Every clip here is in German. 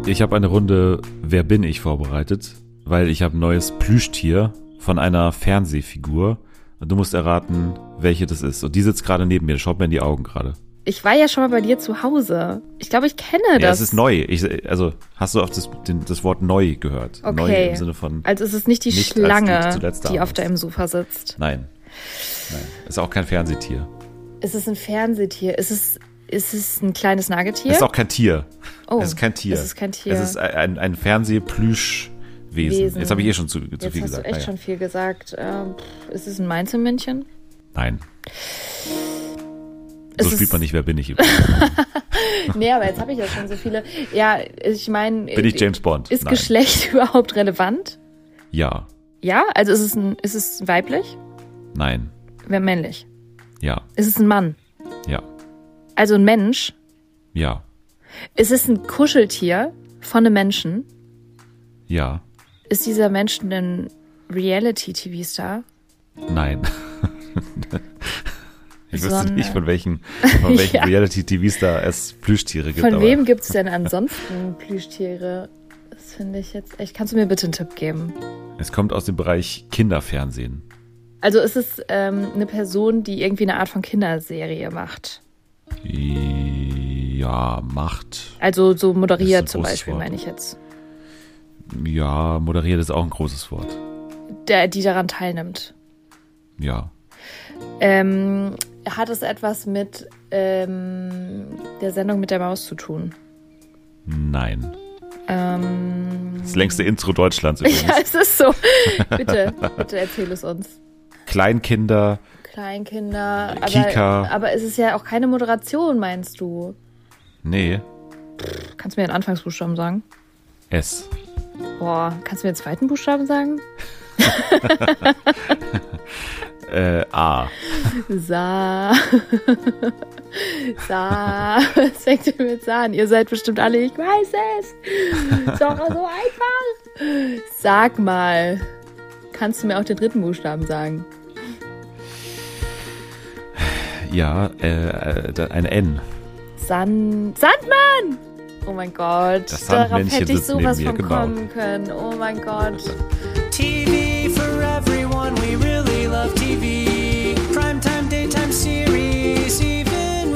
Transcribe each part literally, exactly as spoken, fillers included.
Ich habe eine Runde Wer bin ich vorbereitet, weil ich habe ein neues Plüschtier von einer Fernsehfigur und du musst erraten, welche das ist. Und die sitzt gerade neben mir, schaut mir in die Augen gerade. Ich war ja schon mal bei dir zu Hause. Ich glaube, ich kenne das. Ja, es ist neu. Ich, also hast du auf das, den, das Wort neu gehört? Okay. Neu im Sinne von. Also es ist nicht die nicht Schlange, die, die auf deinem Sofa sitzt. Nein. Nein. Ist auch kein Fernsehtier. Es ist ein Fernsehtier. Ist es, ist es ein kleines Nagetier? Es ist auch kein Tier. Oh, es ist kein Tier. Es ist kein Tier. Es ist ein, ein Fernsehplüschwesen. Wesen. Jetzt habe ich eh schon zu, zu Jetzt viel hast gesagt. du echt naja. schon viel gesagt. Ähm, ist es ein Mainzelmännchen? Nein. So Ist spielt es- man nicht, wer bin ich? Nee, aber jetzt habe ich ja schon so viele. Ja, ich meine. Bin ich James Bond? Ist Nein. Geschlecht überhaupt relevant? Ja. Ja, also ist es ein, ist es weiblich? Nein. Wer männlich? Ja. Ist es ein Mann? Ja. Also ein Mensch? Ja. Ist es ein Kuscheltier von einem Menschen? Ja. Ist dieser Mensch ein Reality-T V-Star? Nein. Ich So wüsste eine- nicht, von welchen, von welchen Ja. Reality-T Vs da es Plüschtiere gibt. Von aber wem gibt es denn ansonsten Plüschtiere? Das finde ich jetzt echt. Kannst du mir bitte einen Tipp geben? Es kommt aus dem Bereich Kinderfernsehen. Also ist es ähm, eine Person, die irgendwie eine Art von Kinderserie macht? Ja, Macht. Also so Das moderiert ist ein zum großes Beispiel, Wort. meine ich jetzt. Ja, moderiert ist auch ein großes Wort. Der, die daran teilnimmt. Ja. Ähm, hat es etwas mit ähm, der Sendung mit der Maus zu tun? Nein. Ähm, Das längste Intro Deutschlands übrigens. ja, es ist so. Bitte, bitte erzähl es uns. Kleinkinder, Kleinkinder. Kika. Aber, aber es ist ja auch keine Moderation, meinst du? nee, Kannst du mir den Anfangsbuchstaben sagen? S. Boah, kannst du mir den zweiten Buchstaben sagen? Äh, A. Sa. Sa. Was fängt denn mit Sa an? Ihr seid bestimmt alle, ich weiß es. Ist doch so einfach. Sag mal. Kannst du mir auch den dritten Buchstaben sagen? Ja, äh, äh, ein N. San. Sandmann! Oh mein Gott. Das Darauf Sandmännchen hätte ich sitzt neben sowas mir, von genau. kommen können. Oh mein Gott. T V for everyone, we really love T V. Primetime, daytime series, even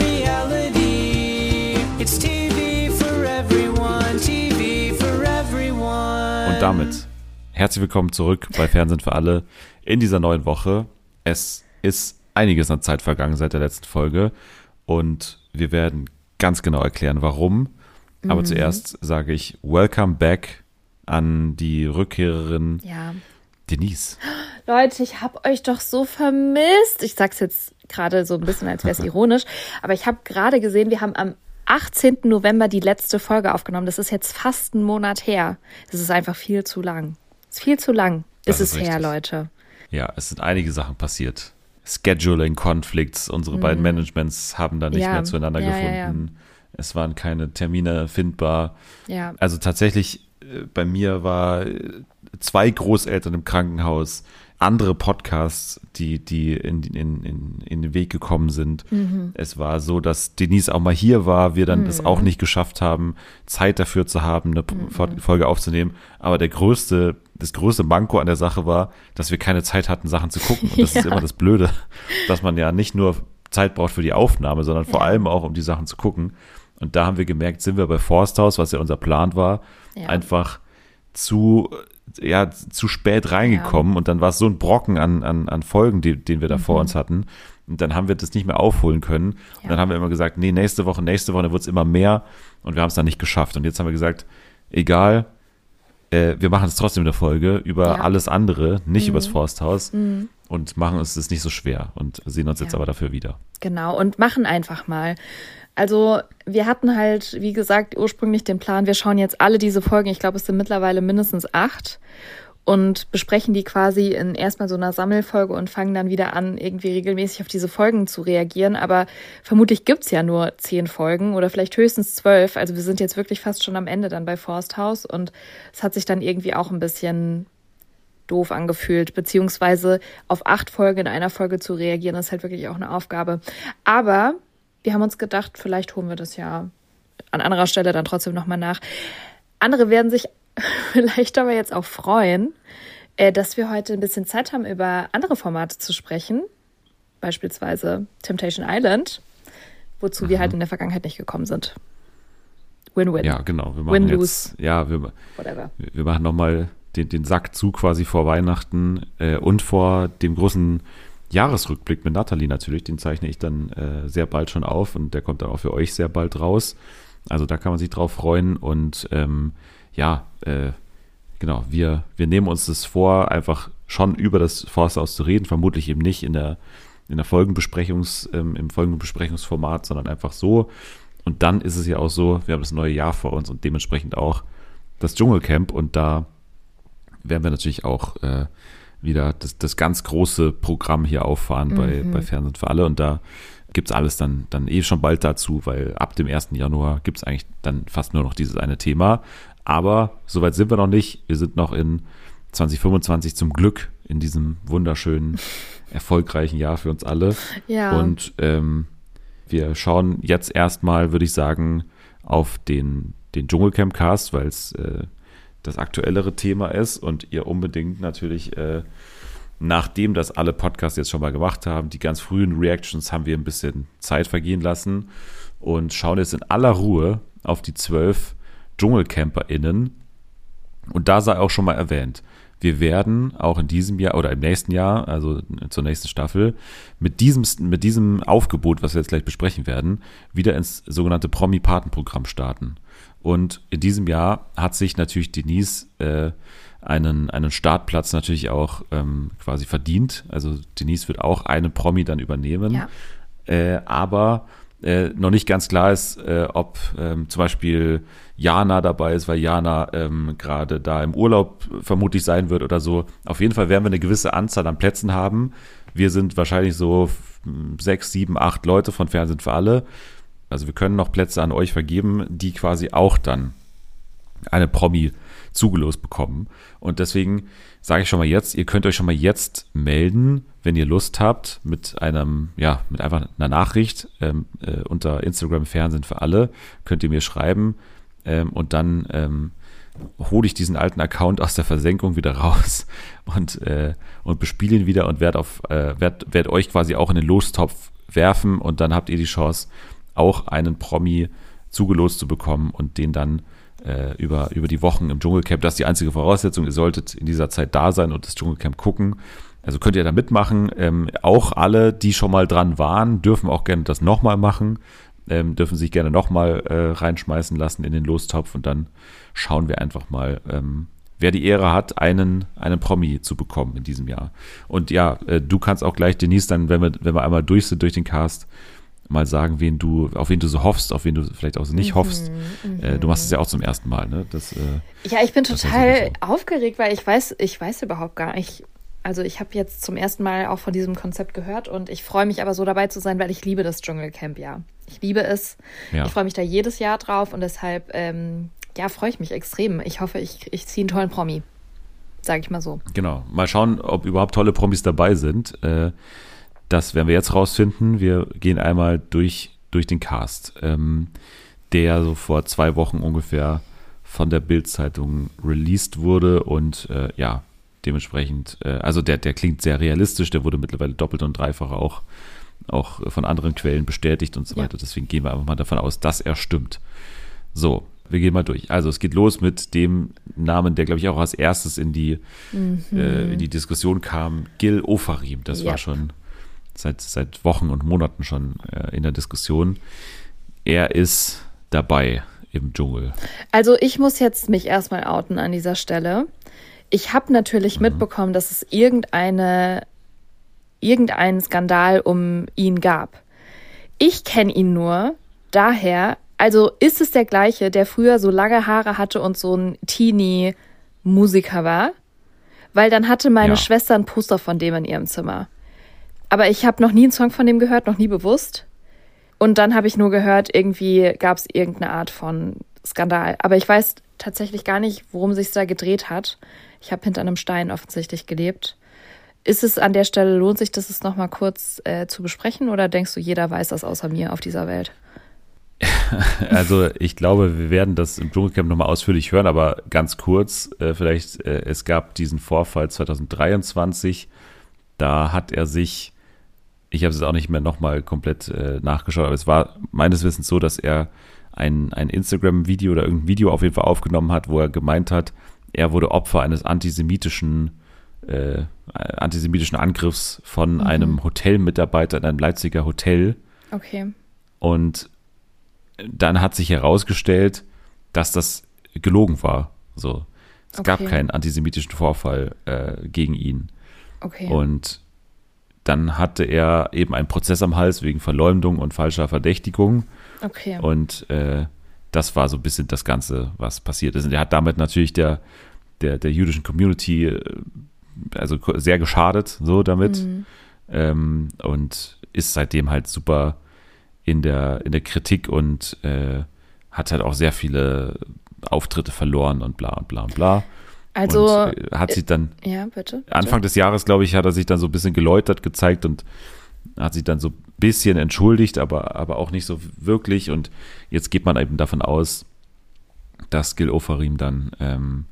reality. It's T V for everyone, T V for everyone. Und damit herzlich willkommen zurück bei Fernsehen für alle in dieser neuen Woche. Es ist einiges an Zeit vergangen seit der letzten Folge und wir werden ganz genau erklären, warum. Aber Mhm. zuerst sage ich Welcome back an die Rückkehrerin Ja. Denise. Leute, ich hab euch doch so vermisst. Ich sag's jetzt gerade so ein bisschen, als wäre es ironisch, aber ich habe gerade gesehen, wir haben am achtzehnten November die letzte Folge aufgenommen. Das ist jetzt fast einen Monat her. Das ist einfach viel zu lang. Das ist viel zu lang. Das ist ist es her, richtig. Leute. Ja, es sind einige Sachen passiert. Scheduling, Conflicts, unsere beiden Managements haben da nicht Mhm. Ja. mehr zueinander Ja, ja, gefunden. Es waren keine Termine findbar. Ja. Also tatsächlich, äh, bei mir war äh, zwei Großeltern im Krankenhaus, andere Podcasts, die, die in, in, in, in den Weg gekommen sind. Mhm. Es war so, dass Denise auch mal hier war, wir dann es auch nicht geschafft haben, Zeit dafür zu haben, eine Mhm. Folge aufzunehmen. Aber der größte, das größte Manko an der Sache war, dass wir keine Zeit hatten, Sachen zu gucken. Und das Ja. ist immer das Blöde, dass man ja nicht nur Zeit braucht für die Aufnahme, sondern vor Ja. allem auch, um die Sachen zu gucken. Und da haben wir gemerkt, sind wir bei Forsthaus, was ja unser Plan war, Ja. einfach zu, ja, zu spät reingekommen. Und dann war es so ein Brocken an, an, an Folgen, die, den wir da vor uns hatten. Und dann haben wir das nicht mehr aufholen können. Und Ja. dann haben wir immer gesagt, nee, nächste Woche, nächste Woche, dann wird es immer mehr. Und wir haben es dann nicht geschafft. Und jetzt haben wir gesagt, egal, äh, wir machen es trotzdem eine Folge über Ja. alles andere, nicht Mhm. übers Forsthaus. Mhm. Und machen uns das nicht so schwer und sehen uns jetzt Ja. aber dafür wieder. Genau, und machen einfach mal. Also wir hatten halt, wie gesagt, ursprünglich den Plan, wir schauen jetzt alle diese Folgen, ich glaube, es sind mittlerweile mindestens acht, und besprechen die quasi in erstmal so einer Sammelfolge und fangen dann wieder an, irgendwie regelmäßig auf diese Folgen zu reagieren. Aber vermutlich gibt's ja nur zehn Folgen oder vielleicht höchstens zwölf. Also wir sind jetzt wirklich fast schon am Ende dann bei Forsthaus und es hat sich dann irgendwie auch ein bisschen doof angefühlt, beziehungsweise auf acht Folgen in einer Folge zu reagieren, ist halt wirklich auch eine Aufgabe. Aber wir haben uns gedacht, vielleicht holen wir das ja an anderer Stelle dann trotzdem nochmal nach. Andere werden sich vielleicht aber jetzt auch freuen, äh, dass wir heute ein bisschen Zeit haben, über andere Formate zu sprechen. Beispielsweise Temptation Island, wozu mhm. wir halt in der Vergangenheit nicht gekommen sind. Win-win. Ja, genau. Wir machen Win-lose. jetzt, ja, wir, Whatever. wir machen nochmal den, den Sack zu quasi vor Weihnachten äh, und vor dem großen Jahresrückblick mit Nathalie natürlich. Den zeichne ich dann äh, sehr bald schon auf und der kommt dann auch für euch sehr bald raus. Also da kann man sich drauf freuen und ähm, ja, äh, genau, wir, wir nehmen uns das vor, einfach schon über das Forsthaus zu reden, vermutlich eben nicht in der, in der Folgenbesprechungs, ähm, im Folgenbesprechungsformat, sondern einfach so. Und dann ist es ja auch so, wir haben das neue Jahr vor uns und dementsprechend auch das Dschungelcamp und da werden wir natürlich auch äh, wieder das, das ganz große Programm hier auffahren bei, Mhm. bei Fernsehen für alle und da gibt es alles dann, dann eh schon bald dazu, weil ab dem ersten Januar gibt es eigentlich dann fast nur noch dieses eine Thema. Aber soweit sind wir noch nicht. Wir sind noch in zwanzig fünfundzwanzig zum Glück in diesem wunderschönen, erfolgreichen Jahr für uns alle. Ja. Und ähm, wir schauen jetzt erstmal, würde ich sagen, auf den, den Dschungelcamp-Cast, weil es äh, das aktuellere Thema ist und ihr unbedingt natürlich, äh, nachdem das alle Podcasts jetzt schon mal gemacht haben, die ganz frühen Reactions haben wir ein bisschen Zeit vergehen lassen und schauen jetzt in aller Ruhe auf die zwölf DschungelcamperInnen. Und da sei auch schon mal erwähnt, wir werden auch in diesem Jahr oder im nächsten Jahr, also zur nächsten Staffel, mit diesem, mit diesem Aufgebot, was wir jetzt gleich besprechen werden, wieder ins sogenannte Promi-Paten-Programm starten. Und in diesem Jahr hat sich natürlich Denise äh, einen, einen Startplatz natürlich auch ähm, quasi verdient. Also Denise wird auch eine Promi dann übernehmen. Ja. Äh, aber äh, noch nicht ganz klar ist, äh, ob ähm, zum Beispiel Jana dabei ist, weil Jana ähm, gerade da im Urlaub vermutlich sein wird oder so. Auf jeden Fall werden wir eine gewisse Anzahl an Plätzen haben. Wir sind wahrscheinlich so sechs, sieben, acht Leute von Fernsehen für alle. Also wir können noch Plätze an euch vergeben, die quasi auch dann eine Promi zugelost bekommen. Und deswegen sage ich schon mal jetzt, ihr könnt euch schon mal jetzt melden, wenn ihr Lust habt, mit einem, ja, mit einfach einer Nachricht ähm, äh, unter Instagram Fernsehen für alle, könnt ihr mir schreiben ähm, und dann ähm, hole ich diesen alten Account aus der Versenkung wieder raus und, äh, und bespiele ihn wieder und werde auf, äh, werd, werd euch quasi auch in den Lostopf werfen und dann habt ihr die Chance, auch einen Promi zugelost zu bekommen und den dann äh, über, über die Wochen im Dschungelcamp, das ist die einzige Voraussetzung, ihr solltet in dieser Zeit da sein und das Dschungelcamp gucken. Also könnt ihr da mitmachen. Ähm, auch alle, die schon mal dran waren, dürfen auch gerne das nochmal machen, ähm, dürfen sich gerne nochmal äh, reinschmeißen lassen in den Lostopf und dann schauen wir einfach mal, ähm, wer die Ehre hat, einen, einen Promi zu bekommen in diesem Jahr. Und ja, äh, du kannst auch gleich, Denise, dann, wenn wir, wenn wir einmal durch sind durch den Cast, mal sagen, wen du, auf wen du so hoffst, auf wen du vielleicht auch nicht hoffst. Mhm, äh, du machst es ja auch zum ersten Mal, ne? Das, äh, Ja, ich bin das war total sowieso. aufgeregt, weil ich weiß, ich weiß überhaupt gar nicht. Also ich habe jetzt zum ersten Mal auch von diesem Konzept gehört und ich freue mich aber so dabei zu sein, weil ich liebe das Dschungelcamp, ja. Ich liebe es. Ja. Ich freue mich da jedes Jahr drauf und deshalb, ähm, ja, freue ich mich extrem. Ich hoffe, ich, ich ziehe einen tollen Promi. Sage ich mal so. Genau. Mal schauen, ob überhaupt tolle Promis dabei sind. Äh, das werden wir jetzt rausfinden. Wir gehen einmal durch, durch den Cast, ähm, der so vor zwei Wochen ungefähr von der Bild-Zeitung released wurde und äh, ja, dementsprechend, äh, also der, der klingt sehr realistisch, der wurde mittlerweile doppelt und dreifach auch, auch von anderen Quellen bestätigt und so weiter. Ja. Deswegen gehen wir einfach mal davon aus, dass er stimmt. So, wir gehen mal durch. Also es geht los mit dem Namen, der, glaube ich, auch als erstes in die, Mhm. äh, in die Diskussion kam, Gil Ofarim. Das Ja. war schon seit, seit Wochen und Monaten schon äh, in der Diskussion. Er ist dabei im Dschungel. Also ich muss jetzt mich erstmal outen an dieser Stelle. Ich habe natürlich mitbekommen, dass es irgendeine, irgendeinen Skandal um ihn gab. Ich kenne ihn nur daher, also ist es der gleiche, der früher so lange Haare hatte und so ein Teenie-Musiker war? Weil dann hatte meine Ja. Schwester ein Poster von dem in ihrem Zimmer. Aber ich habe noch nie einen Song von dem gehört, noch nie bewusst. Und dann habe ich nur gehört, irgendwie gab es irgendeine Art von Skandal. Aber ich weiß tatsächlich gar nicht, worum sich da gedreht hat. Ich habe hinter einem Stein offensichtlich gelebt. Ist es an der Stelle, lohnt sich das, es nochmal kurz äh, zu besprechen? Oder denkst du, jeder weiß das außer mir auf dieser Welt? Also ich glaube, wir werden das im Dschungelcamp nochmal ausführlich hören, aber ganz kurz, äh, vielleicht, äh, es gab diesen Vorfall zwanzig dreiundzwanzig, da hat er sich, ich habe es auch nicht mehr nochmal komplett äh, nachgeschaut, aber es war meines Wissens so, dass er ein, ein Instagram-Video oder irgendein Video auf jeden Fall aufgenommen hat, wo er gemeint hat, er wurde Opfer eines antisemitischen äh, antisemitischen Angriffs von Mhm. einem Hotelmitarbeiter in einem Leipziger Hotel. Okay. Und dann hat sich herausgestellt, dass das gelogen war. So. Es gab Okay. keinen antisemitischen Vorfall äh, gegen ihn. Okay. Und dann hatte er eben einen Prozess am Hals wegen Verleumdung und falscher Verdächtigung. okay. Und äh, das war so ein bisschen das Ganze, was passiert ist. Und er hat damit natürlich der, der, der jüdischen Community äh, also ko- sehr geschadet, so damit. Mhm. Ähm, und ist seitdem halt super in der, in der Kritik und äh, hat halt auch sehr viele Auftritte verloren und bla und bla und bla. Also, und äh, hat sich dann ja, bitte. bitte. Anfang des Jahres, glaube ich, hat er sich dann so ein bisschen geläutert gezeigt und hat sich dann so ein bisschen entschuldigt, aber, aber auch nicht so wirklich. Und jetzt geht man eben davon aus, dass Gil Ofarim dann ähm,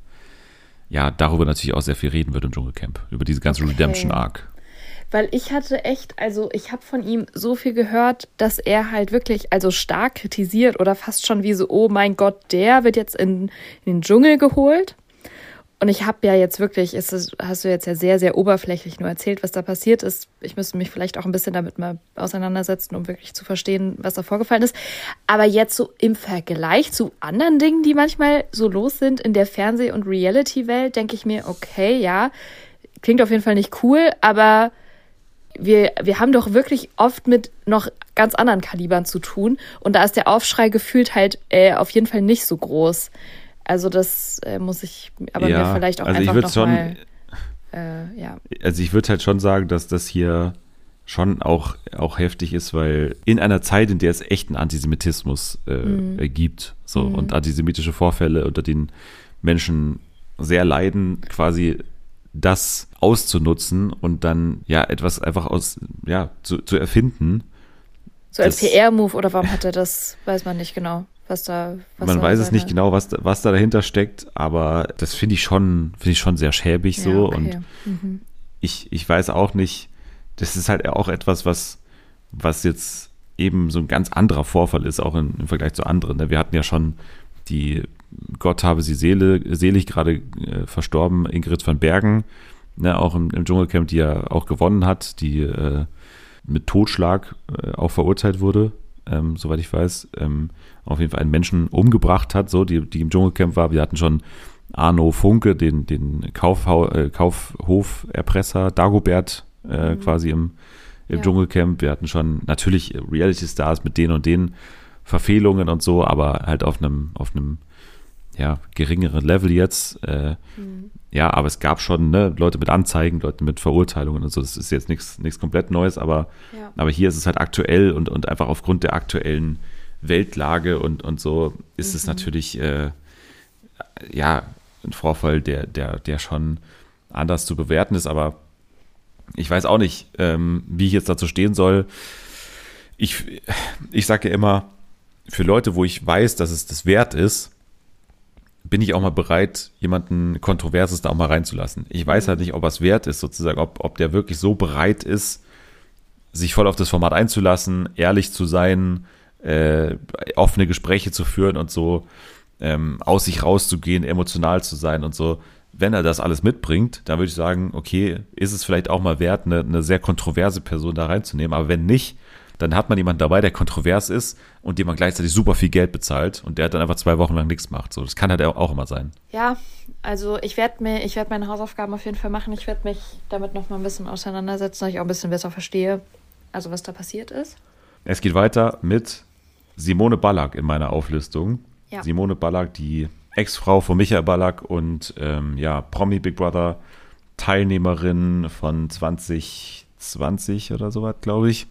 ja darüber natürlich auch sehr viel reden wird im Dschungelcamp, über diese ganze Okay. Redemption-Arc. Weil ich hatte echt, also ich habe von ihm so viel gehört, dass er halt wirklich also stark kritisiert oder fast schon wie so, oh mein Gott, der wird jetzt in, in den Dschungel geholt. Und ich habe ja jetzt wirklich, ist das, hast du jetzt ja sehr, sehr oberflächlich nur erzählt, was da passiert ist. Ich müsste mich vielleicht auch ein bisschen damit mal auseinandersetzen, um wirklich zu verstehen, was da vorgefallen ist. Aber jetzt so im Vergleich zu anderen Dingen, die manchmal so los sind in der Fernseh- und Reality-Welt, denke ich mir, okay, ja, klingt auf jeden Fall nicht cool, aber wir, wir haben doch wirklich oft mit noch ganz anderen Kalibern zu tun. Und da ist der Aufschrei gefühlt halt äh, auf jeden Fall nicht so groß. Also das äh, muss ich aber Ja, mir vielleicht auch also ich einfach würd noch schon- mal, äh, ja. Also ich würde halt schon sagen, dass das hier schon auch, auch heftig ist, weil in einer Zeit, in der es echten Antisemitismus äh, Mhm. äh, gibt so, Mhm. und antisemitische Vorfälle, unter denen Menschen sehr leiden, quasi das auszunutzen und dann ja etwas einfach aus, ja, zu, zu erfinden. So als das- P R-Move oder warum hat er das, weiß man nicht genau, was da was Man da weiß es seine- nicht genau, was da, was da dahinter steckt, aber das finde ich schon, finde ich schon sehr schäbig so. Ja, okay. Und Mhm. ich, ich weiß auch nicht, das ist halt auch etwas, was, was jetzt eben so ein ganz anderer Vorfall ist, auch in, im Vergleich zu anderen. ne? Wir hatten ja schon die, Gott habe sie Seele, selig gerade äh, verstorben, Ingrid van Bergen, ne, auch im, im Dschungelcamp, die ja auch gewonnen hat, die äh, mit Totschlag äh, auch verurteilt wurde, ähm, soweit ich weiß, ähm, auf jeden Fall einen Menschen umgebracht hat, so, die, die im Dschungelcamp war. Wir hatten schon Arno Funke, den, den Kaufhau, äh, Kaufhoferpresser, Dagobert äh, Mhm. quasi im, im Ja. Dschungelcamp. Wir hatten schon natürlich Reality-Stars mit den und den Verfehlungen und so, aber halt auf einem, auf einem ja, geringeren Level jetzt. Äh, Mhm. ja, aber es gab schon ne, Leute mit Anzeigen, Leute mit Verurteilungen und so. Das ist jetzt nichts nichts komplett Neues, aber, Ja. aber hier ist es halt aktuell und, und einfach aufgrund der aktuellen Weltlage und, und so ist es Mhm. natürlich äh, ja ein Vorfall, der, der, der schon anders zu bewerten ist, aber ich weiß auch nicht, ähm, wie ich jetzt dazu stehen soll. Ich, ich sage ja immer, für Leute, wo ich weiß, dass es das wert ist, bin ich auch mal bereit, jemanden Kontroverses da auch mal reinzulassen. Ich weiß halt nicht, ob er es wert ist, sozusagen, ob, ob der wirklich so bereit ist, sich voll auf das Format einzulassen, ehrlich zu sein, äh, offene Gespräche zu führen und so, ähm, aus sich rauszugehen, emotional zu sein und so. Wenn er das alles mitbringt, dann würde ich sagen, okay, ist es vielleicht auch mal wert, eine, eine sehr kontroverse Person da reinzunehmen. Aber wenn nicht, dann hat man jemanden dabei, der kontrovers ist und dem man gleichzeitig super viel Geld bezahlt und der dann einfach zwei Wochen lang nichts macht. So, das kann halt auch immer sein. Ja, also ich werde mir, ich werde meine Hausaufgaben auf jeden Fall machen. Ich werde mich damit noch mal ein bisschen auseinandersetzen, dass ich auch ein bisschen besser verstehe, also was da passiert ist. Es geht weiter mit Simone Ballack in meiner Auflistung. Ja. Simone Ballack, die Ex-Frau von Michael Ballack und ähm, ja, Promi Big Brother Teilnehmerin von zwanzig zwanzig oder sowas, glaube ich.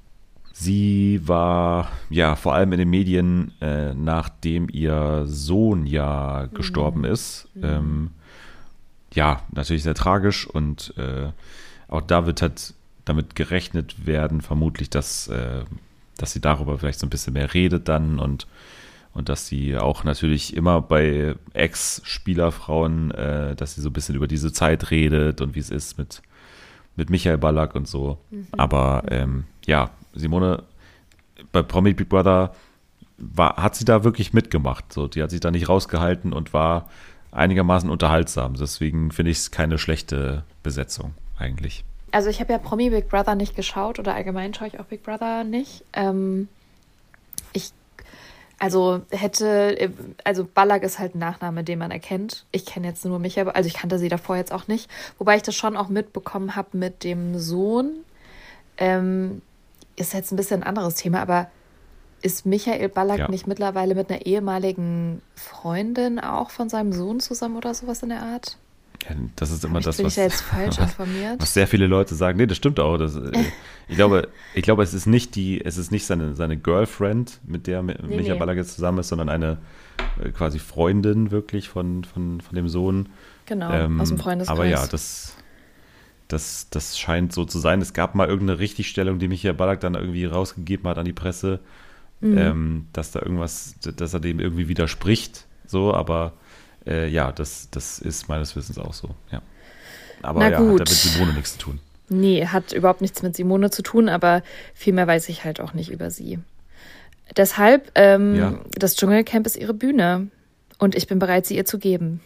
Sie war ja vor allem in den Medien, äh, nachdem ihr Sohn ja gestorben ist. Ähm, ja, natürlich sehr tragisch und äh, auch da wird halt damit gerechnet werden, vermutlich, dass äh, dass sie darüber vielleicht so ein bisschen mehr redet dann und, und dass sie auch natürlich immer bei Ex-Spielerfrauen, äh, dass sie so ein bisschen über diese Zeit redet und wie es ist mit, mit Michael Ballack und so. Mhm. Aber ähm, ja, Simone bei Promi Big Brother war, hat sie da wirklich mitgemacht. So, die hat sich da nicht rausgehalten und war einigermaßen unterhaltsam. Deswegen finde ich es keine schlechte Besetzung eigentlich. Also ich habe ja Promi Big Brother nicht geschaut oder allgemein schaue ich auch Big Brother nicht. Ähm, ich, also hätte, also Ballack ist halt ein Nachname, den man erkennt. Ich kenne jetzt nur Michael, also ich kannte sie davor jetzt auch nicht. Wobei ich das schon auch mitbekommen habe mit dem Sohn. Ähm, ist jetzt ein bisschen ein anderes Thema, aber ist Michael Ballack ja. nicht mittlerweile mit einer ehemaligen Freundin auch von seinem Sohn zusammen oder sowas in der Art? Ja, das ist immer Hab ich, das, bin was, ich da jetzt falsch informiert? was sehr viele Leute sagen. Nee, das stimmt auch. Das, ich glaube, ich glaube, es ist nicht die, es ist nicht seine, seine Girlfriend, mit der nee, Michael nee. Ballack jetzt zusammen ist, sondern eine äh, quasi Freundin wirklich von, von, von dem Sohn. Genau, ähm, aus dem Freundeskreis. Aber ja, das, das, das scheint so zu sein. Es gab mal irgendeine Richtigstellung, die Michael Ballack dann irgendwie rausgegeben hat an die Presse, mhm. ähm, dass da irgendwas, dass er dem irgendwie widerspricht, so, aber Äh, ja, das, das ist meines Wissens auch so, ja. Aber Na ja, gut. hat damit Simone nichts zu tun. Nee, hat überhaupt nichts mit Simone zu tun, aber viel mehr weiß ich halt auch nicht über sie. Deshalb, ähm, ja. das Dschungelcamp ist ihre Bühne und ich bin bereit, sie ihr zu geben.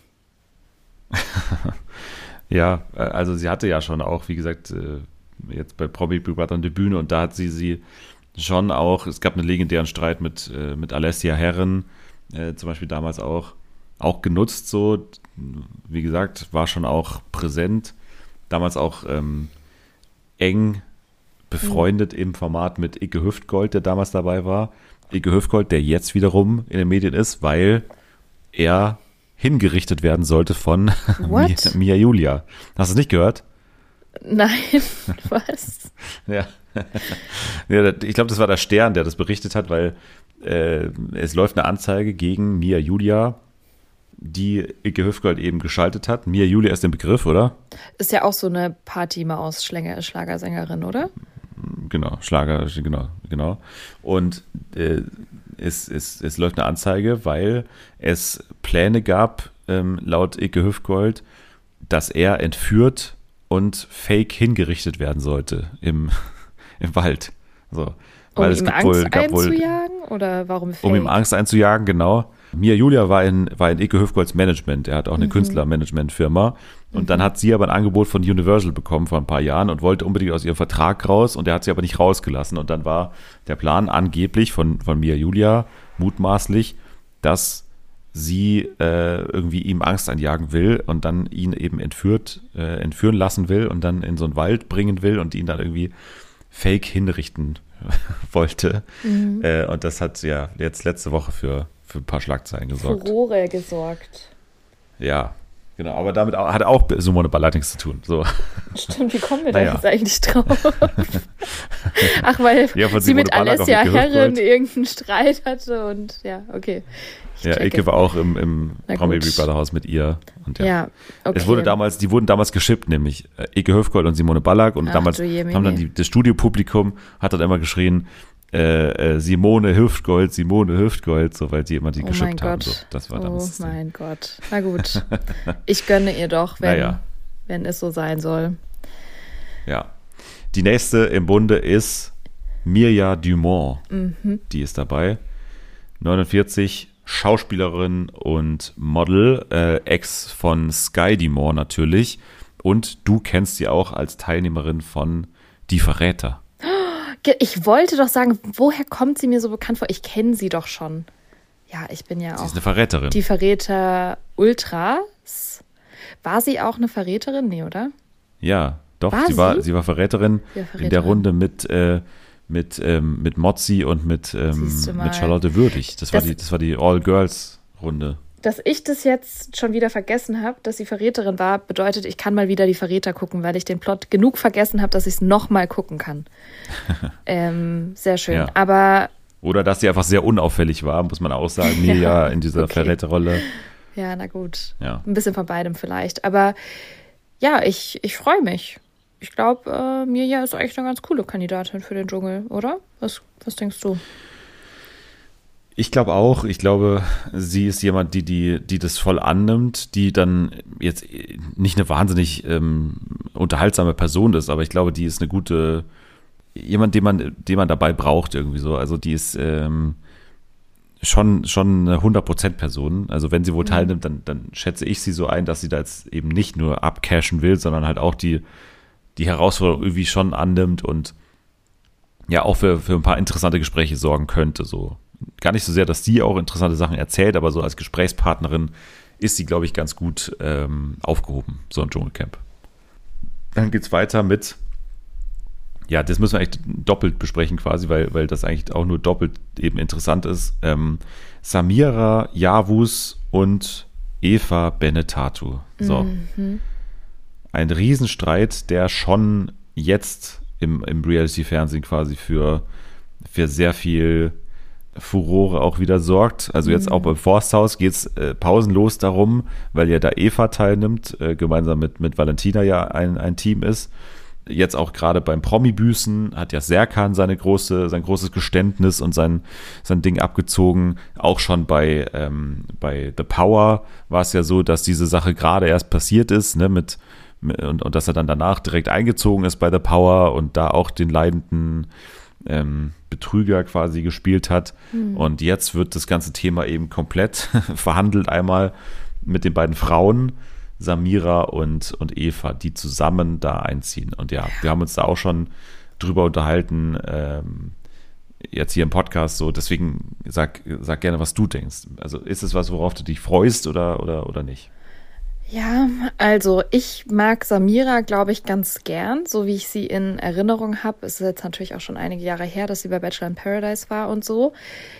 Ja, also sie hatte ja schon auch, wie gesagt, jetzt bei Promi Big Brother eine Bühne und da hat sie sie schon auch, es gab einen legendären Streit mit, mit Alessia Herren, äh, zum Beispiel damals auch, auch genutzt, so, wie gesagt, war schon auch präsent, damals auch ähm, eng befreundet mhm. im Format mit Icke Hüftgold, der damals dabei war. Icke Hüftgold, der jetzt wiederum in den Medien ist, weil er hingerichtet werden sollte von Mia, Mia Julia. Hast du es nicht gehört? Nein, was? ja. ja, ich glaube, das war der Stern, der das berichtet hat, weil äh, es läuft eine Anzeige gegen Mia Julia, die Icke Hüftgold eben geschaltet hat. Mia Julia ist der Begriff, oder? Ist ja auch so eine Partymaus, Schlagersängerin, oder? Genau, Schlager, genau, genau. Und äh, es, es, es läuft eine Anzeige, weil es Pläne gab, ähm, laut Icke Hüftgold, dass er entführt und fake hingerichtet werden sollte im, im Wald. So. Weil um es ihm gibt Angst wohl, gab einzujagen? Wohl, oder warum fake? Um ihm Angst einzujagen, genau. Mia Julia war in, war in Icke Hüftgolds Management. Er hat auch eine mhm. Künstlermanagement-Firma. Und mhm. dann hat sie aber ein Angebot von Universal bekommen vor ein paar Jahren und wollte unbedingt aus ihrem Vertrag raus. Und er hat sie aber nicht rausgelassen. Und dann war der Plan angeblich von, von Mia Julia mutmaßlich, dass sie äh, irgendwie ihm Angst einjagen will und dann ihn eben entführt, äh, entführen lassen will und dann in so einen Wald bringen will und ihn dann irgendwie fake hinrichten wollte. Mhm. Äh, und das hat ja jetzt letzte Woche für, für ein paar Schlagzeilen gesorgt. Furore gesorgt. Ja, genau. Aber damit auch, hat auch Simone Ballack nichts zu tun. So. Stimmt, wie kommen wir da naja. jetzt eigentlich drauf? Ach, weil ja, sie Simone mit Alessia Herren irgendeinen Streit hatte und ja, okay. Ich ja, Icke war auch im, im Promi Big Brother Haus mit ihr. Und ja, ja okay. Es wurde damals, die wurden damals geschippt, nämlich Icke Hüftgold und Simone Ballack. Und Ach, damals haben dann die, das Studiopublikum hat dann immer geschrien, äh, äh, Simone Hüftgold, Simone Hüftgold, so weil die immer die oh geschippt haben. So, das war damals oh mein Gott. Na gut. Ich gönne ihr doch, wenn, naja. wenn es so sein soll. Ja. Die nächste im Bunde ist Mirja Dumont. Mhm. Die ist dabei. neunundvierzig, Schauspielerin und Model, äh, Ex von Sky Dumont natürlich. Und du kennst sie auch als Teilnehmerin von Die Verräter. Ich wollte doch sagen, woher kommt sie mir so bekannt vor? Ich kenne sie doch schon. Ja, ich bin ja auch. Sie ist eine Verräterin. Die Verräter Ultras. War sie auch eine Verräterin? Nee, oder? Ja, doch. War sie, sie? War, sie war Verräterin, ja, Verräterin in der Runde mit äh, mit, ähm, mit Mozzi und mit, ähm, mit Charlotte Würdig. Das, das war die, das war die All-Girls-Runde. Dass ich das jetzt schon wieder vergessen habe, dass sie Verräterin war, bedeutet, ich kann mal wieder die Verräter gucken, weil ich den Plot genug vergessen habe, dass ich es nochmal gucken kann. ähm, sehr schön. Ja. Aber Oder dass sie einfach sehr unauffällig war, muss man auch sagen. Mirja ja, in dieser okay. Verräterrolle. Ja, na gut. Ja. Ein bisschen von beidem vielleicht. Aber ja, ich, ich freue mich. ich glaube, äh, Mirja ist eigentlich eine ganz coole Kandidatin für den Dschungel, oder? Was, was denkst du? Ich glaube auch, ich glaube, sie ist jemand, die, die, die das voll annimmt, die dann jetzt nicht eine wahnsinnig ähm, unterhaltsame Person ist, aber ich glaube, die ist eine gute, jemand, den man, den man dabei braucht irgendwie so. Also die ist ähm, schon, schon eine hundert Prozent Person. Also wenn sie wohl teilnimmt, dann, dann schätze ich sie so ein, dass sie da jetzt eben nicht nur abcashen will, sondern halt auch die, die Herausforderung irgendwie schon annimmt und ja auch für, für ein paar interessante Gespräche sorgen könnte, so. Gar nicht so sehr, dass sie auch interessante Sachen erzählt, aber so als Gesprächspartnerin ist sie, glaube ich, ganz gut ähm, aufgehoben, so ein Dschungelcamp. Dann geht's weiter mit, ja, das müssen wir echt doppelt besprechen quasi, weil, weil das eigentlich auch nur doppelt eben interessant ist. Ähm, Samira Yavuz und Eva Benetatu. So. Mhm. Ein Riesenstreit, der schon jetzt im, im Reality-Fernsehen quasi für, für sehr viel Furore auch wieder sorgt. Also jetzt auch beim Forsthaus geht es äh, pausenlos darum, weil ja da Eva teilnimmt, äh, gemeinsam mit, mit Valentina ja ein, ein Team ist. Jetzt auch gerade beim Promi-Büßen hat ja Serkan seine große, sein großes Geständnis und sein, sein Ding abgezogen. Auch schon bei, ähm, bei The Power war es ja so, dass diese Sache gerade erst passiert ist, ne, mit, mit und, und dass er dann danach direkt eingezogen ist bei The Power und da auch den leidenden ähm, Betrüger quasi gespielt hat. Mhm. Und jetzt wird das ganze Thema eben komplett verhandelt, einmal mit den beiden Frauen, Samira und, und Eva, die zusammen da einziehen. Und ja, wir haben uns da auch schon drüber unterhalten, ähm, jetzt hier im Podcast so. Deswegen sag, sag gerne, was du denkst. Also ist es was, worauf du dich freust oder, oder, oder nicht? Ja, also ich mag Samira, glaube ich, ganz gern, so wie ich sie in Erinnerung habe. Es ist jetzt natürlich auch schon einige Jahre her, dass sie bei Bachelor in Paradise war und so.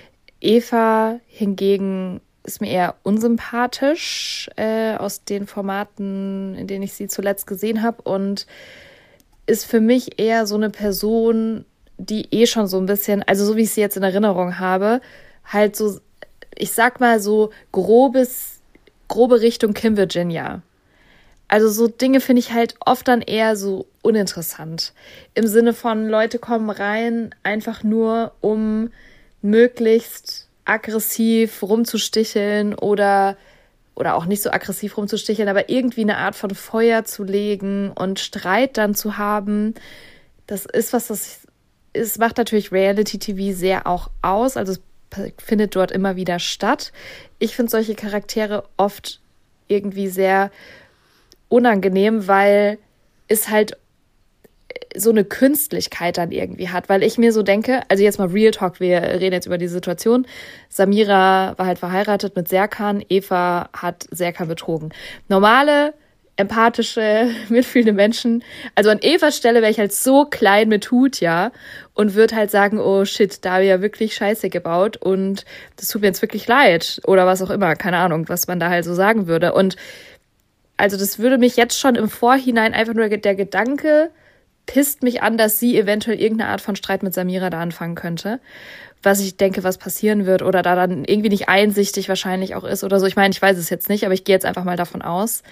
Eva hingegen ist mir eher unsympathisch äh, aus den Formaten, in denen ich sie zuletzt gesehen habe und ist für mich eher so eine Person, die eh schon so ein bisschen, also so wie ich sie jetzt in Erinnerung habe, halt so, ich sag mal so grobes grobe Richtung Kim Virginia. Also so Dinge finde ich halt oft dann eher so uninteressant. Im Sinne von, Leute kommen rein, einfach nur, um möglichst aggressiv rumzusticheln oder, oder auch nicht so aggressiv rumzusticheln, aber irgendwie eine Art von Feuer zu legen und Streit dann zu haben. Das ist was, das es macht natürlich Reality-T V sehr auch aus, also es findet dort immer wieder statt. Ich finde solche Charaktere oft irgendwie sehr unangenehm, weil es halt so eine Künstlichkeit dann irgendwie hat, weil ich mir so denke, also jetzt mal Real Talk, wir reden jetzt über die Situation, Samira war halt verheiratet mit Serkan, Eva hat Serkan betrogen. Normale, empathische, mitfühlende Menschen, also an Evas Stelle wäre ich halt so klein mit Hut, ja, und würde halt sagen, oh shit, da habe ich ja wirklich Scheiße gebaut und das tut mir jetzt wirklich leid oder was auch immer, keine Ahnung, was man da halt so sagen würde. Und also das würde mich jetzt schon im Vorhinein einfach nur der Gedanke pisst mich an, dass sie eventuell irgendeine Art von Streit mit Samira da anfangen könnte, was ich denke, was passieren wird oder da dann irgendwie nicht einsichtig wahrscheinlich auch ist oder so. Ich meine, ich weiß es jetzt nicht, aber ich gehe jetzt einfach mal davon aus.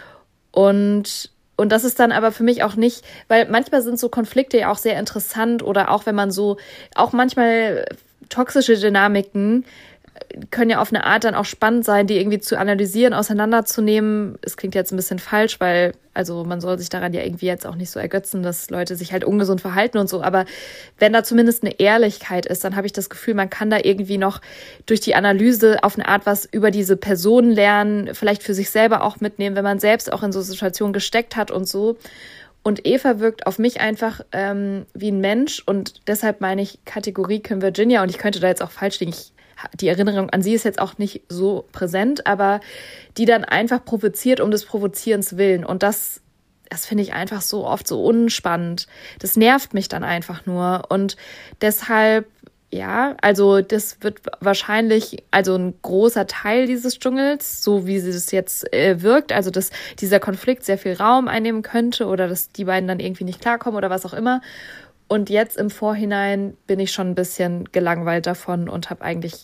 Und, und das ist dann aber für mich auch nicht, weil manchmal sind so Konflikte ja auch sehr interessant oder auch wenn man so, auch manchmal toxische Dynamiken können ja auf eine Art dann auch spannend sein, die irgendwie zu analysieren, auseinanderzunehmen. Es klingt jetzt ein bisschen falsch, weil, also man soll sich daran ja irgendwie jetzt auch nicht so ergötzen, dass Leute sich halt ungesund verhalten und so. Aber wenn da zumindest eine Ehrlichkeit ist, dann habe ich das Gefühl, man kann da irgendwie noch durch die Analyse auf eine Art was über diese Person lernen, vielleicht für sich selber auch mitnehmen, wenn man selbst auch in so Situationen gesteckt hat und so. Und Eva wirkt auf mich einfach ähm, wie ein Mensch und deshalb meine ich Kategorie Kim Virginia und ich könnte da jetzt auch falsch liegen. Ich Die Erinnerung an sie ist jetzt auch nicht so präsent, aber die dann einfach provoziert um des Provozierens willen. Und das, das finde ich einfach so oft so unspannend. Das nervt mich dann einfach nur. Und deshalb, ja, also das wird wahrscheinlich, also ein großer Teil dieses Dschungels, so wie es jetzt äh, wirkt, also dass dieser Konflikt sehr viel Raum einnehmen könnte oder dass die beiden dann irgendwie nicht klarkommen oder was auch immer. Und jetzt im Vorhinein bin ich schon ein bisschen gelangweilt davon und habe eigentlich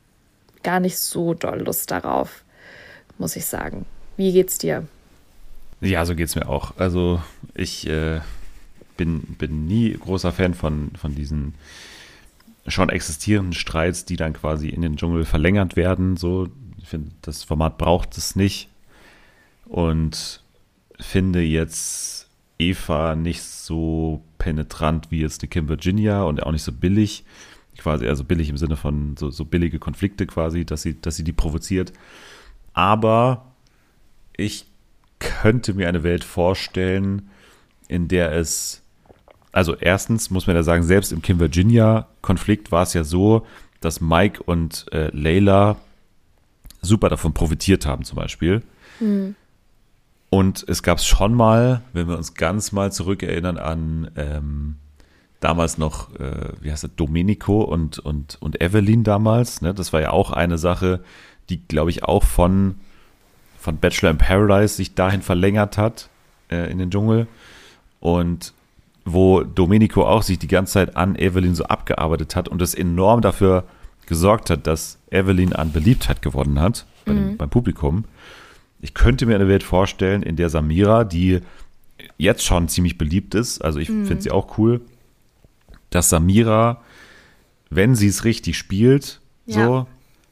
gar nicht so doll Lust darauf, muss ich sagen. Wie geht's dir? Ja, so geht's mir auch. Also ich äh, bin, bin nie großer Fan von, von diesen schon existierenden Streits, die dann quasi in den Dschungel verlängert werden. So, ich finde, das Format braucht es nicht. Und finde jetzt Eva nicht so penetrant wie jetzt die Kim Virginia und auch nicht so billig. Quasi, also billig im Sinne von so, so billige Konflikte quasi, dass sie, dass sie die provoziert. Aber ich könnte mir eine Welt vorstellen, in der es, also erstens muss man ja sagen, selbst im Kim Virginia-Konflikt war es ja so, dass Mike und äh, Layla super davon profitiert haben zum Beispiel. Mhm. Und es gab es schon mal, wenn wir uns ganz mal zurückerinnern an ähm, damals noch, äh, wie heißt das, Domenico und, und, und Evelyn damals, ne? Das war ja auch eine Sache, die, glaube ich, auch von, von Bachelor in Paradise sich dahin verlängert hat, äh, in den Dschungel. Und wo Domenico auch sich die ganze Zeit an Evelyn so abgearbeitet hat und es enorm dafür gesorgt hat, dass Evelyn an Beliebtheit gewonnen hat bei dem, mhm. beim Publikum. Ich könnte mir eine Welt vorstellen, in der Samira, die jetzt schon ziemlich beliebt ist, also ich mhm. finde sie auch cool, dass Samira, wenn sie es richtig spielt, ja. so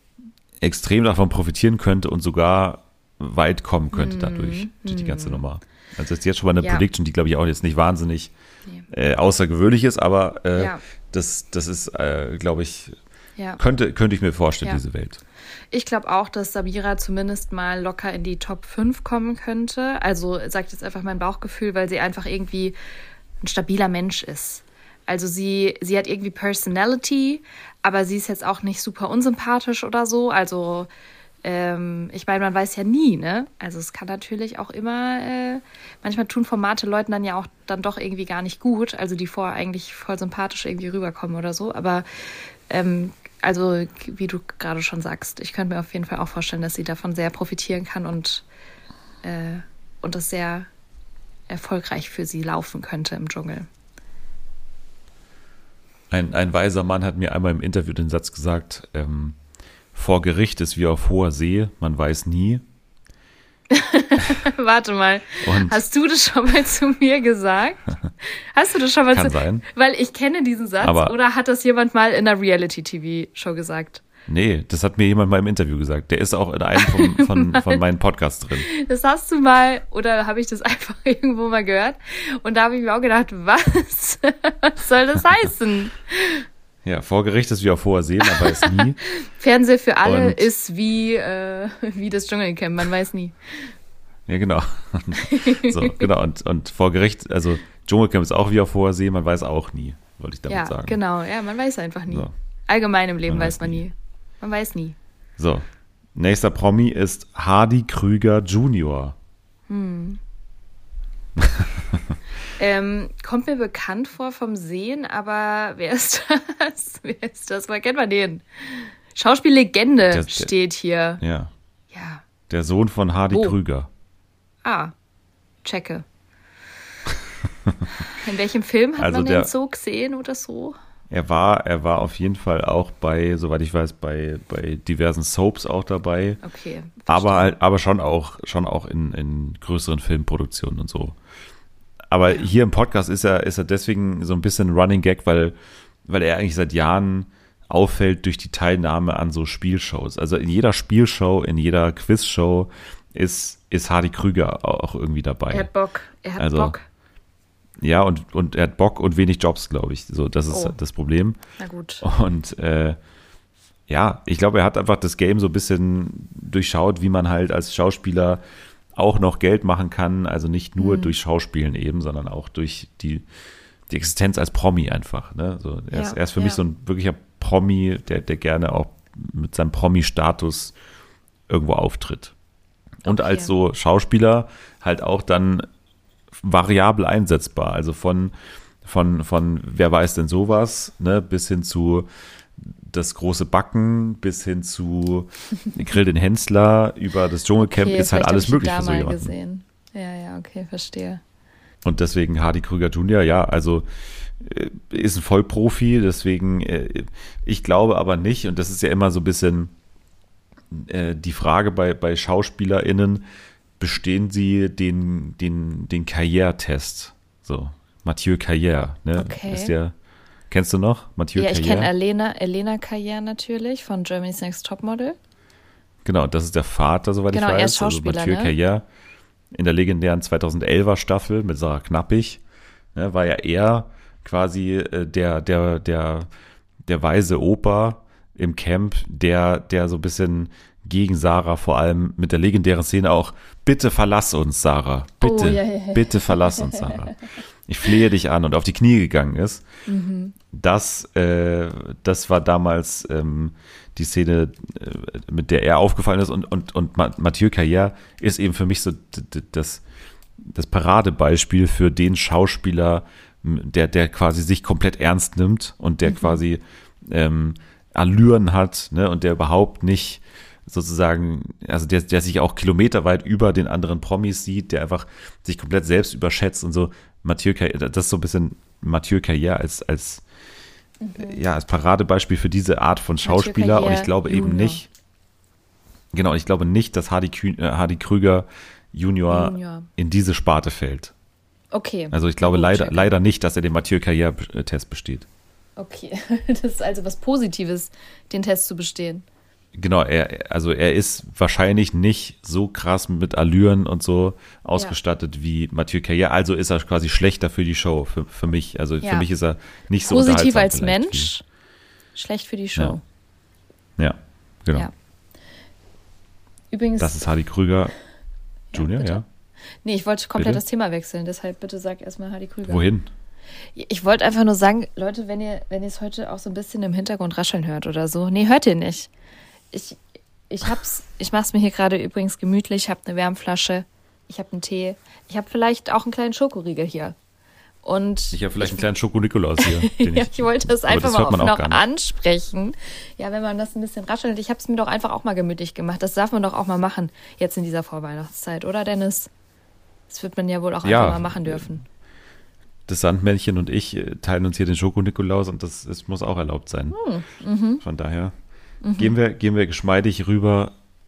extrem davon profitieren könnte und sogar weit kommen könnte mhm. dadurch, durch die ganze Nummer. Also das ist jetzt schon mal eine ja. Prediction, die, glaube ich, auch jetzt nicht wahnsinnig nee. äh, außergewöhnlich ist, aber äh, ja. das, das ist, äh, glaube ich, ja. könnte, könnte ich mir vorstellen, ja. diese Welt. Ich glaube auch, dass Samira zumindest mal locker in die Top fünf kommen könnte. Also sagt jetzt einfach mein Bauchgefühl, weil sie einfach irgendwie ein stabiler Mensch ist. Also sie, sie hat irgendwie Personality, aber sie ist jetzt auch nicht super unsympathisch oder so. Also ähm, ich meine, man weiß ja nie, ne? Also es kann natürlich auch immer, äh, manchmal tun Formate Leuten dann ja auch dann doch irgendwie gar nicht gut. Also die vorher eigentlich voll sympathisch irgendwie rüberkommen oder so. Aber ähm, also wie du gerade schon sagst, ich könnte mir auf jeden Fall auch vorstellen, dass sie davon sehr profitieren kann und, äh, und das sehr erfolgreich für sie laufen könnte im Dschungel. Ein, ein weiser Mann hat mir einmal im Interview den Satz gesagt, ähm, vor Gericht ist wie auf hoher See, man weiß nie. Warte mal, und hast du das schon mal zu mir gesagt? Hast du das schon mal kann zu sein. Weil ich kenne diesen Satz, aber oder hat das jemand mal in einer Reality-T V-Show gesagt? Nee, das hat mir jemand mal im Interview gesagt. Der ist auch in einem von, von, von meinen Podcasts drin. Das hast du mal, oder habe ich das einfach irgendwo mal gehört? Und da habe ich mir auch gedacht, was? Was soll das heißen? Ja, vor Gericht ist wie auf hoher See, man weiß nie. Fernsehen für alle und ist wie, äh, wie das Dschungelcamp, man weiß nie. Ja, genau. So, genau. Und, und vor Gericht, also Dschungelcamp ist auch wie auf hoher See, man weiß auch nie, wollte ich damit ja, sagen. Ja, genau. Ja, man weiß einfach nie. So. Allgemein im Leben man weiß man nie. nie. Man weiß nie. So, nächster Promi ist Hardy Krüger Junior Hm. ähm, kommt mir bekannt vor vom Sehen, aber wer ist das? Wer ist das? Woher kennt man den? Schauspiellegende der, der, steht hier. Ja. Ja. Der Sohn von Hardy oh. Krüger. Ah, checke. In welchem Film hat also man der, den so gesehen oder so? Er war, er war auf jeden Fall auch bei, soweit ich weiß, bei, bei diversen Soaps auch dabei. Okay. Aber halt, aber schon auch, schon auch in, in größeren Filmproduktionen und so. Aber ja. hier im Podcast ist er, ist er deswegen so ein bisschen Running Gag, weil, weil er eigentlich seit Jahren auffällt durch die Teilnahme an so Spielshows. Also in jeder Spielshow, in jeder Quizshow ist, ist Hardy Krüger auch irgendwie dabei. Er hat Bock. Er hat also, Bock. Ja, und, und er hat Bock und wenig Jobs, glaube ich. So, das ist oh. das Problem. Na gut. Und äh, ja, ich glaube, er hat einfach das Game so ein bisschen durchschaut, wie man halt als Schauspieler auch noch Geld machen kann. Also nicht nur mhm. durch Schauspielen eben, sondern auch durch die, die Existenz als Promi einfach. Ne? So, er, ja, ist, er ist für ja. mich so ein wirklicher Promi, der, der gerne auch mit seinem Promi-Status irgendwo auftritt. Und okay. als so Schauspieler halt auch dann variabel einsetzbar, also von, von, von wer weiß denn sowas, ne, bis hin zu das große Backen, bis hin zu Grill den Hensler, über das Dschungelcamp okay, ist halt alles möglich für so jemanden. Gesehen. Ja, ja, okay, verstehe. Und deswegen Hardy Krüger Junior, ja, also ist ein Vollprofi, deswegen, ich glaube aber nicht, und das ist ja immer so ein bisschen die Frage bei, bei SchauspielerInnen, bestehen sie den, den, den Carrière-Test. So, Mathieu Carrière, ne? Okay. Ist der, kennst du noch? Mathieu Ja, ich Carrière? kenne Elena, Elena Carrière natürlich von Germany's Next Topmodel. Genau, das ist der Vater, soweit Genau, ich weiß. er ist Schauspieler, also Mathieu ne? Carrière in der legendären zweitausendelfer Staffel mit Sarah Knappig, ne, war ja er quasi äh, der, der, der, der weise Opa im Camp, der, der so ein bisschen gegen Sarah vor allem mit der legendären Szene auch, bitte verlass uns, Sarah, bitte, Oh, ja, ja, ja. bitte verlass uns, Sarah. Ich flehe dich an und auf die Knie gegangen ist. Mhm. Das, äh, das war damals ähm, die Szene, äh, mit der er aufgefallen ist und, und, und Ma- Mathieu Carrière ist eben für mich so d- d- das, das Paradebeispiel für den Schauspieler, der, der quasi sich komplett ernst nimmt und der Mhm. quasi ähm, Allüren hat, ne, und der überhaupt nicht sozusagen, also der, der sich auch kilometerweit über den anderen Promis sieht, der einfach sich komplett selbst überschätzt und so. Mathieu Carrière, das ist so ein bisschen Mathieu Carrière als, als, Mhm. ja, als Paradebeispiel für diese Art von Schauspieler. Carrière Und ich glaube eben Junior. nicht, genau, ich glaube nicht, dass Hardy, Kü- äh, Hardy Krüger Junior, Junior. in diese Sparte fällt. Okay. Also ich glaube Gut, leider, check. leider nicht, dass er den Mathieu Carrière-Test besteht. Okay, das ist also was Positives, den Test zu bestehen. Genau, er, also er ist wahrscheinlich nicht so krass mit Allüren und so ausgestattet wie Mathieu Carrière. Also ist er quasi schlechter für die Show, für, für mich. Also Ja. für mich ist er nicht so Positiv unterhaltsam als vielleicht Mensch, schlecht für die Show. Wie, ja, genau. Ja. Übrigens, Das ist Hardy Krüger Junior, bitte. ja. nee, ich wollte komplett Bitte? das Thema wechseln, deshalb bitte sag erstmal Hardy Krüger. Wohin? Ich wollte einfach nur sagen, Leute, wenn ihr, wenn ihr es heute auch so ein bisschen im Hintergrund rascheln hört oder so, nee, hört ihr nicht. Ich, ich hab's, ich mach's mir hier gerade übrigens gemütlich, ich habe eine Wärmflasche, ich habe einen Tee, ich habe vielleicht auch einen kleinen Schokoriegel hier. Und Ich habe vielleicht einen kleinen Schoko-Nikolaus hier. Den ja, ich wollte das aber einfach das hört mal man auch auch noch gar nicht. ansprechen. Ja, wenn man das ein bisschen raschelt, ich habe es mir doch einfach auch mal gemütlich gemacht. Das darf man doch auch mal machen, jetzt in dieser Vorweihnachtszeit, oder Dennis? Das wird man ja wohl auch Ja. einfach mal machen dürfen. Das Sandmännchen und ich äh, teilen uns hier den Schoko-Nikolaus und das, das muss auch erlaubt sein. Hm, Von daher mhm. gehen, wir, gehen wir geschmeidig rüber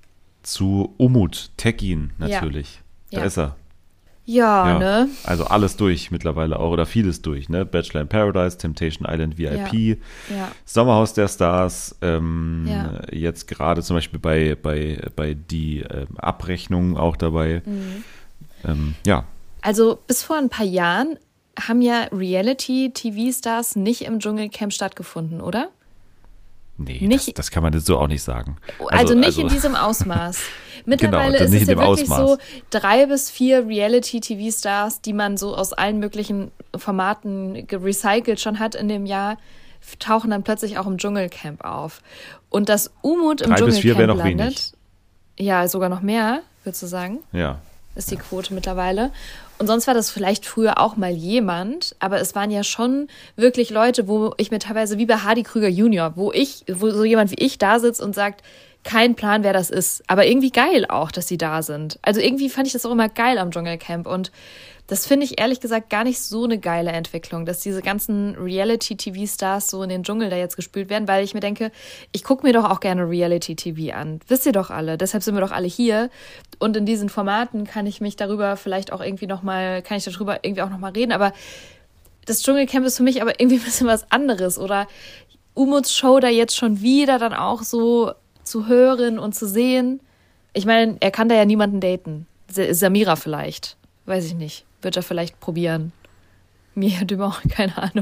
zu Umut Tekin natürlich. Da Ja. ist er. Ja, Ja. ne? Also alles durch mittlerweile auch oder vieles durch. Ne? Bachelor in Paradise, Temptation Island V I P, Ja. Sommerhaus der Stars, ähm, Ja. jetzt gerade zum Beispiel bei, bei, bei die ähm, Abrechnung auch dabei. Mhm. Ähm, ja, Also bis vor ein paar Jahren haben ja Reality-T V-Stars nicht im Dschungelcamp stattgefunden, oder? nee, Nicht- das, das kann man jetzt so auch nicht sagen. Also, nicht in diesem Ausmaß. Mittlerweile Genau, ist nicht es in ja dem wirklich Ausmaß. so drei bis vier Reality-T V-Stars, die man so aus allen möglichen Formaten gerecycelt schon hat in dem Jahr, tauchen dann plötzlich auch im Dschungelcamp auf. Und dass Umut im Drei bis vier Dschungelcamp wäre noch landet, wenig. ja, sogar noch mehr, würdest du sagen? Ja, Ist die Quote mittlerweile. Und sonst war das vielleicht früher auch mal jemand, aber es waren ja schon wirklich Leute, wo ich mir teilweise wie bei Hardy Krüger Junior, wo ich, wo so jemand wie ich da sitzt und sagt, kein Plan, wer das ist. Aber irgendwie geil auch, dass sie da sind. Also irgendwie fand ich das auch immer geil am Dschungelcamp. Und das finde ich ehrlich gesagt gar nicht so eine geile Entwicklung, dass diese ganzen Reality-T V-Stars so in den Dschungel da jetzt gespült werden, weil ich mir denke, ich gucke mir doch auch gerne Reality-T V an. Wisst ihr doch alle. Deshalb sind wir doch alle hier. Und in diesen Formaten kann ich mich darüber vielleicht auch irgendwie nochmal, kann ich darüber irgendwie auch nochmal reden. Aber das Dschungelcamp ist für mich aber irgendwie ein bisschen was anderes. Oder Umuts Show da jetzt schon wieder dann auch so zu hören und zu sehen. Ich meine, er kann da ja niemanden daten. Samira vielleicht. Weiß ich nicht. Wird er vielleicht probieren. Mir hat immer auch keine Ahnung.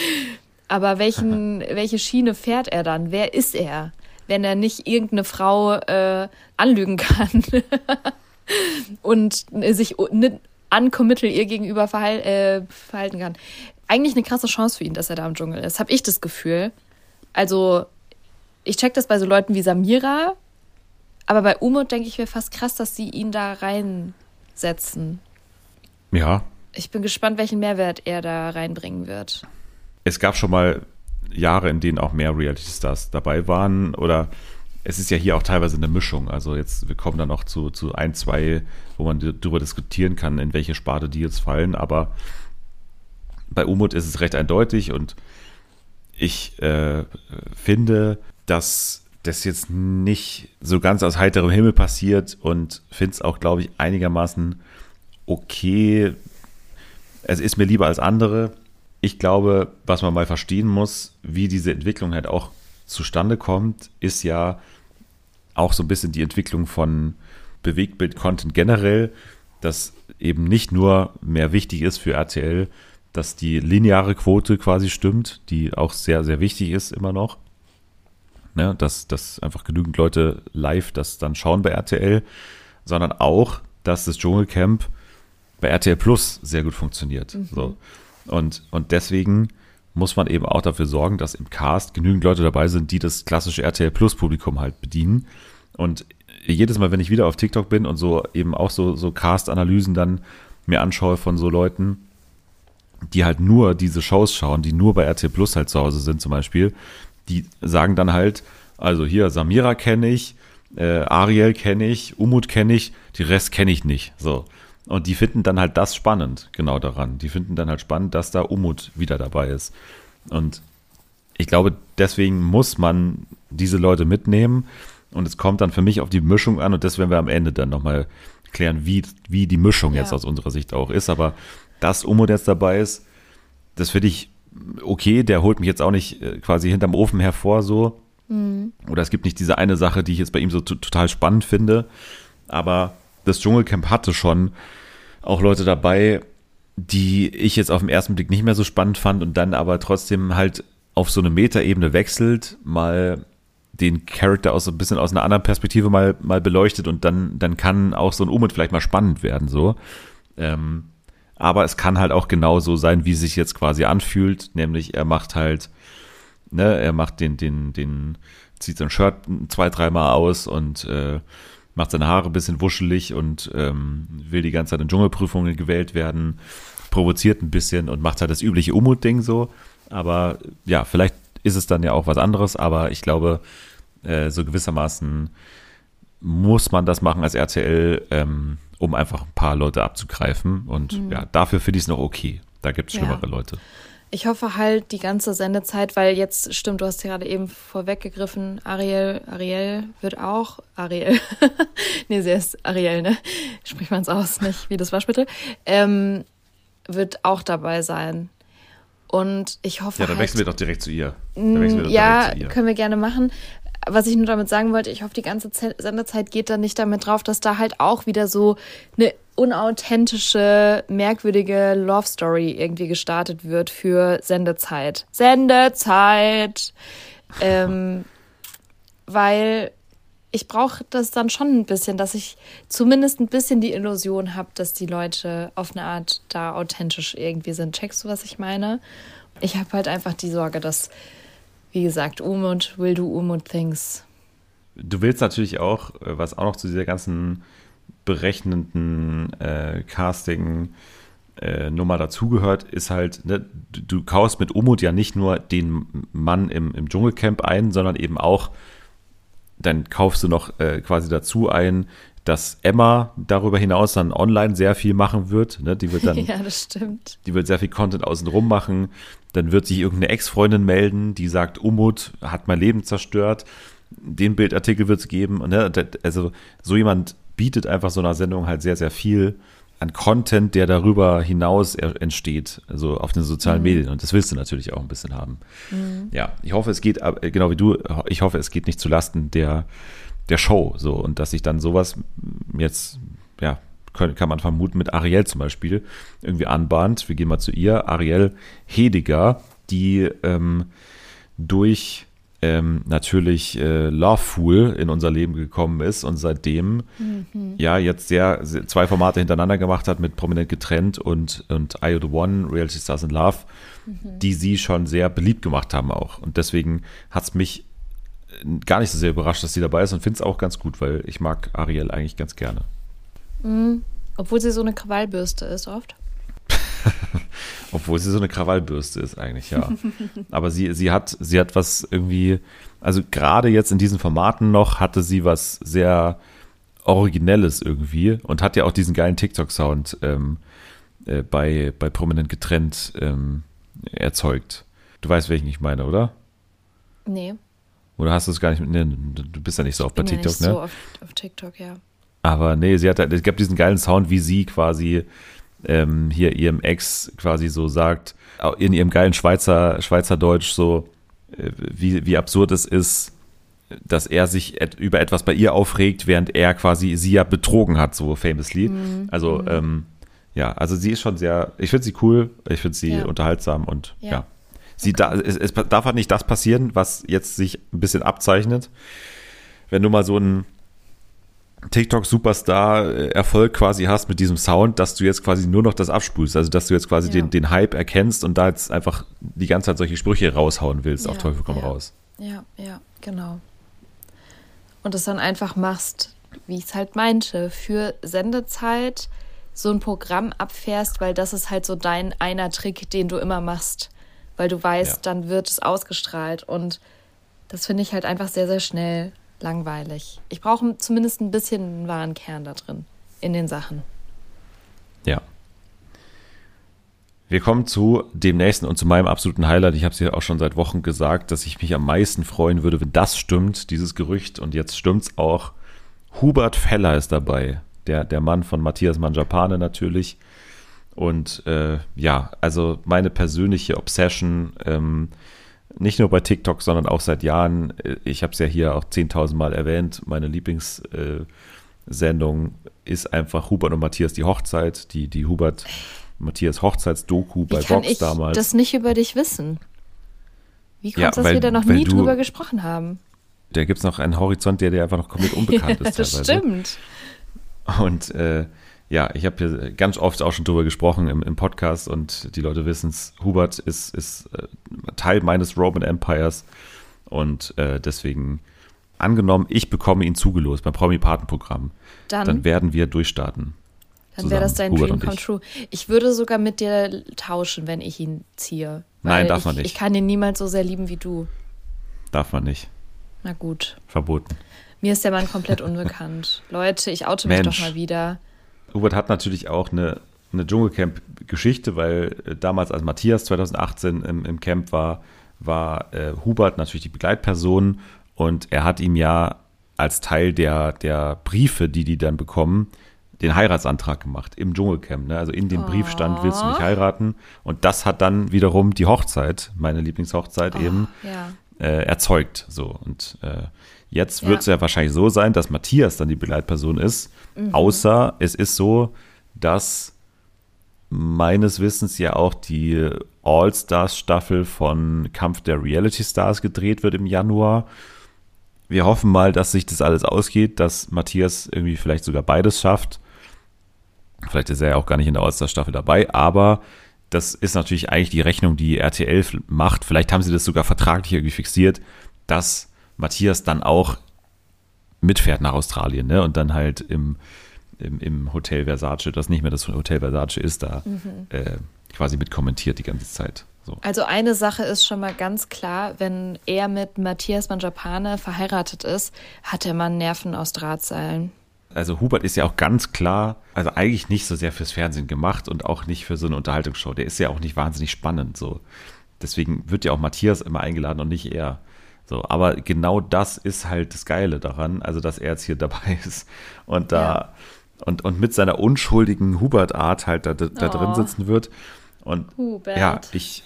Aber welchen, welche Schiene fährt er dann? Wer ist er, wenn er nicht irgendeine Frau äh, anlügen kann und sich uncommittal ihr gegenüber verhal äh, verhalten kann? Eigentlich eine krasse Chance für ihn, dass er da im Dschungel ist. Habe ich das Gefühl. Also ich check das bei so Leuten wie Samira, aber bei Umut denke ich, wäre fast krass, dass sie ihn da reinsetzen. ja. Ich bin gespannt, welchen Mehrwert er da reinbringen wird. Es gab schon mal Jahre, in denen auch mehr Reality-Stars dabei waren oder es ist ja hier auch teilweise eine Mischung. Also jetzt, wir kommen dann noch zu, zu ein, zwei, wo man darüber diskutieren kann, in welche Sparte die jetzt fallen, aber bei Umut ist es recht eindeutig und ich äh, finde, dass das jetzt nicht so ganz aus heiterem Himmel passiert und finde es auch, glaube ich, einigermaßen okay. Es ist mir lieber als andere. Ich glaube, was man mal verstehen muss, wie diese Entwicklung halt auch zustande kommt, ist ja auch so ein bisschen die Entwicklung von Bewegtbild-Content generell, dass eben nicht nur mehr wichtig ist für R T L, dass die lineare Quote quasi stimmt, die auch sehr, sehr wichtig ist immer noch. Ne, dass, dass einfach genügend Leute live das dann schauen bei R T L, sondern auch, dass das Dschungelcamp bei R T L Plus sehr gut funktioniert. Mhm. So. Und, und deswegen muss man eben auch dafür sorgen, dass im Cast genügend Leute dabei sind, die das klassische R T L Plus Publikum halt bedienen. Und jedes Mal, wenn ich wieder auf TikTok bin und so eben auch so, so Cast-Analysen dann mir anschaue von so Leuten, die halt nur diese Shows schauen, die nur bei R T L Plus halt zu Hause sind zum Beispiel, die sagen dann halt, also hier Samira kenne ich, äh, Ariel kenne ich, Umut kenne ich, die Rest kenne ich nicht. So. Und die finden dann halt das spannend, genau daran. Die finden dann halt spannend, dass da Umut wieder dabei ist. Und ich glaube, deswegen muss man diese Leute mitnehmen. Und es kommt dann für mich auf die Mischung an. Und das werden wir am Ende dann nochmal klären, wie, wie die Mischung jetzt ja. aus unserer Sicht auch ist. Aber dass Umut jetzt dabei ist, das finde ich okay, der holt mich jetzt auch nicht äh, quasi hinterm Ofen hervor so. Mhm. Oder es gibt nicht diese eine Sache, die ich jetzt bei ihm so t- total spannend finde. Aber das Dschungelcamp hatte schon auch Leute dabei, die ich jetzt auf den ersten Blick nicht mehr so spannend fand und dann aber trotzdem halt auf so eine Metaebene wechselt, mal den Charakter aus so ein bisschen aus einer anderen Perspektive mal, mal beleuchtet und dann, dann kann auch so ein Umut vielleicht mal spannend werden so. Ähm, Aber es kann halt auch genauso sein, wie es sich jetzt quasi anfühlt, nämlich er macht halt, ne, er macht den, den, den, zieht sein Shirt zwei, dreimal aus und äh, macht seine Haare ein bisschen wuschelig und ähm, will die ganze Zeit in Dschungelprüfungen gewählt werden, provoziert ein bisschen und macht halt das übliche Umut-Ding so. Aber ja, vielleicht ist es dann ja auch was anderes, aber ich glaube, äh, so gewissermaßen muss man das machen als R T L, ähm, um einfach ein paar Leute abzugreifen. Und mhm. ja, dafür finde ich es noch okay. Da gibt es schlimmere ja. Leute. Ich hoffe halt die ganze Sendezeit, weil jetzt, stimmt, du hast ja gerade eben vorweggegriffen, Ariel, Ariel wird auch, Ariel, nee, sie ist Ariel, ne? Spricht man es aus, nicht wie das Waschmittel, ähm, wird auch dabei sein. Und ich hoffe Ja, dann halt, wechseln wir doch direkt zu ihr. Dann wechseln wir doch ja, direkt zu ihr. Können wir gerne machen. Was ich nur damit sagen wollte, ich hoffe, die ganze Sendezeit geht dann nicht damit drauf, dass da halt auch wieder so eine unauthentische, merkwürdige Love Story irgendwie gestartet wird für Sendezeit. Sendezeit! ähm, weil ich brauche das dann schon ein bisschen, dass ich zumindest ein bisschen die Illusion habe, dass die Leute auf eine Art da authentisch irgendwie sind. Checkst du, was ich meine? Ich habe halt einfach die Sorge, dass, wie gesagt, Umut will do Umut things. Du willst natürlich auch, was auch noch zu dieser ganzen berechnenden äh, Casting-Nummer äh, dazugehört, ist halt, ne, du, du kaufst mit Umut ja nicht nur den Mann im, im Dschungelcamp ein, sondern eben auch, dann kaufst du noch äh, quasi dazu ein, dass Emma darüber hinaus dann online sehr viel machen wird. Ne? Die wird dann, ja, das stimmt. Die wird sehr viel Content außenrum machen. Dann wird sich irgendeine Ex-Freundin melden, die sagt, Umut hat mein Leben zerstört. Den Bildartikel wird es geben. Ne? Also so jemand bietet einfach so einer Sendung halt sehr, sehr viel an Content, der darüber hinaus entsteht, also auf den sozialen mhm. Medien. Und das willst du natürlich auch ein bisschen haben. Mhm. Ja, ich hoffe, es geht, genau wie du, ich hoffe, es geht nicht zu Lasten der, der Show. So, und dass sich dann sowas jetzt, ja, kann, kann man vermuten, mit Ariel zum Beispiel irgendwie anbahnt. Wir gehen mal zu ihr. Ariel Hediger, die ähm, durch ähm, natürlich äh, Lovefool in unser Leben gekommen ist und seitdem mhm. ja jetzt sehr, sehr zwei Formate hintereinander gemacht hat mit Prominent getrennt und, und I O The One, Reality Stars in Love, mhm. die sie schon sehr beliebt gemacht haben auch. Und deswegen hat es mich gar nicht so sehr überrascht, dass sie dabei ist und finde es auch ganz gut, weil ich mag Ariel eigentlich ganz gerne. Mhm. Obwohl sie so eine Krawallbürste ist oft. Obwohl sie so eine Krawallbürste ist eigentlich, ja. Aber sie, sie hat, sie hat was irgendwie, also gerade jetzt in diesen Formaten noch, hatte sie was sehr Originelles irgendwie und hat ja auch diesen geilen TikTok-Sound ähm, äh, bei, bei Prominent getrennt ähm, erzeugt. Du weißt, welchen ich meine, oder? Nee. Oder hast du es gar nicht, nee, du bist ja nicht so oft bei Bin ja TikTok, nicht ne? so auf, auf TikTok, ja. Aber nee, sie hat, es gab diesen geilen Sound, wie sie quasi ähm, hier ihrem Ex quasi so sagt, in ihrem geilen Schweizer, Schweizerdeutsch so, äh, wie, wie absurd es ist, dass er sich et, über etwas bei ihr aufregt, während er quasi sie ja betrogen hat, so famously. Mhm. Also, mhm. Ähm, ja, also sie ist schon sehr, ich finde sie cool, ich finde sie ja. unterhaltsam und ja. ja. Sie okay. da, es, es darf halt nicht das passieren, was jetzt sich ein bisschen abzeichnet. Wenn du mal so einen TikTok-Superstar-Erfolg quasi hast mit diesem Sound, dass du jetzt quasi nur noch das abspulst, also dass du jetzt quasi ja. den, den Hype erkennst und da jetzt einfach die ganze Zeit solche Sprüche raushauen willst, ja, auf Teufel komm ja. raus. Ja, ja, genau. Und es dann einfach machst, wie ich es halt meinte, für Sendezeit so ein Programm abfährst, weil das ist halt so dein einer Trick, den du immer machst, weil du weißt, ja. dann wird es ausgestrahlt und das finde ich halt einfach sehr, sehr schnell langweilig. Ich brauche zumindest ein bisschen einen wahren Kern da drin, in den Sachen. Ja. Wir kommen zu dem nächsten und zu meinem absoluten Highlight. Ich habe es ja auch schon seit Wochen gesagt, dass ich mich am meisten freuen würde, wenn das stimmt, dieses Gerücht. Und jetzt stimmt's auch. Hubert Feller ist dabei. Der, der Mann von Matthias Manjapane natürlich. Und äh, ja, also meine persönliche Obsession, ähm, nicht nur bei TikTok, sondern auch seit Jahren. Ich habe es ja hier auch zehntausend Mal erwähnt. Meine Lieblingssendung äh, ist einfach Hubert und Matthias die Hochzeit. Die, die Hubert Matthias Hochzeitsdoku bei Wie Vox ich damals. Das nicht über dich wissen. Wie kommt Ja, es, dass weil- wir da noch weil nie du- drüber gesprochen haben? Da gibt es noch einen Horizont, der dir einfach noch komplett unbekannt Ja, ist. das teilweise. stimmt. Und äh, ja, ich habe hier ganz oft auch schon drüber gesprochen im, im Podcast und die Leute wissen es, Hubert ist, ist äh, Teil meines Roman Empires und äh, deswegen angenommen, ich bekomme ihn zugelost beim Promi-Paten-Programm, Dann, dann werden wir durchstarten. dann wäre das zusammen, dein Hubert Dream und come ich. true. Ich würde sogar mit dir tauschen, wenn ich ihn ziehe. Nein, Weil darf ich, man nicht. Ich kann ihn niemals so sehr lieben wie du. Darf man nicht. Na gut. Verboten. Mir ist der Mann komplett unbekannt. Leute, ich oute mich Mensch. doch mal wieder. Hubert hat natürlich auch eine, eine Dschungelcamp-Geschichte, weil äh, damals, als Matthias zwanzig achtzehn im, im Camp war, war äh, Hubert natürlich die Begleitperson und er hat ihm ja als Teil der, der Briefe, die die dann bekommen, den Heiratsantrag gemacht im Dschungelcamp. Ne? Also in dem Brief stand, willst du mich heiraten? Und das hat dann wiederum die Hochzeit, meine Lieblingshochzeit eben, Ja. äh, erzeugt. So. Und äh, jetzt Ja. wird es ja wahrscheinlich so sein, dass Matthias dann die Begleitperson ist, Mhm. außer es ist so, dass meines Wissens ja auch die All-Stars-Staffel von Kampf der Reality Stars gedreht wird im Januar. Wir hoffen mal, dass sich das alles ausgeht, dass Matthias irgendwie vielleicht sogar beides schafft. Vielleicht ist er ja auch gar nicht in der All-Star-Staffel dabei, aber das ist natürlich eigentlich die Rechnung, die R T L macht. Vielleicht haben sie das sogar vertraglich irgendwie fixiert, dass Matthias dann auch mitfährt nach Australien, ne? Und dann halt im, im, im Hotel Versace, das nicht mehr das Hotel Versace ist, da Mhm. äh, quasi mitkommentiert die ganze Zeit. So. Also eine Sache ist schon mal ganz klar, wenn er mit Matthias Manjapane verheiratet ist, hat der Mann Nerven aus Drahtseilen. Also Hubert ist ja auch ganz klar, also eigentlich nicht so sehr fürs Fernsehen gemacht und auch nicht für so eine Unterhaltungsshow. Der ist ja auch nicht wahnsinnig spannend so. Deswegen wird ja auch Matthias immer eingeladen und nicht er. So, aber genau das ist halt das Geile daran, also dass er jetzt hier dabei ist und da Ja. und, und mit seiner unschuldigen Hubert-Art halt da, da Oh. drin sitzen wird. Und Hubert. ja, ich,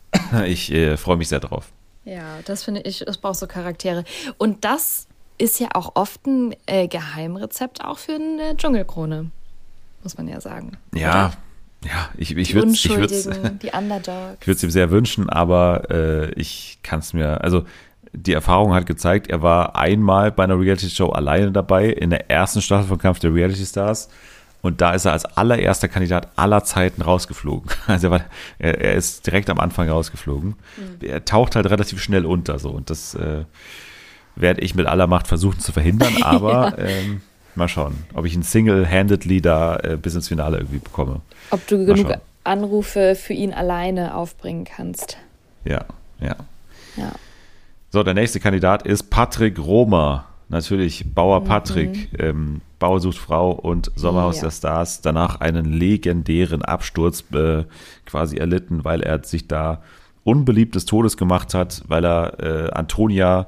ich äh, freue mich sehr drauf. Ja, das finde ich, es braucht so Charaktere. Und das ist ja auch oft ein äh, Geheimrezept auch für eine Dschungelkrone, muss man ja sagen. Ja, ja, ich, ich Die würde es ich Unschuldigen, die Underdogs. Ich würde es ihm sehr wünschen, aber äh, ich kann es mir, also die Erfahrung hat gezeigt, er war einmal bei einer Reality-Show alleine dabei, in der ersten Staffel von Kampf der Reality Stars und da ist er als allererster Kandidat aller Zeiten rausgeflogen. Also er, war, er, er ist direkt am Anfang rausgeflogen. Mhm. Er taucht halt relativ schnell unter so und das äh, werde ich mit aller Macht versuchen zu verhindern, aber ja. ähm, mal schauen, ob ich ihn single-handedly da äh, bis ins Finale irgendwie bekomme. Ob du Mal genug schauen. Anrufe für ihn alleine aufbringen kannst. Ja, ja. Ja. So, der nächste Kandidat ist Patrick Romer. Natürlich Bauer Patrick, mhm. ähm, Bauer sucht Frau und Sommerhaus Ja. der Stars. Danach einen legendären Absturz äh, quasi erlitten, weil er sich da unbeliebt des Todes gemacht hat, weil er äh, Antonia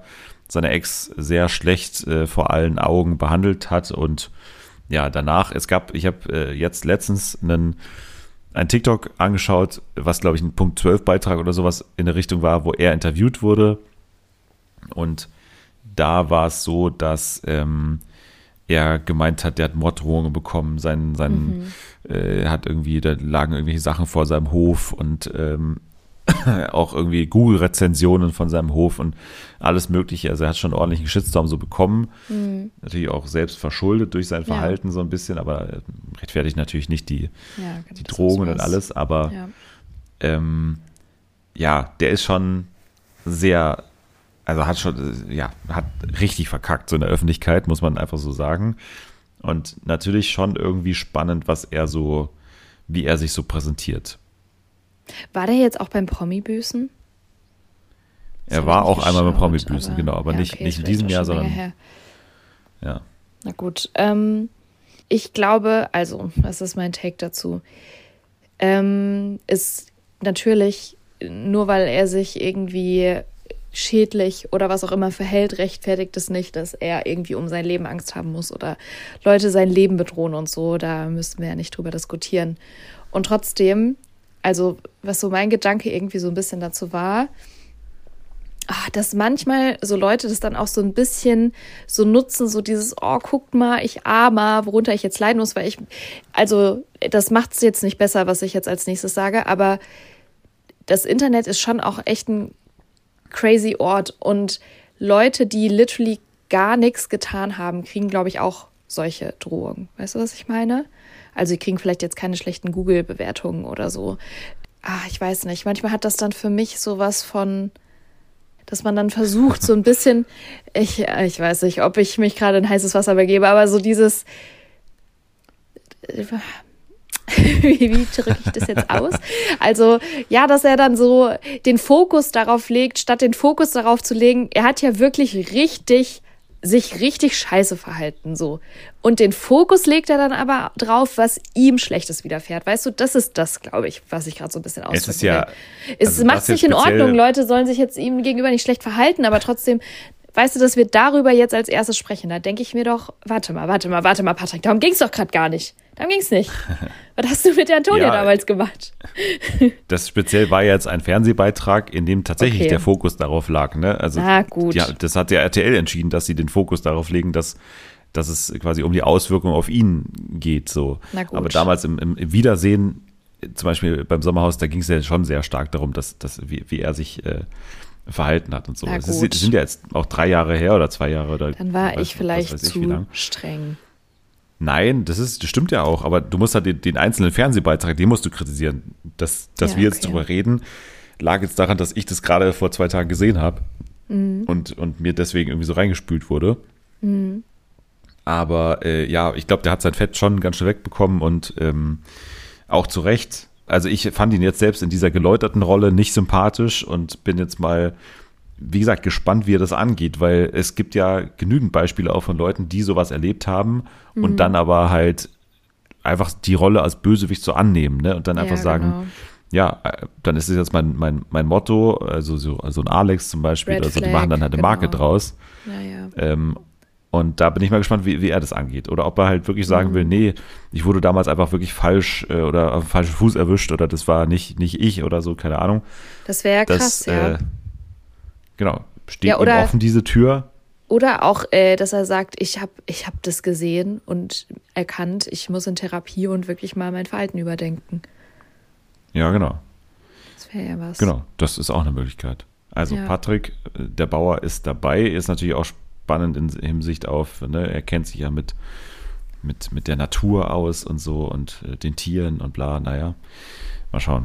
seine Ex sehr schlecht äh, vor allen Augen behandelt hat und ja, danach, es gab, ich habe äh, jetzt letztens einen, einen TikTok angeschaut, was glaube ich ein Punkt zwölf Beitrag oder sowas in der Richtung war, wo er interviewt wurde und da war es so, dass ähm, er gemeint hat, der hat Morddrohungen bekommen, sein, sein mhm. äh, hat irgendwie, da lagen irgendwelche Sachen vor seinem Hof und ähm, auch irgendwie Google-Rezensionen von seinem Hof und alles mögliche. Also er hat schon einen ordentlichen Shitstorm so bekommen. Mhm. Natürlich auch selbst verschuldet durch sein Verhalten ja. so ein bisschen, aber rechtfertigt natürlich nicht die, ja, die Drohungen und alles. Aber ja. Ähm, ja, der ist schon sehr, also hat schon, ja, hat richtig verkackt so in der Öffentlichkeit, muss man einfach so sagen. Und natürlich schon irgendwie spannend, was er so, wie er sich so präsentiert. War der jetzt auch beim Promi-Büßen? Er war auch einmal beim Promi-Büßen, genau, aber ja, nicht, okay, nicht in diesem Jahr, sondern. Her. Ja. Na gut. Ähm, ich glaube, also, was ist mein Take dazu? Ähm, ist natürlich, nur weil er sich irgendwie schädlich oder was auch immer verhält, rechtfertigt es nicht, dass er irgendwie um sein Leben Angst haben muss oder Leute sein Leben bedrohen und so. Da müssen wir ja nicht drüber diskutieren. Und trotzdem. Also, was so mein Gedanke irgendwie so ein bisschen dazu war, ach, dass manchmal so Leute das dann auch so ein bisschen so nutzen, so dieses, oh, guckt mal, ich Armer, worunter ich jetzt leiden muss, weil ich, also, das macht es jetzt nicht besser, was ich jetzt als nächstes sage, aber das Internet ist schon auch echt ein crazy Ort und Leute, die literally gar nichts getan haben, kriegen, glaube ich, auch solche Drohungen. Weißt du, was ich meine? Also sie kriegen vielleicht jetzt keine schlechten Google-Bewertungen oder so. Ah, ich weiß nicht. Manchmal hat das dann für mich sowas von, dass man dann versucht, so ein bisschen, ich, ich weiß nicht, ob ich mich gerade in heißes Wasser begebe, aber so dieses, wie, wie drücke ich das jetzt aus? Also ja, dass er dann so den Fokus darauf legt, statt den Fokus darauf zu legen, er hat ja wirklich richtig sich richtig scheiße verhalten, so. Und den Fokus legt er dann aber drauf, was ihm Schlechtes widerfährt. Weißt du, das ist das, glaube ich, was ich gerade so ein bisschen ausdrücke. Es ist ja, es also macht sich in Ordnung, Leute sollen sich jetzt ihm gegenüber nicht schlecht verhalten, aber trotzdem, weißt du, dass wir darüber jetzt als erstes sprechen, da denke ich mir doch, warte mal, warte mal, warte mal, Patrick, darum ging es doch gerade gar nicht. Darum ging es nicht. Was hast du mit der Antonia ja, damals gemacht? Das speziell war ja jetzt ein Fernsehbeitrag, in dem tatsächlich okay. der Fokus darauf lag. Ne? Also, ah, gut. Ja, das hat der R T L entschieden, dass sie den Fokus darauf legen, dass, dass es quasi um die Auswirkungen auf ihn geht. So. Na gut. Aber damals im, im Wiedersehen, zum Beispiel beim Sommerhaus, da ging es ja schon sehr stark darum, dass, dass, wie, wie er sich äh, verhalten hat und so. Es ist, sind ja jetzt auch drei Jahre her oder zwei Jahre. Oder dann war weiß, ich vielleicht ich, zu streng. Nein, das ist, das stimmt ja auch, aber du musst halt den, den einzelnen Fernsehbeitrag, den musst du kritisieren. Dass, dass ja, wir jetzt okay. drüber reden, lag jetzt daran, dass ich das gerade vor zwei Tagen gesehen habe mhm. und, und mir deswegen irgendwie so reingespült wurde. Mhm. Aber äh, ja, ich glaube, der hat sein Fett schon ganz schön wegbekommen und ähm, auch zu Recht. Also ich fand ihn jetzt selbst in dieser geläuterten Rolle nicht sympathisch und bin jetzt mal, wie gesagt, gespannt, wie er das angeht, weil es gibt ja genügend Beispiele auch von Leuten, die sowas erlebt haben mhm. und dann aber halt einfach die Rolle als Bösewicht so annehmen, ne? Und dann einfach ja, sagen, genau. ja, dann ist es jetzt mein, mein, mein Motto, also so also ein Alex zum Beispiel, Red oder so, die Flag, machen dann halt eine genau. Marke draus. Ja, ja. Ähm, und da bin ich mal gespannt, wie, wie er das angeht. Oder ob er halt wirklich sagen mhm. will, nee, ich wurde damals einfach wirklich falsch äh, oder auf dem falschen Fuß erwischt oder das war nicht, nicht ich oder so, keine Ahnung. Das wäre ja krass, das, ja. Äh, genau, steht ja, oder, ihm offen diese Tür. Oder auch, äh, dass er sagt, ich habe ich hab das gesehen und erkannt, ich muss in Therapie und wirklich mal mein Verhalten überdenken. Ja, genau. Das wäre ja was. Genau, das ist auch eine Möglichkeit. Also ja. Patrick, der Bauer, ist dabei, ist natürlich auch spannend in Hinsicht auf, ne, er kennt sich ja mit, mit, mit der Natur aus und so und äh, den Tieren und bla, naja, mal schauen.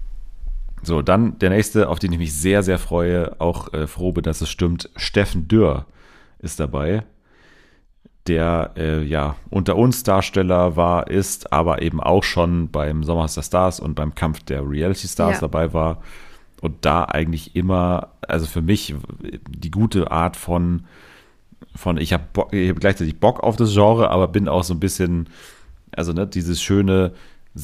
So, dann der nächste, auf den ich mich sehr, sehr freue, auch äh, froh bin, dass es stimmt, Steffen Dürr ist dabei, der äh, ja unter uns Darsteller war, ist, aber eben auch schon beim Sommerhaus der Stars und beim Kampf der Reality Stars ja. dabei war und da eigentlich immer, also für mich die gute Art von, von ich habe hab gleichzeitig Bock auf das Genre, aber bin auch so ein bisschen, also ne, dieses schöne,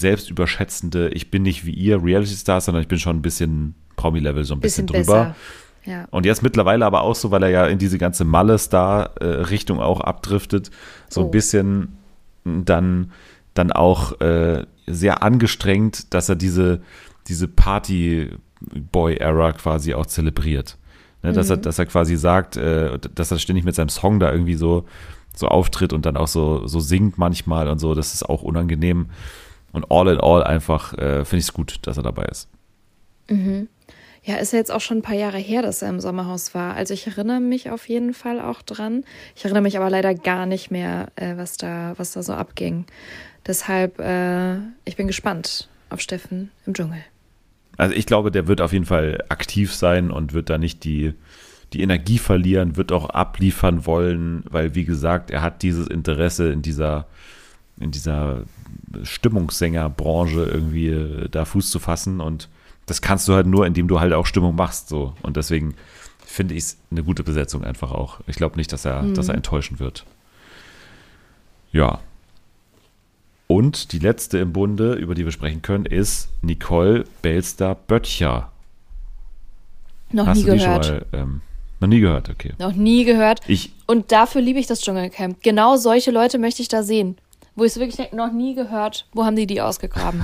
selbstüberschätzende, ich bin nicht wie ihr Reality Stars, sondern ich bin schon ein bisschen Promi-Level, so ein bisschen, bisschen drüber. Ja. Und jetzt mittlerweile aber auch so, weil er ja in diese ganze Malle-Star-Richtung auch abdriftet, so Oh. ein bisschen dann, dann auch äh, sehr angestrengt, dass er diese, diese Party-Boy-Era quasi auch zelebriert. Ne, dass, er, dass er quasi sagt, äh, dass er ständig mit seinem Song da irgendwie so, so auftritt und dann auch so, so singt manchmal und so, das ist auch unangenehm. Und all in all einfach äh, finde ich es gut, dass er dabei ist. Ja, ist ja jetzt auch schon ein paar Jahre her, dass er im Sommerhaus war. Also ich erinnere mich auf jeden Fall auch dran. Ich erinnere mich aber leider gar nicht mehr, äh, was da, was da so abging. Deshalb, äh, ich bin gespannt auf Steffen im Dschungel. Also ich glaube, der wird auf jeden Fall aktiv sein und wird da nicht die, die Energie verlieren, wird auch abliefern wollen, weil wie gesagt, er hat dieses Interesse in dieser, in dieser Stimmungssängerbranche irgendwie äh, da Fuß zu fassen und das kannst du halt nur, indem du halt auch Stimmung machst, so. Und deswegen finde ich es eine gute Besetzung einfach auch. Ich glaube nicht, dass er, Mhm. dass er enttäuschen wird. Ja. Und die letzte im Bunde, über die wir sprechen können, ist Nicole Belster-Böttcher. Noch Hast nie du die gehört. schon mal, ähm, noch nie gehört, okay. Noch nie gehört. Ich, Und dafür liebe ich das Dschungelcamp. Genau solche Leute möchte ich da sehen. Wo ich so wirklich denke, noch nie gehört. Wo haben die die ausgegraben?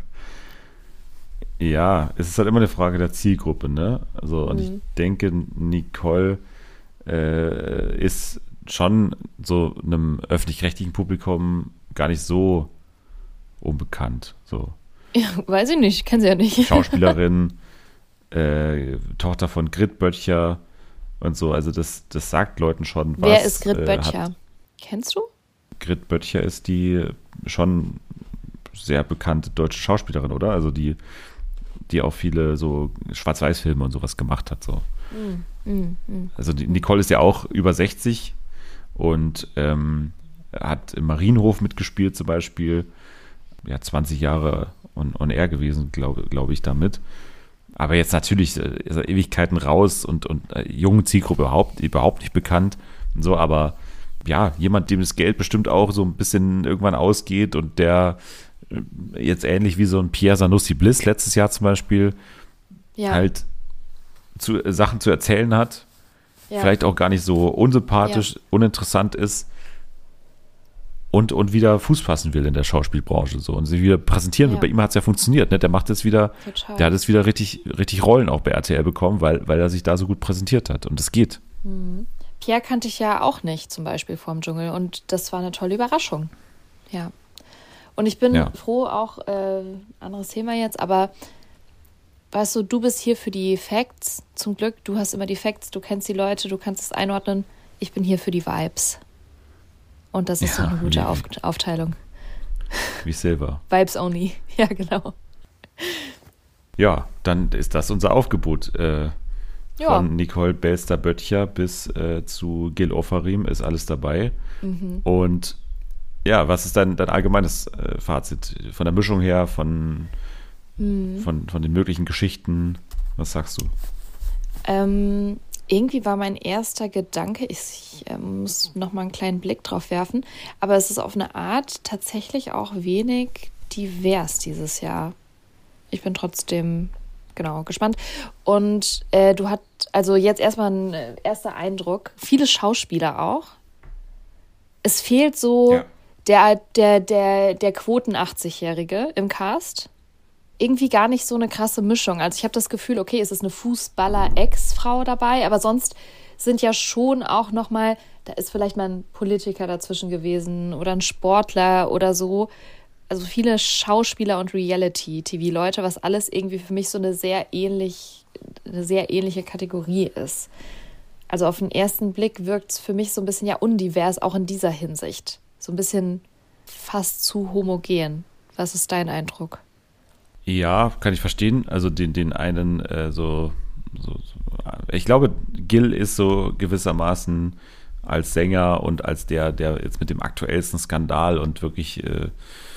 ja, es ist halt immer eine Frage der Zielgruppe, ne? Also, und Mhm. ich denke, Nicole äh, ist schon so einem öffentlich-rechtlichen Publikum gar nicht so unbekannt. So Ja, weiß ich nicht. Kenn sie ja nicht. Schauspielerin, äh, Tochter von Grit Böttcher und so. Also das, das sagt Leuten schon was. Wer ist Grit äh, Böttcher? hat- Kennst du? Grit Böttcher ist die schon sehr bekannte deutsche Schauspielerin, oder? Also die, die auch viele so Schwarz-Weiß-Filme und sowas gemacht hat. So. Mhm. Mhm. Also die Nicole ist ja auch über sechzig und ähm, hat im Marienhof mitgespielt zum Beispiel. Ja, zwanzig Jahre on, on air gewesen, glaube glaub ich, damit. Aber jetzt natürlich äh, ist er Ewigkeiten raus und, und äh, junge Zielgruppe überhaupt, überhaupt nicht bekannt. Und so, aber ja, jemand, dem das Geld bestimmt auch so ein bisschen irgendwann ausgeht und der äh, jetzt ähnlich wie so ein Pierre Sanussi Bliss letztes Jahr zum Beispiel Ja. halt zu, äh, Sachen zu erzählen hat, ja. vielleicht auch gar nicht so unsympathisch, uninteressant ist und, und wieder Fuß fassen will in der Schauspielbranche so und sich wieder präsentieren will. Ja. Bei ihm hat es ja funktioniert, ne? Der macht es wieder, Total. der hat es wieder richtig, richtig Rollen auch bei R T L bekommen, weil, weil er sich da so gut präsentiert hat und es geht. Pierre kannte ich ja auch nicht, zum Beispiel vorm Dschungel. Und das war eine tolle Überraschung. Ja. Und ich bin Ja. froh, auch äh, anderes Thema jetzt, aber weißt du, du bist hier für die Facts. Zum Glück, du hast immer die Facts, du kennst die Leute, du kannst es einordnen. Ich bin hier für die Vibes. Und das ist Ja, so eine gute wie- Auf Aufteilung. Wie Silver. Vibes only. Ja, genau. Ja, dann ist das unser Aufgebot. Äh, Ja. Von Nicole Belster-Böttcher bis äh, zu Gil Ofarim ist alles dabei. Mhm. Und ja, was ist dein, dein allgemeines äh, Fazit? Von der Mischung her, von, Mhm. von, von den möglichen Geschichten? Was sagst du? Ähm, irgendwie war mein erster Gedanke, ich äh, muss noch mal einen kleinen Blick drauf werfen, aber es ist auf eine Art tatsächlich auch wenig divers dieses Jahr. Ich bin trotzdem, genau, gespannt. Und äh, du hast, also jetzt erstmal ein äh, erster Eindruck, viele Schauspieler auch. Es fehlt so Ja. der, der, der, der Quoten-achtzig-Jährige im Cast. Irgendwie gar nicht so eine krasse Mischung. Also ich habe das Gefühl, okay, es ist eine Fußballer-Ex-Frau dabei, aber sonst sind ja schon auch noch mal, da ist vielleicht mal ein Politiker dazwischen gewesen oder ein Sportler oder so. Also viele Schauspieler und Reality-T V-Leute, was alles irgendwie für mich so eine sehr ähnlich, eine sehr ähnliche Kategorie ist. Also auf den ersten Blick wirkt es für mich so ein bisschen ja undivers, auch in dieser Hinsicht. So ein bisschen fast zu homogen. Was ist dein Eindruck? Ja, kann ich verstehen. Also den, den einen äh, so, so, so, ich glaube, Gil ist so gewissermaßen als Sänger und als der, der jetzt mit dem aktuellsten Skandal und wirklich, äh,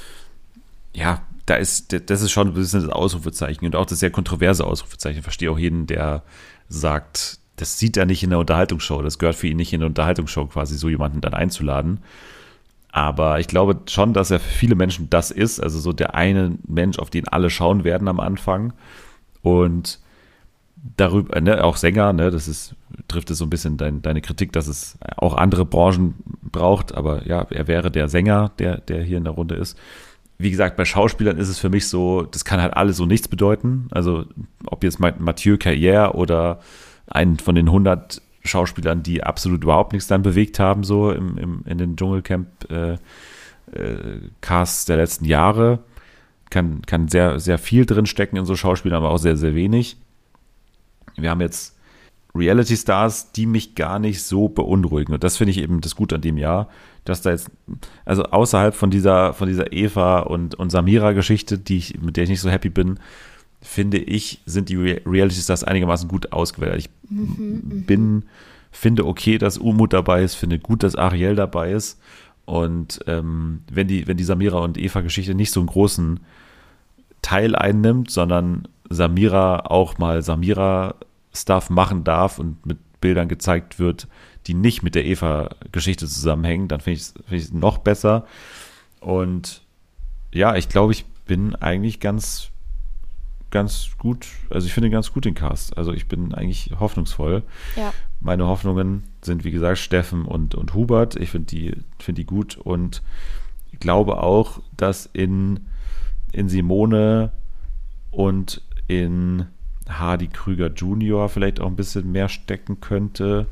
ja, da ist, das ist schon ein bisschen das Ausrufezeichen und auch das sehr kontroverse Ausrufezeichen. Ich verstehe auch jeden, der sagt, das sieht er nicht in der Unterhaltungsshow, das gehört für ihn nicht in der Unterhaltungsshow quasi, so jemanden dann einzuladen. Aber ich glaube schon, dass er für viele Menschen das ist, also so der eine Mensch, auf den alle schauen werden am Anfang. Und darüber, ne, auch Sänger, ne, das ist, trifft es so ein bisschen dein, deine Kritik, dass es auch andere Branchen braucht, aber ja, er wäre der Sänger, der, der hier in der Runde ist. Wie gesagt, bei Schauspielern ist es für mich so, das kann halt alles so nichts bedeuten. Also ob jetzt Mathieu Carrière oder einen von den hundert Schauspielern, die absolut überhaupt nichts dann bewegt haben, so im, im, in den Dschungelcamp-Casts äh, äh, der letzten Jahre. Kann, kann sehr, sehr viel drin stecken in so Schauspielern, aber auch sehr, sehr wenig. Wir haben jetzt Reality-Stars, die mich gar nicht so beunruhigen. Und das finde ich eben das Gute an dem Jahr, dass da jetzt, also außerhalb von dieser, von dieser Eva und, und Samira-Geschichte, die ich, mit der ich nicht so happy bin, finde ich, sind die Reality-Stars einigermaßen gut ausgewählt. Ich mhm, bin, finde okay, dass Umut dabei ist, finde gut, dass Ariel dabei ist. Und ähm, wenn die, wenn die Samira und Eva-Geschichte nicht so einen großen Teil einnimmt, sondern Samira auch mal Samira-Stuff machen darf und mit Bildern gezeigt wird, die nicht mit der Eva-Geschichte zusammenhängen, dann finde ich es find ich noch besser. Und ja, ich glaube, ich bin eigentlich ganz, ganz gut, also ich finde ganz gut den Cast. Also ich bin eigentlich hoffnungsvoll. Ja. Meine Hoffnungen sind, wie gesagt, Steffen und, und Hubert. Ich finde die, find die gut und ich glaube auch, dass in, in Simone und in Hardy Krüger Junior vielleicht auch ein bisschen mehr stecken könnte.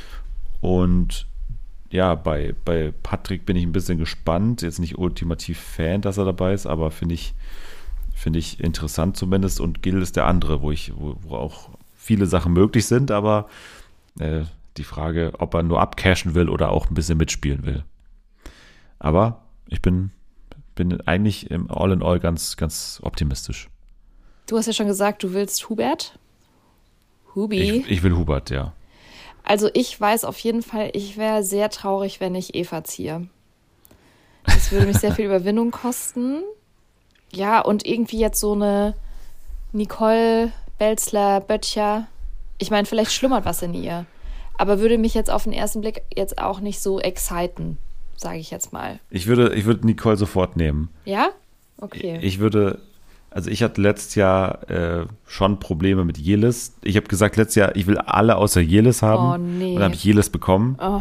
Und ja, bei, bei Patrick bin ich ein bisschen gespannt. Jetzt nicht ultimativ Fan, dass er dabei ist, aber finde ich, finde ich interessant zumindest. Und Gil ist der andere, wo ich, wo, wo auch viele Sachen möglich sind, aber äh, die Frage, ob er nur abcashen will oder auch ein bisschen mitspielen will. Aber ich bin, bin eigentlich im All in All ganz, ganz optimistisch. Du hast ja schon gesagt, du willst Hubert. Hubi. Ich, ich will Hubert, ja. Also ich weiß auf jeden Fall, ich wäre sehr traurig, wenn ich Eva ziehe. Das würde mich sehr viel Überwindung kosten. Ja, und irgendwie jetzt so eine Nicole Belzler-Böttcher. Ich meine, vielleicht schlummert was in ihr. Aber würde mich jetzt auf den ersten Blick jetzt auch nicht so exciten, sage ich jetzt mal. Ich würde, ich würde Nicole sofort nehmen. Ja? Okay. Ich würde... Also ich hatte letztes Jahr äh, schon Probleme mit Jelis. Ich habe gesagt letztes Jahr, ich will alle außer Jelis haben. Oh, nee. Und dann habe ich Jelis bekommen. Oh.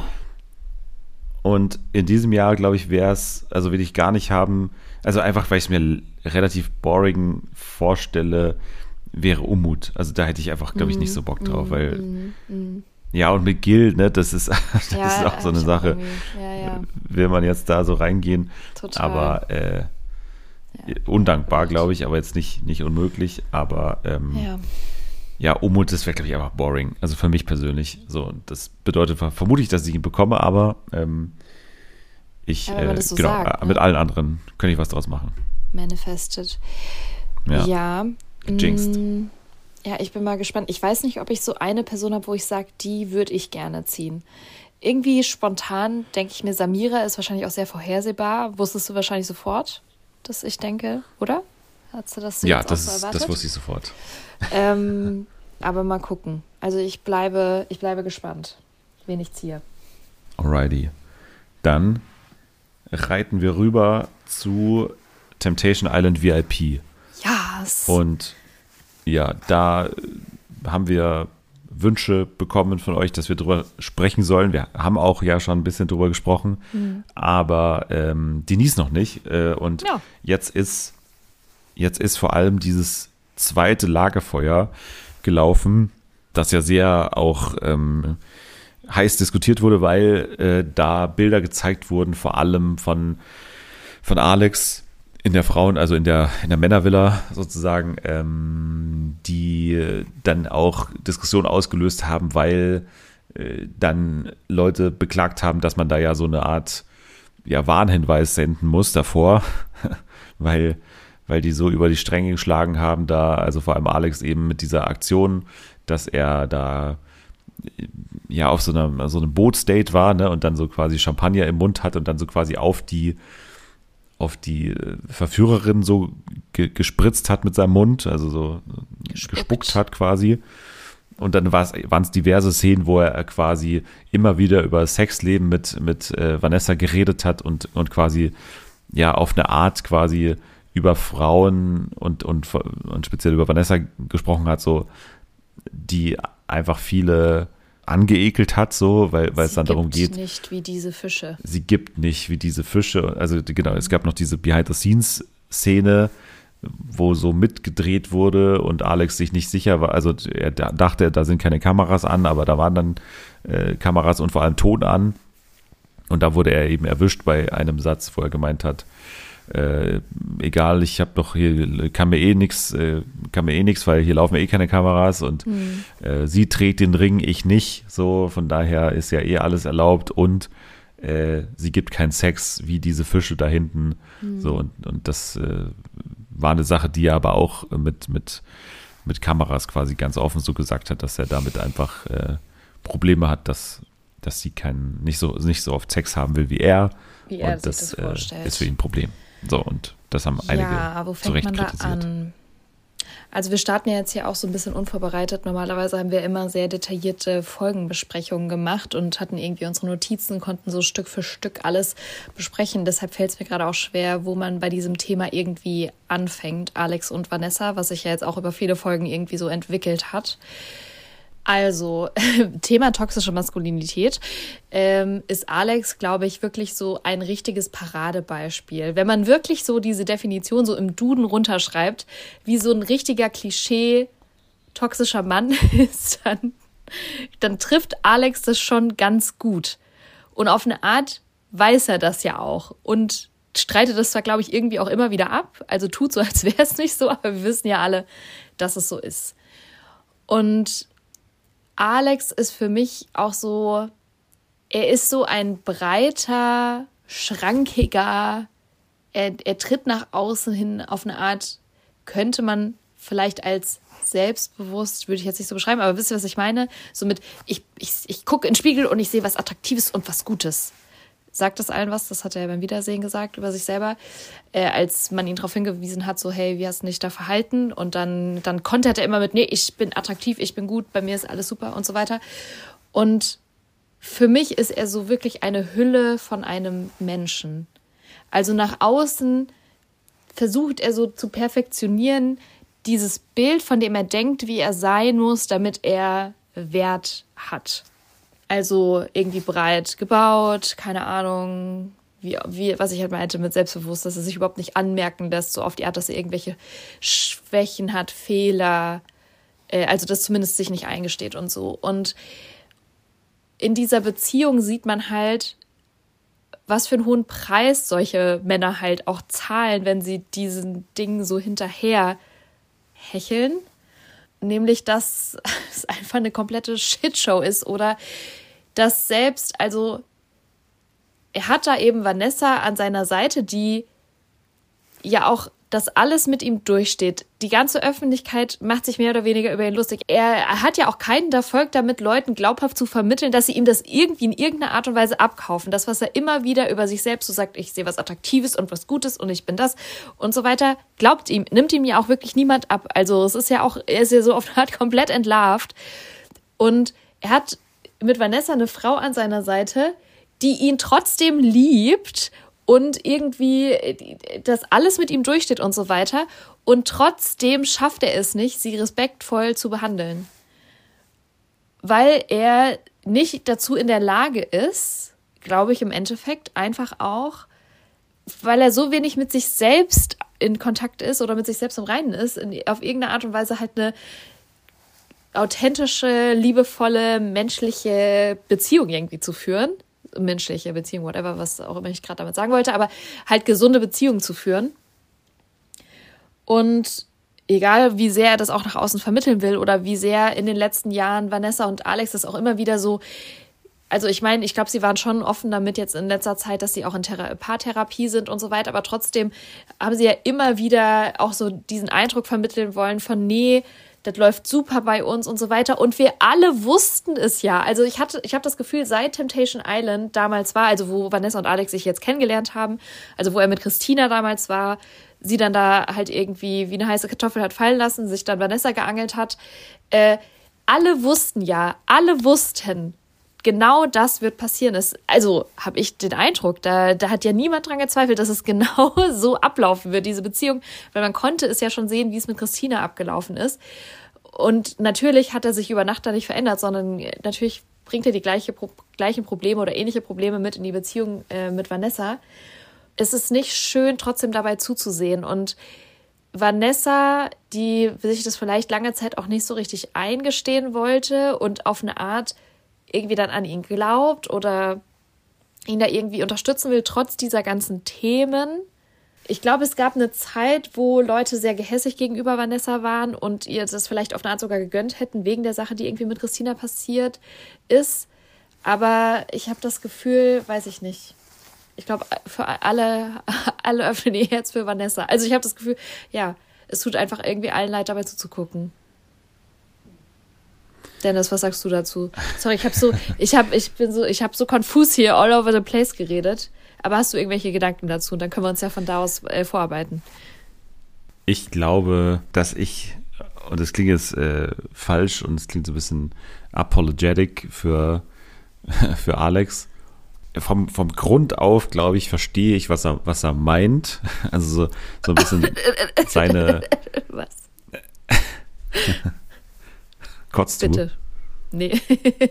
Und in diesem Jahr, glaube ich, wäre es, also will ich gar nicht haben, also einfach, weil ich es mir relativ boring vorstelle, wäre Umut. Also da hätte ich einfach, glaube ich, nicht so Bock drauf, mm, weil mm, mm. ja, und mit Gil, ne, das ist, das ja, ist auch so eine Sache. Ja, ja. Will man jetzt da so reingehen. Total. Aber äh, Ja. undankbar, glaube ich, aber jetzt nicht, nicht unmöglich, aber ähm, ja, ja Umut, das wäre, glaube ich, einfach boring, also für mich persönlich, so, und das bedeutet vermutlich, dass ich ihn bekomme, aber ähm, ich, ja, wenn man äh, das so genau, sagt, äh, mit ne? allen anderen könnte ich was draus machen. Manifested. Ja, Ja, Gejinxt. mm, ja, ich bin mal gespannt. Ich weiß nicht, ob ich so eine Person habe, wo ich sage, die würde ich gerne ziehen. Irgendwie spontan denke ich mir, Samira ist wahrscheinlich auch sehr vorhersehbar. Wusstest du wahrscheinlich sofort, dass ich denke, oder? Hast du das so Ja, jetzt das, auch so ist- erwartet? das wusste ich sofort. Ähm, aber mal gucken. Also ich bleibe, ich bleibe gespannt, wen ich ziehe. Alrighty. Dann reiten wir rüber zu Temptation Island V I P. Yes. Und ja, da äh, haben wir Wünsche bekommen von euch, dass wir drüber sprechen sollen. Wir haben auch ja schon ein bisschen drüber gesprochen, Mhm. aber ähm, Denise noch nicht. Äh, und Ja. jetzt ist jetzt ist vor allem dieses zweite Lagerfeuer gelaufen, das ja sehr auch ähm, heiß diskutiert wurde, weil äh, da Bilder gezeigt wurden, vor allem von, von Alex in der Frauen, also in der, in der Männervilla sozusagen, ähm, die dann auch Diskussionen ausgelöst haben, weil äh, dann Leute beklagt haben, dass man da ja so eine Art ja, Warnhinweis senden muss davor, weil, weil die so über die Stränge geschlagen haben da, also vor allem Alex eben mit dieser Aktion, dass er da ja auf so einem, so einem Bootsdate war, ne, und dann so quasi Champagner im Mund hat und dann so quasi auf die auf die äh, Verführerin so ge- gespritzt hat mit seinem Mund, also so äh, Gespuckt. gespuckt hat quasi. Und dann waren es diverse Szenen, wo er quasi immer wieder über das Sexleben mit, mit äh, Vanessa geredet hat und, und quasi ja auf eine Art quasi über Frauen und, und, und speziell über Vanessa gesprochen hat, so die einfach viele angeekelt hat, so, weil, weil es dann darum geht. Sie gibt nicht wie diese Fische. Sie gibt nicht wie diese Fische. Also genau, es gab noch diese Behind-the-Scenes-Szene, wo so mitgedreht wurde und Alex sich nicht sicher war. Also er dachte, da sind keine Kameras an, aber da waren dann äh, Kameras und vor allem Ton an. Und da wurde er eben erwischt bei einem Satz, wo er gemeint hat, äh, egal, ich habe doch hier, kann mir eh nichts, äh, kann mir eh nichts, weil hier laufen eh keine Kameras und mhm. äh, sie trägt den Ring, ich nicht. So, von daher ist ja eh alles erlaubt und äh, sie gibt keinen Sex wie diese Fische da hinten. Mhm. So, und, und das äh, war eine Sache, die er aber auch mit, mit, mit Kameras quasi ganz offen so gesagt hat, dass er damit einfach äh, Probleme hat, dass, dass sie keinen, nicht so, nicht so oft Sex haben will wie er. Wie er und das, sich das vorstellt. Äh, ist für ihn ein Problem. So, und das haben einige ja, wo zu fängt Recht man da kritisiert. An? Also wir starten ja jetzt hier auch so ein bisschen unvorbereitet. Normalerweise haben wir immer sehr detaillierte Folgenbesprechungen gemacht und hatten irgendwie unsere Notizen, konnten so Stück für Stück alles besprechen. Deshalb fällt es mir gerade auch schwer, wo man bei diesem Thema irgendwie anfängt. Alex und Vanessa, was sich ja jetzt auch über viele Folgen irgendwie so entwickelt hat. Also, Thema toxische Maskulinität ähm, ist Alex, glaube ich, wirklich so ein richtiges Paradebeispiel. Wenn man wirklich so diese Definition so im Duden runterschreibt, wie so ein richtiger Klischee toxischer Mann ist, dann, dann trifft Alex das schon ganz gut. Und auf eine Art weiß er das ja auch und streitet das zwar, glaube ich, irgendwie auch immer wieder ab, also tut so, als wäre es nicht so, aber wir wissen ja alle, dass es so ist. Und Alex ist für mich auch so, er ist so ein breiter, schrankiger, er, er tritt nach außen hin auf eine Art, könnte man vielleicht als selbstbewusst, würde ich jetzt nicht so beschreiben, aber wisst ihr, was ich meine? So mit, ich, ich, ich gucke in den Spiegel und ich sehe was Attraktives und was Gutes. Sagt das allen was? Das hat er beim Wiedersehen gesagt über sich selber, äh, als man ihn darauf hingewiesen hat, so hey, wie hast du dich da verhalten? Und dann, dann kontert er immer mit, nee, ich bin attraktiv, ich bin gut, bei mir ist alles super und so weiter. Und für mich ist er so wirklich eine Hülle von einem Menschen. Also nach außen versucht er so zu perfektionieren, dieses Bild, von dem er denkt, wie er sein muss, damit er Wert hat. Also irgendwie breit gebaut, keine Ahnung, wie, wie, was ich halt meinte mit selbstbewusst, dass er sich überhaupt nicht anmerken lässt, so auf die Art, dass er irgendwelche Schwächen hat, Fehler, äh, also das zumindest sich nicht eingesteht und so. Und in dieser Beziehung sieht man halt, was für einen hohen Preis solche Männer halt auch zahlen, wenn sie diesen Dingen so hinterher hecheln. Nämlich, dass es einfach eine komplette Shitshow ist oder dass selbst, also er hat da eben Vanessa an seiner Seite, die ja auch das alles mit ihm durchsteht. Die ganze Öffentlichkeit macht sich mehr oder weniger über ihn lustig. Er hat ja auch keinen Erfolg damit, Leuten glaubhaft zu vermitteln, dass sie ihm das irgendwie in irgendeiner Art und Weise abkaufen. Das, was er immer wieder über sich selbst so sagt, ich sehe was Attraktives und was Gutes und ich bin das und so weiter, glaubt ihm, nimmt ihm ja auch wirklich niemand ab. Also es ist ja auch, er ist ja so auf eine Art komplett entlarvt. Und er hat mit Vanessa eine Frau an seiner Seite, die ihn trotzdem liebt und irgendwie das alles mit ihm durchsteht und so weiter. Und trotzdem schafft er es nicht, sie respektvoll zu behandeln. Weil er nicht dazu in der Lage ist, glaube ich im Endeffekt, einfach auch, weil er so wenig mit sich selbst in Kontakt ist oder mit sich selbst im Reinen ist, in, auf irgendeine Art und Weise halt eine authentische, liebevolle, menschliche Beziehung irgendwie zu führen. Menschliche Beziehung, whatever, was auch immer ich gerade damit sagen wollte, aber halt gesunde Beziehungen zu führen. Und egal, wie sehr er das auch nach außen vermitteln will oder wie sehr in den letzten Jahren Vanessa und Alex das auch immer wieder so, also ich meine, ich glaube, sie waren schon offen damit jetzt in letzter Zeit, dass sie auch in Thera- Paartherapie sind und so weiter, aber trotzdem haben sie ja immer wieder auch so diesen Eindruck vermitteln wollen von, nee, das läuft super bei uns und so weiter. Und wir alle wussten es ja. Also ich hatte, ich habe das Gefühl, seit Temptation Island damals war, also wo Vanessa und Alex sich jetzt kennengelernt haben, also wo er mit Christina damals war, sie dann da halt irgendwie wie eine heiße Kartoffel hat fallen lassen, sich dann Vanessa geangelt hat. Äh, alle wussten ja, alle wussten, genau das wird passieren. Es, also habe ich den Eindruck, da, da hat ja niemand dran gezweifelt, dass es genau so ablaufen wird, diese Beziehung. Weil man konnte es ja schon sehen, wie es mit Christina abgelaufen ist. Und natürlich hat er sich über Nacht da nicht verändert, sondern natürlich bringt er die gleiche, gleichen Probleme oder ähnliche Probleme mit in die Beziehung äh, mit Vanessa. Es ist nicht schön, trotzdem dabei zuzusehen. Und Vanessa, die sich das vielleicht lange Zeit auch nicht so richtig eingestehen wollte und auf eine Art irgendwie dann an ihn glaubt oder ihn da irgendwie unterstützen will, trotz dieser ganzen Themen. Ich glaube, es gab eine Zeit, wo Leute sehr gehässig gegenüber Vanessa waren und ihr das vielleicht auf eine Art sogar gegönnt hätten, wegen der Sache, die irgendwie mit Christina passiert ist. Aber ich habe das Gefühl, weiß ich nicht. Ich glaube, für alle, alle öffnen ihr Herz für Vanessa. Also ich habe das Gefühl, ja, es tut einfach irgendwie allen leid, dabei zuzugucken. Dennis, was sagst du dazu? Sorry, ich habe so, ich habe, ich bin so, ich habe so konfus hier all over the place geredet. Aber hast du irgendwelche Gedanken dazu? Und dann können wir uns ja von da aus äh, vorarbeiten. Ich glaube, dass ich, und das klingt jetzt äh, falsch und es klingt so ein bisschen apologetic für, für Alex. Vom, vom Grund auf, glaube ich, verstehe ich, was er, was er meint. Also so, so ein bisschen seine... Was? Kotzt du? Bitte. Nee.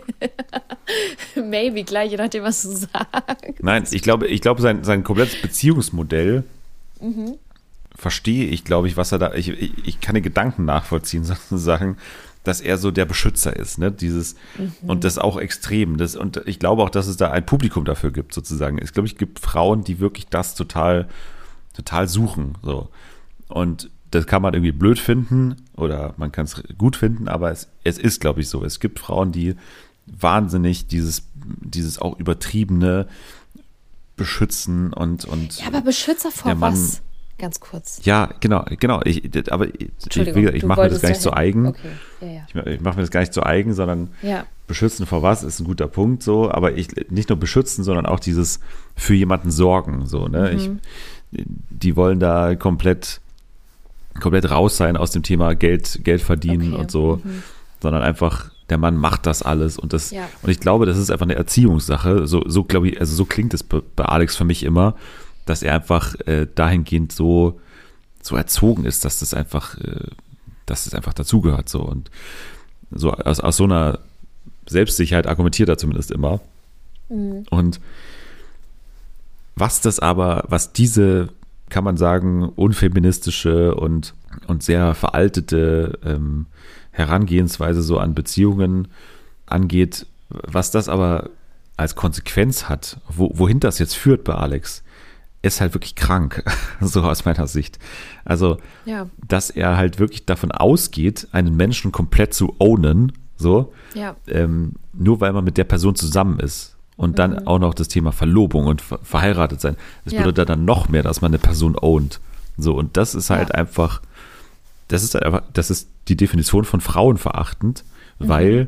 Maybe, gleich, je nachdem, was du sagst. Nein, ich glaube, ich glaube sein, sein komplettes Beziehungsmodell mhm. verstehe ich, glaube ich, was er da, ich, ich, ich kann den Gedanken nachvollziehen, sozusagen, dass er so der Beschützer ist, ne, dieses, mhm. und das auch extrem, das, und ich glaube auch, dass es da ein Publikum dafür gibt, sozusagen. Ich glaube, es gibt Frauen, die wirklich das total, total suchen, so. Und das kann man irgendwie blöd finden oder man kann es gut finden, aber es, es ist, glaube ich, so. Es gibt Frauen, die wahnsinnig dieses, dieses auch übertriebene beschützen und, und ja, aber Beschützer vor Mann, was? Ganz kurz. Ja, genau, genau. Ich, aber ich, ich, ich mache mir das gar nicht zu eigen. Okay. Ja, ja. Ich, ich mache mir das gar nicht zu eigen, sondern ja. beschützen vor was ist ein guter Punkt, so. Aber ich nicht nur beschützen, sondern auch dieses für jemanden sorgen, so. Ne? Mhm. Ich, die wollen da komplett komplett raus sein aus dem Thema Geld, Geld verdienen okay. und so, mhm. sondern einfach, der Mann macht das alles und das, ja. und ich glaube, das ist einfach eine Erziehungssache, so, so glaube ich, also so klingt es bei, bei Alex für mich immer, dass er einfach äh, dahingehend so, so erzogen ist, dass das einfach, äh, dass das einfach dazugehört, so, und so aus, aus so einer Selbstsicherheit argumentiert er zumindest immer. Mhm. Und was das aber, was diese, kann man sagen, unfeministische und, und sehr veraltete ähm, Herangehensweise so an Beziehungen angeht, was das aber als Konsequenz hat, wo, wohin das jetzt führt bei Alex, ist halt wirklich krank, so aus meiner Sicht. Also, ja. dass er halt wirklich davon ausgeht, einen Menschen komplett zu ownen, so, ja. ähm, nur weil man mit der Person zusammen ist. Und dann mhm. auch noch das Thema Verlobung und ver- verheiratet sein. Das ja. bedeutet dann noch mehr, dass man eine Person ownt. So, und das ist halt ja. einfach, das ist halt einfach, das ist die Definition von frauenverachtend, mhm. weil,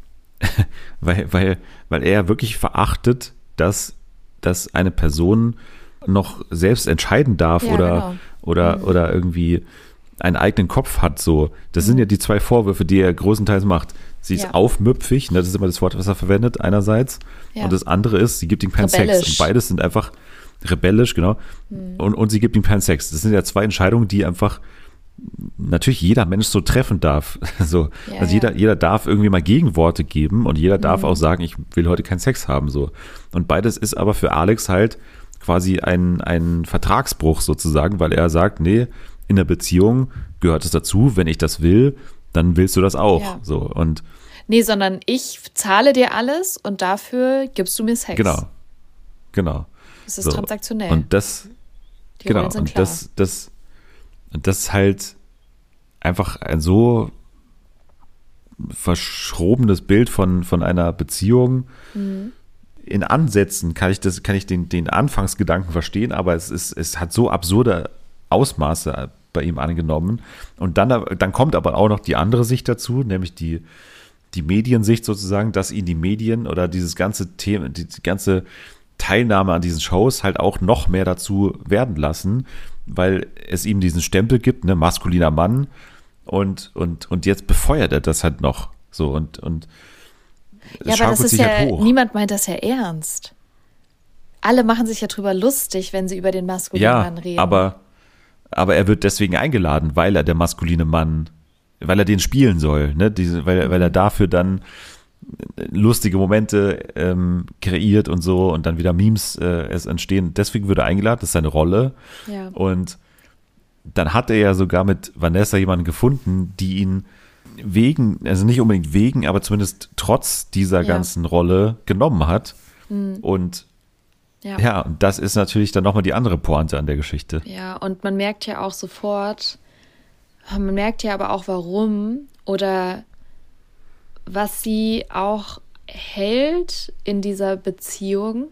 weil, weil, weil er wirklich verachtet, dass, dass eine Person noch selbst entscheiden darf ja, oder, genau. oder, mhm. oder irgendwie einen eigenen Kopf hat. So. Das mhm. sind ja die zwei Vorwürfe, die er größtenteils macht. Sie ist ja. aufmüpfig, ne, das ist immer das Wort, was er verwendet, einerseits. Ja. Und das andere ist, sie gibt ihm keinen rebellisch. Sex. Und beides sind einfach rebellisch, genau. Mhm. Und, und sie gibt ihm keinen Sex. Das sind ja zwei Entscheidungen, die einfach natürlich jeder Mensch so treffen darf. So. Ja, also jeder, ja. jeder darf irgendwie mal Gegenworte geben und jeder darf mhm. auch sagen, ich will heute keinen Sex haben. So. Und beides ist aber für Alex halt quasi ein, ein Vertragsbruch sozusagen, weil er sagt, nee, in der Beziehung gehört es dazu, wenn ich das will, dann willst du das auch. Ja. So, und nee, sondern ich zahle dir alles und dafür gibst du mir Sex. Genau, genau. Das ist so. transaktionell. Und das, Die genau, Rollen sind und klar. das, das, das ist halt einfach ein so verschrobenes Bild von, von einer Beziehung. Mhm. In Ansätzen kann ich das, kann ich den, den Anfangsgedanken verstehen, aber es ist, es hat so absurde Ausmaße bei ihm angenommen. Und dann, dann kommt aber auch noch die andere Sicht dazu, nämlich die, die Mediensicht sozusagen, dass ihn die Medien oder dieses ganze Thema, die ganze Teilnahme an diesen Shows halt auch noch mehr dazu werden lassen, weil es ihm diesen Stempel gibt, ne, maskuliner Mann, und, und, und jetzt befeuert er das halt noch so und, und ja, aber das ist ja, halt niemand meint das ja ernst. Alle machen sich ja drüber lustig, wenn sie über den maskulinen ja, Mann reden. aber Aber er wird deswegen eingeladen, weil er der maskuline Mann weil er den spielen soll, ne? Diese, weil, weil er dafür dann lustige Momente ähm, kreiert und so und dann wieder Memes äh, es entstehen. Deswegen wird er eingeladen, das ist seine Rolle. Ja. Und dann hat er ja sogar mit Vanessa jemanden gefunden, die ihn wegen, also nicht unbedingt wegen, aber zumindest trotz dieser Ja. ganzen Rolle genommen hat. Mhm. Und Ja. ja, und das ist natürlich dann nochmal die andere Pointe an der Geschichte. Ja, und man merkt ja auch sofort, man merkt ja aber auch warum oder was sie auch hält in dieser Beziehung.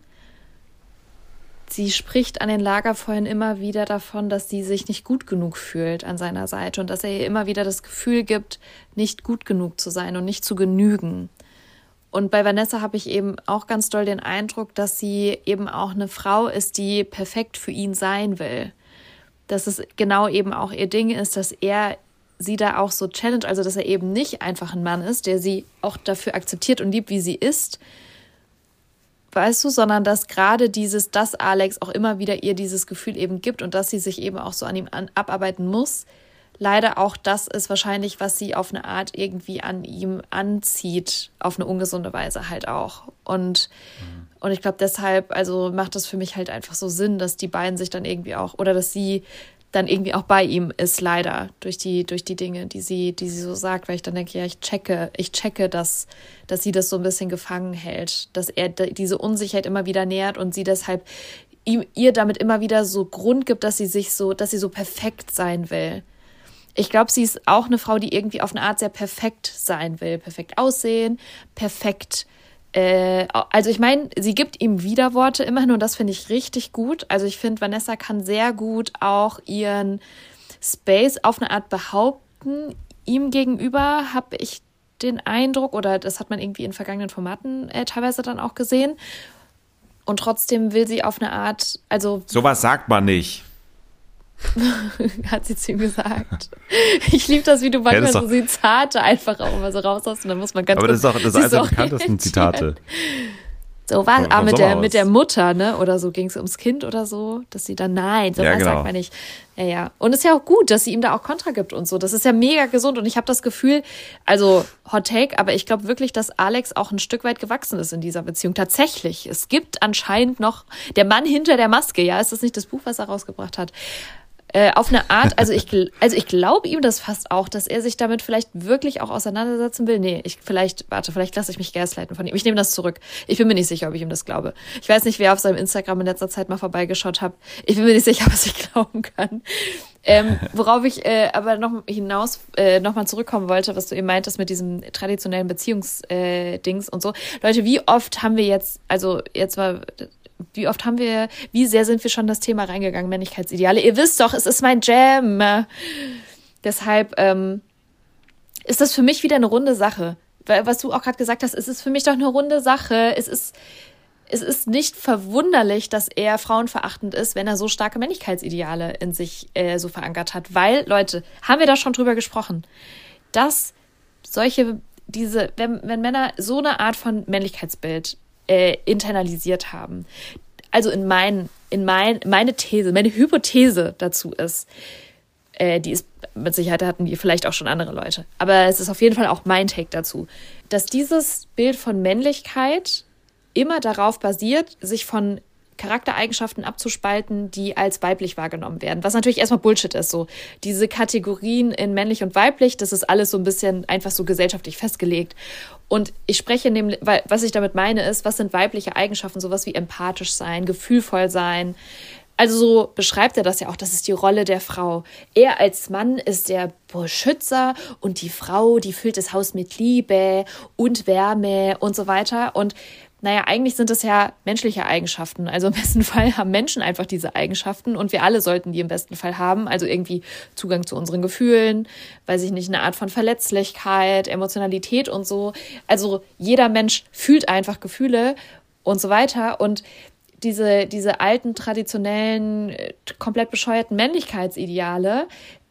Sie spricht an den Lagerfeuern immer wieder davon, dass sie sich nicht gut genug fühlt an seiner Seite und dass er ihr immer wieder das Gefühl gibt, nicht gut genug zu sein und nicht zu genügen. Und bei Vanessa habe ich eben auch ganz doll den Eindruck, dass sie eben auch eine Frau ist, die perfekt für ihn sein will. Dass es genau eben auch ihr Ding ist, dass er sie da auch so challenge, also dass er eben nicht einfach ein Mann ist, der sie auch dafür akzeptiert und liebt, wie sie ist, weißt du, sondern dass gerade dieses, dass Alex auch immer wieder ihr dieses Gefühl eben gibt und dass sie sich eben auch so an ihm an, abarbeiten muss, leider auch das ist wahrscheinlich, was sie auf eine Art irgendwie an ihm anzieht, auf eine ungesunde Weise halt auch. Und, mhm. und ich glaube deshalb, also macht das für mich halt einfach so Sinn, dass die beiden sich dann irgendwie auch, oder dass sie dann irgendwie auch bei ihm ist, leider, durch die, durch die Dinge, die sie, die sie so sagt, weil ich dann denke, ja, ich checke, ich checke, dass, dass sie das so ein bisschen gefangen hält, dass er diese Unsicherheit immer wieder nährt und sie deshalb ihm, ihr damit immer wieder so Grund gibt, dass sie sich so, dass sie so perfekt sein will. Ich glaube, sie ist auch eine Frau, die irgendwie auf eine Art sehr perfekt sein will, perfekt aussehen, perfekt. Äh, also ich meine, sie gibt ihm Widerworte immerhin und das finde ich richtig gut. Also ich finde, Vanessa kann sehr gut auch ihren Space auf eine Art behaupten. Ihm gegenüber habe ich den Eindruck, oder das hat man irgendwie in vergangenen Formaten äh, teilweise dann auch gesehen. Und trotzdem will sie auf eine Art, also... Sowas sagt man nicht. Hat sie zu ihm gesagt. Ich liebe das, wie du manchmal ja, so Zitate einfach auch immer so raus hast und dann muss man ganz aber kurz... Aber das ist auch das eines der bekanntesten Zitate. So was, Von, ah, von mit der, Sommerhaus. mit der Mutter, ne? Oder so ging es ums Kind oder so, dass sie dann, nein, so Ja, was genau. sagt man nicht. Ja, ja. Und es ist ja auch gut, dass sie ihm da auch Kontra gibt und so. Das ist ja mega gesund und ich habe das Gefühl, also Hot Take, aber ich glaube wirklich, dass Alex auch ein Stück weit gewachsen ist in dieser Beziehung. Tatsächlich. Es gibt anscheinend noch der Mann hinter der Maske, ja, ist das nicht das Buch, was er rausgebracht hat? Äh, auf eine Art, also ich, also ich glaube ihm das fast auch, dass er sich damit vielleicht wirklich auch auseinandersetzen will. Nee, ich vielleicht, warte, vielleicht lasse ich mich gaslighten von ihm. Ich nehme das zurück. Ich bin mir nicht sicher, ob ich ihm das glaube. Ich weiß nicht, wer auf seinem Instagram in letzter Zeit mal vorbeigeschaut hat. Ich bin mir nicht sicher, was ich glauben kann. Ähm, worauf ich äh, aber noch hinaus äh, nochmal zurückkommen wollte, was du eben meintest mit diesem traditionellen Beziehungsdings äh, Dings und so. Leute, wie oft haben wir jetzt, also jetzt mal... Wie oft haben wir, wie sehr sind wir schon das Thema reingegangen, Männlichkeitsideale? Ihr wisst doch, es ist mein Jam. Deshalb ähm, ist das für mich wieder eine runde Sache. Was du auch gerade gesagt hast, es ist für mich doch eine runde Sache. Es ist, es ist nicht verwunderlich, dass er frauenverachtend ist, wenn er so starke Männlichkeitsideale in sich äh, so verankert hat. Weil, Leute, haben wir da schon drüber gesprochen, dass solche, diese, wenn, wenn Männer so eine Art von Männlichkeitsbild Äh, internalisiert haben. Also in mein, in mein, meine These, meine Hypothese dazu ist, äh, die ist mit Sicherheit hatten die vielleicht auch schon andere Leute, aber es ist auf jeden Fall auch mein Take dazu, dass dieses Bild von Männlichkeit immer darauf basiert, sich von Charaktereigenschaften abzuspalten, die als weiblich wahrgenommen werden. Was natürlich erstmal Bullshit ist. So diese Kategorien in männlich und weiblich, das ist alles so ein bisschen einfach so gesellschaftlich festgelegt. Und ich spreche nämlich, weil was ich damit meine ist, was sind weibliche Eigenschaften, sowas wie empathisch sein, gefühlvoll sein. Also so beschreibt er das ja auch, das ist die Rolle der Frau. Er als Mann ist der Beschützer und die Frau, die füllt das Haus mit Liebe und Wärme und so weiter. Und naja, eigentlich sind es ja menschliche Eigenschaften. Also im besten Fall haben Menschen einfach diese Eigenschaften und wir alle sollten die im besten Fall haben. Also irgendwie Zugang zu unseren Gefühlen, weiß ich nicht, eine Art von Verletzlichkeit, Emotionalität und so. Also jeder Mensch fühlt einfach Gefühle und so weiter. Und diese, diese alten, traditionellen, komplett bescheuerten Männlichkeitsideale,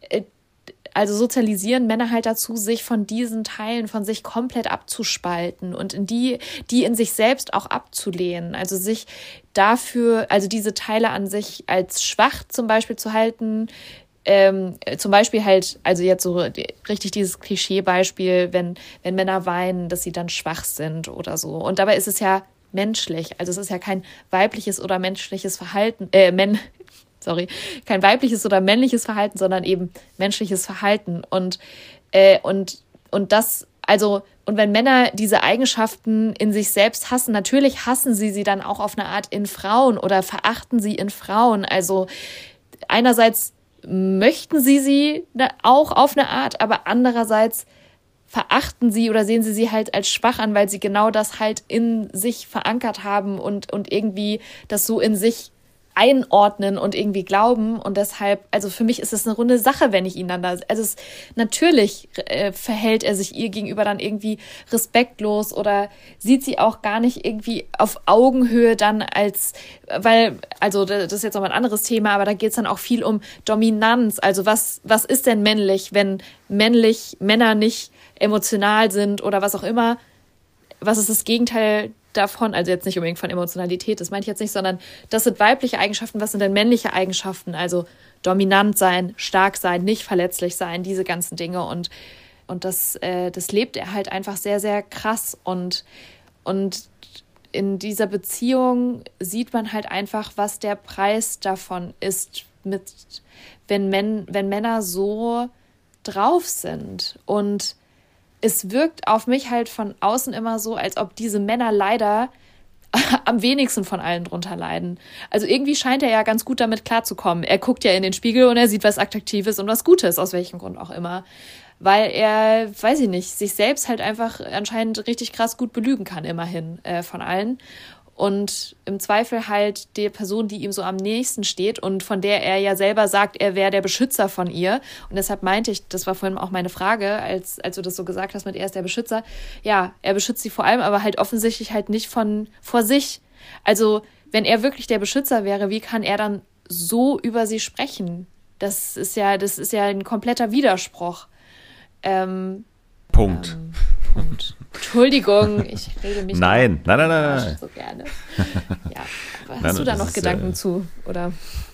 also sozialisieren Männer halt dazu, sich von diesen Teilen von sich komplett abzuspalten und in die, die in sich selbst auch abzulehnen. Also sich dafür, also diese Teile an sich als schwach zum Beispiel zu halten, ähm, zum Beispiel halt, also jetzt so richtig dieses Klischeebeispiel, wenn, wenn Männer weinen, dass sie dann schwach sind oder so. Und dabei ist es ja menschlich. Also es ist ja kein weibliches oder menschliches Verhalten, äh, men, sorry, kein weibliches oder männliches Verhalten, sondern eben menschliches Verhalten. Und, äh, und, und das, also, und wenn Männer diese Eigenschaften in sich selbst hassen, natürlich hassen sie sie dann auch auf eine Art in Frauen oder verachten sie in Frauen. Also einerseits möchten sie sie auch auf eine Art, aber andererseits verachten sie oder sehen sie sie halt als schwach an, weil sie genau das halt in sich verankert haben und, und irgendwie das so in sich einordnen und irgendwie glauben. Und deshalb, also für mich ist es eine runde Sache, wenn ich ihn dann da, also es, natürlich äh, verhält er sich ihr gegenüber dann irgendwie respektlos oder sieht sie auch gar nicht irgendwie auf Augenhöhe dann als, weil, also das ist jetzt nochmal ein anderes Thema, aber da geht es dann auch viel um Dominanz. Also was, was ist denn männlich, wenn männlich Männer nicht emotional sind oder was auch immer? Was ist das Gegenteil davon, also jetzt nicht unbedingt von Emotionalität, das meine ich jetzt nicht, sondern das sind weibliche Eigenschaften, was sind denn männliche Eigenschaften, also dominant sein, stark sein, nicht verletzlich sein, diese ganzen Dinge und, und das, äh, das lebt er halt einfach sehr, sehr krass und, und in dieser Beziehung sieht man halt einfach, was der Preis davon ist, mit, wenn, Men, wenn Männer so drauf sind und es wirkt auf mich halt von außen immer so, als ob diese Männer leider am wenigsten von allen drunter leiden. Also irgendwie scheint er ja ganz gut damit klarzukommen. Er guckt ja in den Spiegel und er sieht was Attraktives und was Gutes, aus welchem Grund auch immer. Weil er, weiß ich nicht, sich selbst halt einfach anscheinend richtig krass gut belügen kann, immerhin äh, von allen. Und im Zweifel halt die Person, die ihm so am nächsten steht und von der er ja selber sagt, er wäre der Beschützer von ihr. Und deshalb meinte ich, das war vorhin auch meine Frage, als, als du das so gesagt hast mit, er ist der Beschützer. Ja, er beschützt sie vor allem, aber halt offensichtlich halt nicht von vor sich. Also wenn er wirklich der Beschützer wäre, wie kann er dann so über sie sprechen? Das ist ja, das ist ja ein kompletter Widerspruch. Ähm, Punkt. Ähm, Punkt. Entschuldigung, ich rede mich nein, nein, nein, nein, nein. so gerne. Ja, aber hast Nein, du da noch ist, Gedanken äh, zu? Oder?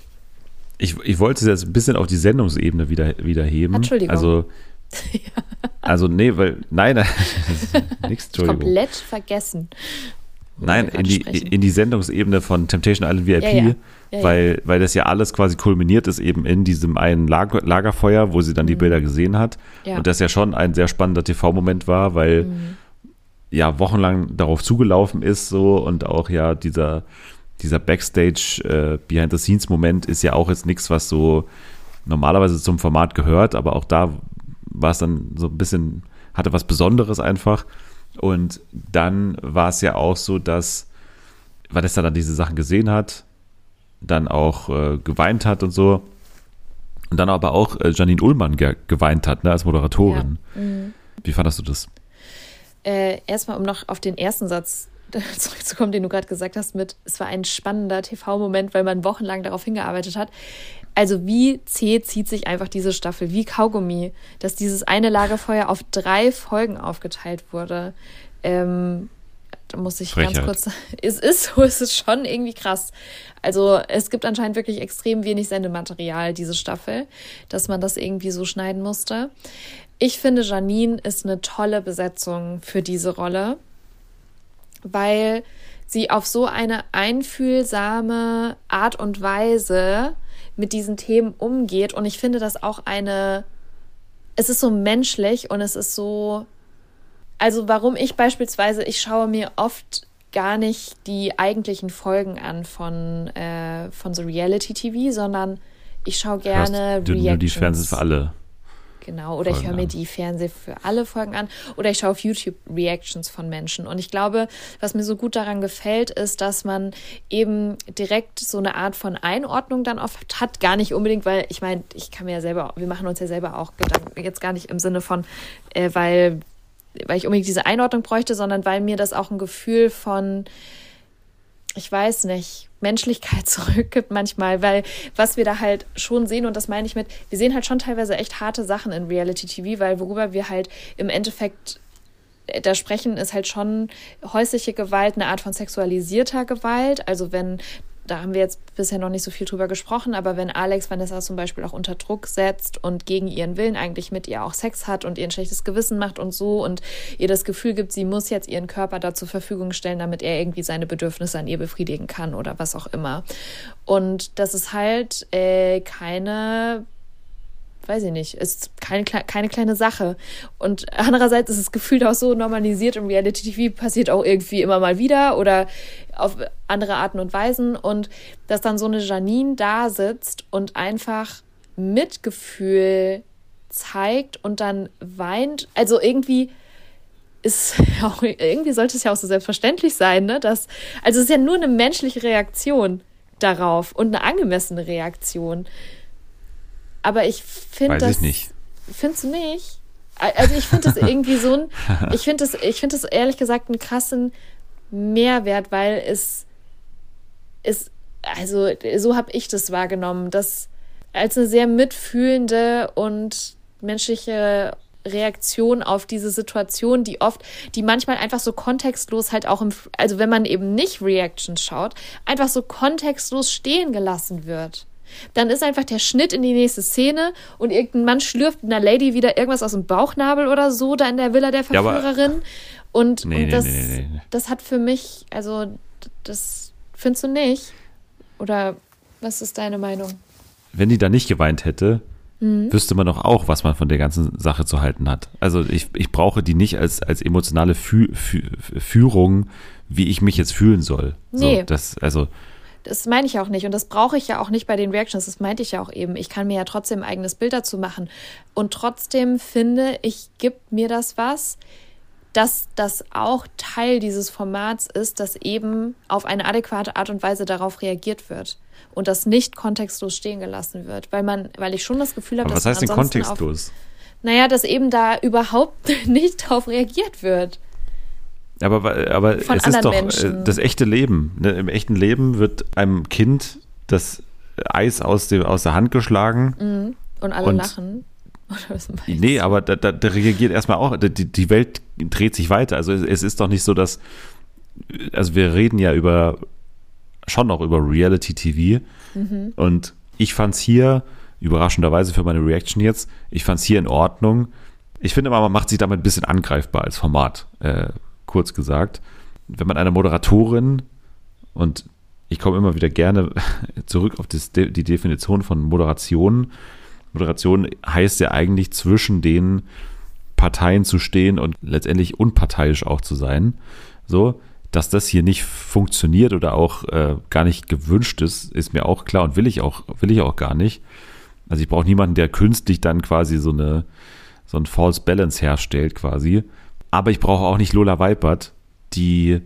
Ich, ich wollte es jetzt ein bisschen auf die Sendungsebene wieder, wieder heben. Entschuldigung. Also, ja. also nee, weil, nein, nein, nichts, Entschuldigung. Komplett vergessen. Nein, in die, in die Sendungsebene von Temptation Island V I P, ja, ja. Ja, weil, ja. weil das ja alles quasi kulminiert ist eben in diesem einen Lager, Lagerfeuer, wo sie dann die Mhm. Bilder gesehen hat. Ja. Und das ja schon ein sehr spannender T V-Moment war, weil Mhm. ja wochenlang darauf zugelaufen ist so und auch ja dieser, dieser Backstage äh, Behind-the-Scenes-Moment ist ja auch jetzt nichts, was so normalerweise zum Format gehört, aber auch da war es dann so ein bisschen, hatte was Besonderes einfach. Und dann war es ja auch so, dass Vanessa dann diese Sachen gesehen hat, dann auch äh, geweint hat und so. Und dann aber auch äh, Janine Ullmann ge- geweint hat, ne, als Moderatorin. Ja. Mhm. Wie fandest du das? Äh, erstmal, um noch auf den ersten Satz zurückzukommen, den du gerade gesagt hast, mit, es war ein spannender T V-Moment, weil man wochenlang darauf hingearbeitet hat. Also wie zäh zieht sich einfach diese Staffel, wie Kaugummi, dass dieses eine Lagerfeuer auf drei Folgen aufgeteilt wurde. Ähm, da muss ich Frechheit. ganz kurz, es ist so, es ist schon irgendwie krass. Also es gibt anscheinend wirklich extrem wenig Sendematerial, diese Staffel, dass man das irgendwie so schneiden musste. Ich finde, Janine ist eine tolle Besetzung für diese Rolle, weil sie auf so eine einfühlsame Art und Weise mit diesen Themen umgeht. Und ich finde das auch eine, es ist so menschlich und es ist so, also warum ich beispielsweise, ich schaue mir oft gar nicht die eigentlichen Folgen an von, äh, von so Reality-T V, sondern ich schaue gerne Hörst du nur die Reactions. Fernsehen für alle. Genau, oder ich höre mir die Fernseh für alle Folgen an oder ich schaue auf YouTube Reactions von Menschen. Und ich glaube, was mir so gut daran gefällt, ist, dass man eben direkt so eine Art von Einordnung dann oft hat. Gar nicht unbedingt, weil ich meine, ich kann mir ja selber, wir machen uns ja selber auch Gedanken, jetzt gar nicht im Sinne von, äh, weil, weil ich unbedingt diese Einordnung bräuchte, sondern weil mir das auch ein Gefühl von, ich weiß nicht, Menschlichkeit zurückgibt manchmal, weil was wir da halt schon sehen, und das meine ich mit, wir sehen halt schon teilweise echt harte Sachen in Reality-T V, weil worüber wir halt im Endeffekt da sprechen, ist halt schon häusliche Gewalt, eine Art von sexualisierter Gewalt, also wenn da haben wir jetzt bisher noch nicht so viel drüber gesprochen, aber wenn Alex Vanessa zum Beispiel auch unter Druck setzt und gegen ihren Willen eigentlich mit ihr auch Sex hat und ihr ein schlechtes Gewissen macht und so und ihr das Gefühl gibt, sie muss jetzt ihren Körper da zur Verfügung stellen, damit er irgendwie seine Bedürfnisse an ihr befriedigen kann oder was auch immer. Und das ist halt äh, keine... weiß ich nicht, ist keine, keine kleine Sache. Und andererseits ist es gefühlt auch so normalisiert im Reality-T V, passiert auch irgendwie immer mal wieder oder auf andere Arten und Weisen. Und dass dann so eine Janine da sitzt und einfach Mitgefühl zeigt und dann weint. Also irgendwie ist auch, irgendwie sollte es ja auch so selbstverständlich sein, ne? Dass, also es ist ja nur eine menschliche Reaktion darauf und eine angemessene Reaktion. Aber ich finde das... Weiß ich nicht. Findest du nicht? Also ich finde das irgendwie so ein... Ich finde das, ich finde das ehrlich gesagt einen krassen Mehrwert, weil es... es also so habe ich das wahrgenommen, dass als eine sehr mitfühlende und menschliche Reaktion auf diese Situation, die oft, die manchmal einfach so kontextlos halt auch im... Also wenn man eben nicht Reactions schaut, einfach so kontextlos stehen gelassen wird. Dann ist einfach der Schnitt in die nächste Szene und irgendein Mann schlürft einer Lady wieder irgendwas aus dem Bauchnabel oder so, da in der Villa der Verführerin. Ja, und nee, und das, nee, nee, nee, nee. das hat für mich, also das findest du nicht? Oder was ist deine Meinung? Wenn die da nicht geweint hätte, mhm. wüsste man doch auch, was man von der ganzen Sache zu halten hat. Also ich, ich brauche die nicht als, als emotionale Fü- Fü- Führung, wie ich mich jetzt fühlen soll. Nee. So, das, also... Das meine ich auch nicht und das brauche ich ja auch nicht bei den Reactions, das meinte ich ja auch eben. Ich kann mir ja trotzdem ein eigenes Bild dazu machen und trotzdem finde ich, gibt mir das was, dass das auch Teil dieses Formats ist, dass eben auf eine adäquate Art und Weise darauf reagiert wird und das nicht kontextlos stehen gelassen wird, weil man, weil ich schon das Gefühl habe, Aber dass was heißt denn ansonsten kontextlos? Auf, naja, dass eben da überhaupt nicht drauf reagiert wird. Aber, aber es ist doch Menschen. Das echte Leben. Ne? Im echten Leben wird einem Kind das Eis aus, dem, aus der Hand geschlagen. Mhm. Und alle und, lachen. Nee, aber da, da, da reagiert erstmal auch, die, die Welt dreht sich weiter. Also es, es ist doch nicht so, dass, also wir reden ja über, schon noch über Reality-T V. Mhm. Und ich fand es hier, überraschenderweise für meine Reaction jetzt, ich fand es hier in Ordnung. Ich finde aber, man macht sich damit ein bisschen angreifbar als Format. Äh, kurz gesagt, wenn man einer Moderatorin, und ich komme immer wieder gerne zurück auf das, die Definition von Moderation, Moderation heißt ja eigentlich zwischen den Parteien zu stehen und letztendlich unparteiisch auch zu sein, so, dass das hier nicht funktioniert oder auch äh, gar nicht gewünscht ist, ist mir auch klar und will ich auch, will ich auch gar nicht. Also ich brauche niemanden, der künstlich dann quasi so eine so ein False Balance herstellt quasi. Aber ich brauche auch nicht Lola Weipert, die,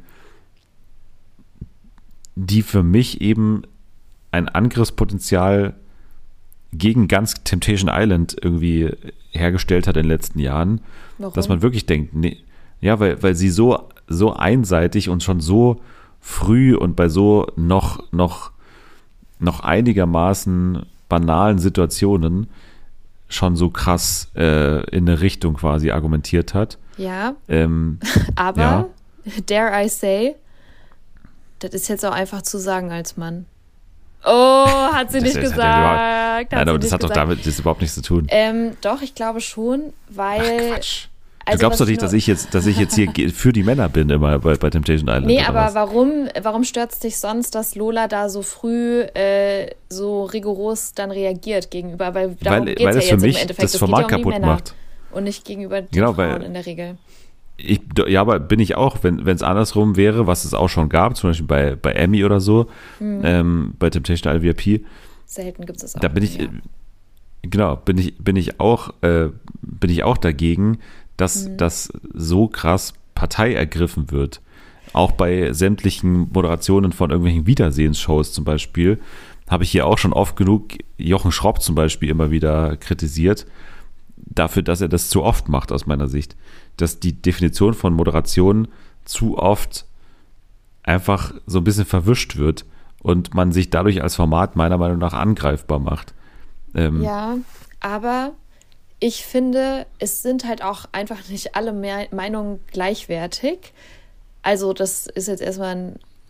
die für mich eben ein Angriffspotenzial gegen ganz Temptation Island irgendwie hergestellt hat in den letzten Jahren. Warum? Dass man wirklich denkt, nee, ja, weil, weil sie so, so einseitig und schon so früh und bei so noch, noch, noch einigermaßen banalen Situationen schon so krass äh, in eine Richtung quasi argumentiert hat. Ja, ähm, aber, ja. dare I say, das ist jetzt auch einfach zu sagen als Mann. Oh, hat sie das, nicht das gesagt. Hat ja Nein, aber das hat gesagt. Doch damit das überhaupt nichts zu tun. Ähm, doch, ich glaube schon, weil... Ach, Quatsch. Du Also, glaubst doch nicht, dass ich jetzt, dass ich jetzt hier für die Männer bin immer bei, bei Temptation Island. Nee, oder aber was? warum, warum stört es dich sonst, dass Lola da so früh äh, so rigoros dann reagiert gegenüber? Weil darum weil geht weil es es ja für jetzt mich im Endeffekt. das Es Format geht ja um die kaputt Männer macht. und nicht gegenüber den Genau, Frauen weil- in der Regel. Ich, ja, aber bin ich auch, wenn es andersrum wäre, was es auch schon gab, zum Beispiel bei, bei Emmy oder so, Mhm. ähm, bei Temptation Island V I P, Selten gibt es das auch. da bin ich, ja. äh, genau, bin ich, bin ich auch, äh, bin ich auch dagegen, dass Mhm. das so krass Partei ergriffen wird. Auch bei sämtlichen Moderationen von irgendwelchen Wiedersehensshows zum Beispiel, habe ich hier auch schon oft genug Jochen Schropp zum Beispiel immer wieder kritisiert, dafür, dass er das zu oft macht aus meiner Sicht. Dass die Definition von Moderation zu oft einfach so ein bisschen verwischt wird und man sich dadurch als Format meiner Meinung nach angreifbar macht. Ähm, Ja, aber ich finde, es sind halt auch einfach nicht alle Me- Meinungen gleichwertig. Also das ist jetzt erstmal ein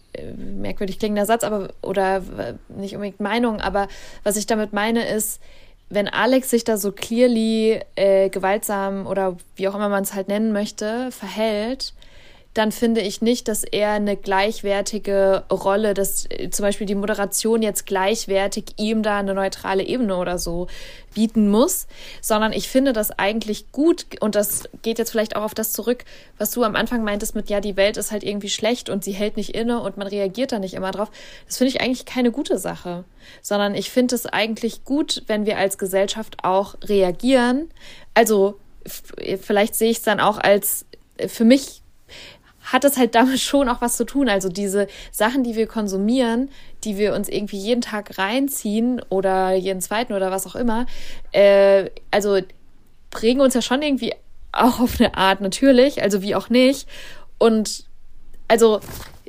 äh, merkwürdig klingender Satz, aber oder äh, nicht unbedingt Meinung, aber was ich damit meine ist, wenn Alex sich da so clearly äh, gewaltsam oder wie auch immer man es halt nennen möchte, verhält, dann finde ich nicht, dass er eine gleichwertige Rolle, dass äh, zum Beispiel die Moderation jetzt gleichwertig ihm da eine neutrale Ebene oder so bieten muss, sondern ich finde das eigentlich gut und das geht jetzt vielleicht auch auf das zurück, was du am Anfang meintest mit, ja, die Welt ist halt irgendwie schlecht und sie hält nicht inne und man reagiert da nicht immer drauf. Das finde ich eigentlich keine gute Sache, sondern ich finde es eigentlich gut, wenn wir als Gesellschaft auch reagieren. Also f- vielleicht sehe ich es dann auch als, für mich hat es halt damit schon auch was zu tun. Also diese Sachen, die wir konsumieren, die wir uns irgendwie jeden Tag reinziehen oder jeden zweiten oder was auch immer, äh, also prägen uns ja schon irgendwie auch auf eine Art natürlich, also wie auch nicht. Und also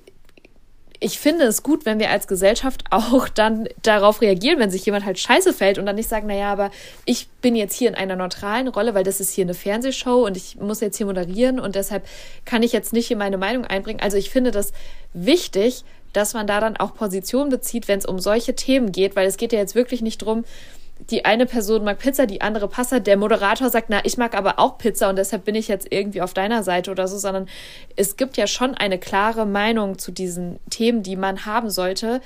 ich finde es gut, wenn wir als Gesellschaft auch dann darauf reagieren, wenn sich jemand halt scheiße fällt und dann nicht sagen, naja, aber ich bin jetzt hier in einer neutralen Rolle, weil das ist hier eine Fernsehshow und ich muss jetzt hier moderieren und deshalb kann ich jetzt nicht hier meine Meinung einbringen. Also ich finde das wichtig, dass man da dann auch Position bezieht, wenn es um solche Themen geht, weil es geht ja jetzt wirklich nicht drum, die eine Person mag Pizza, die andere Pasta. Der Moderator sagt, na, ich mag aber auch Pizza und deshalb bin ich jetzt irgendwie auf deiner Seite oder so, sondern es gibt ja schon eine klare Meinung zu diesen Themen, die man haben sollte,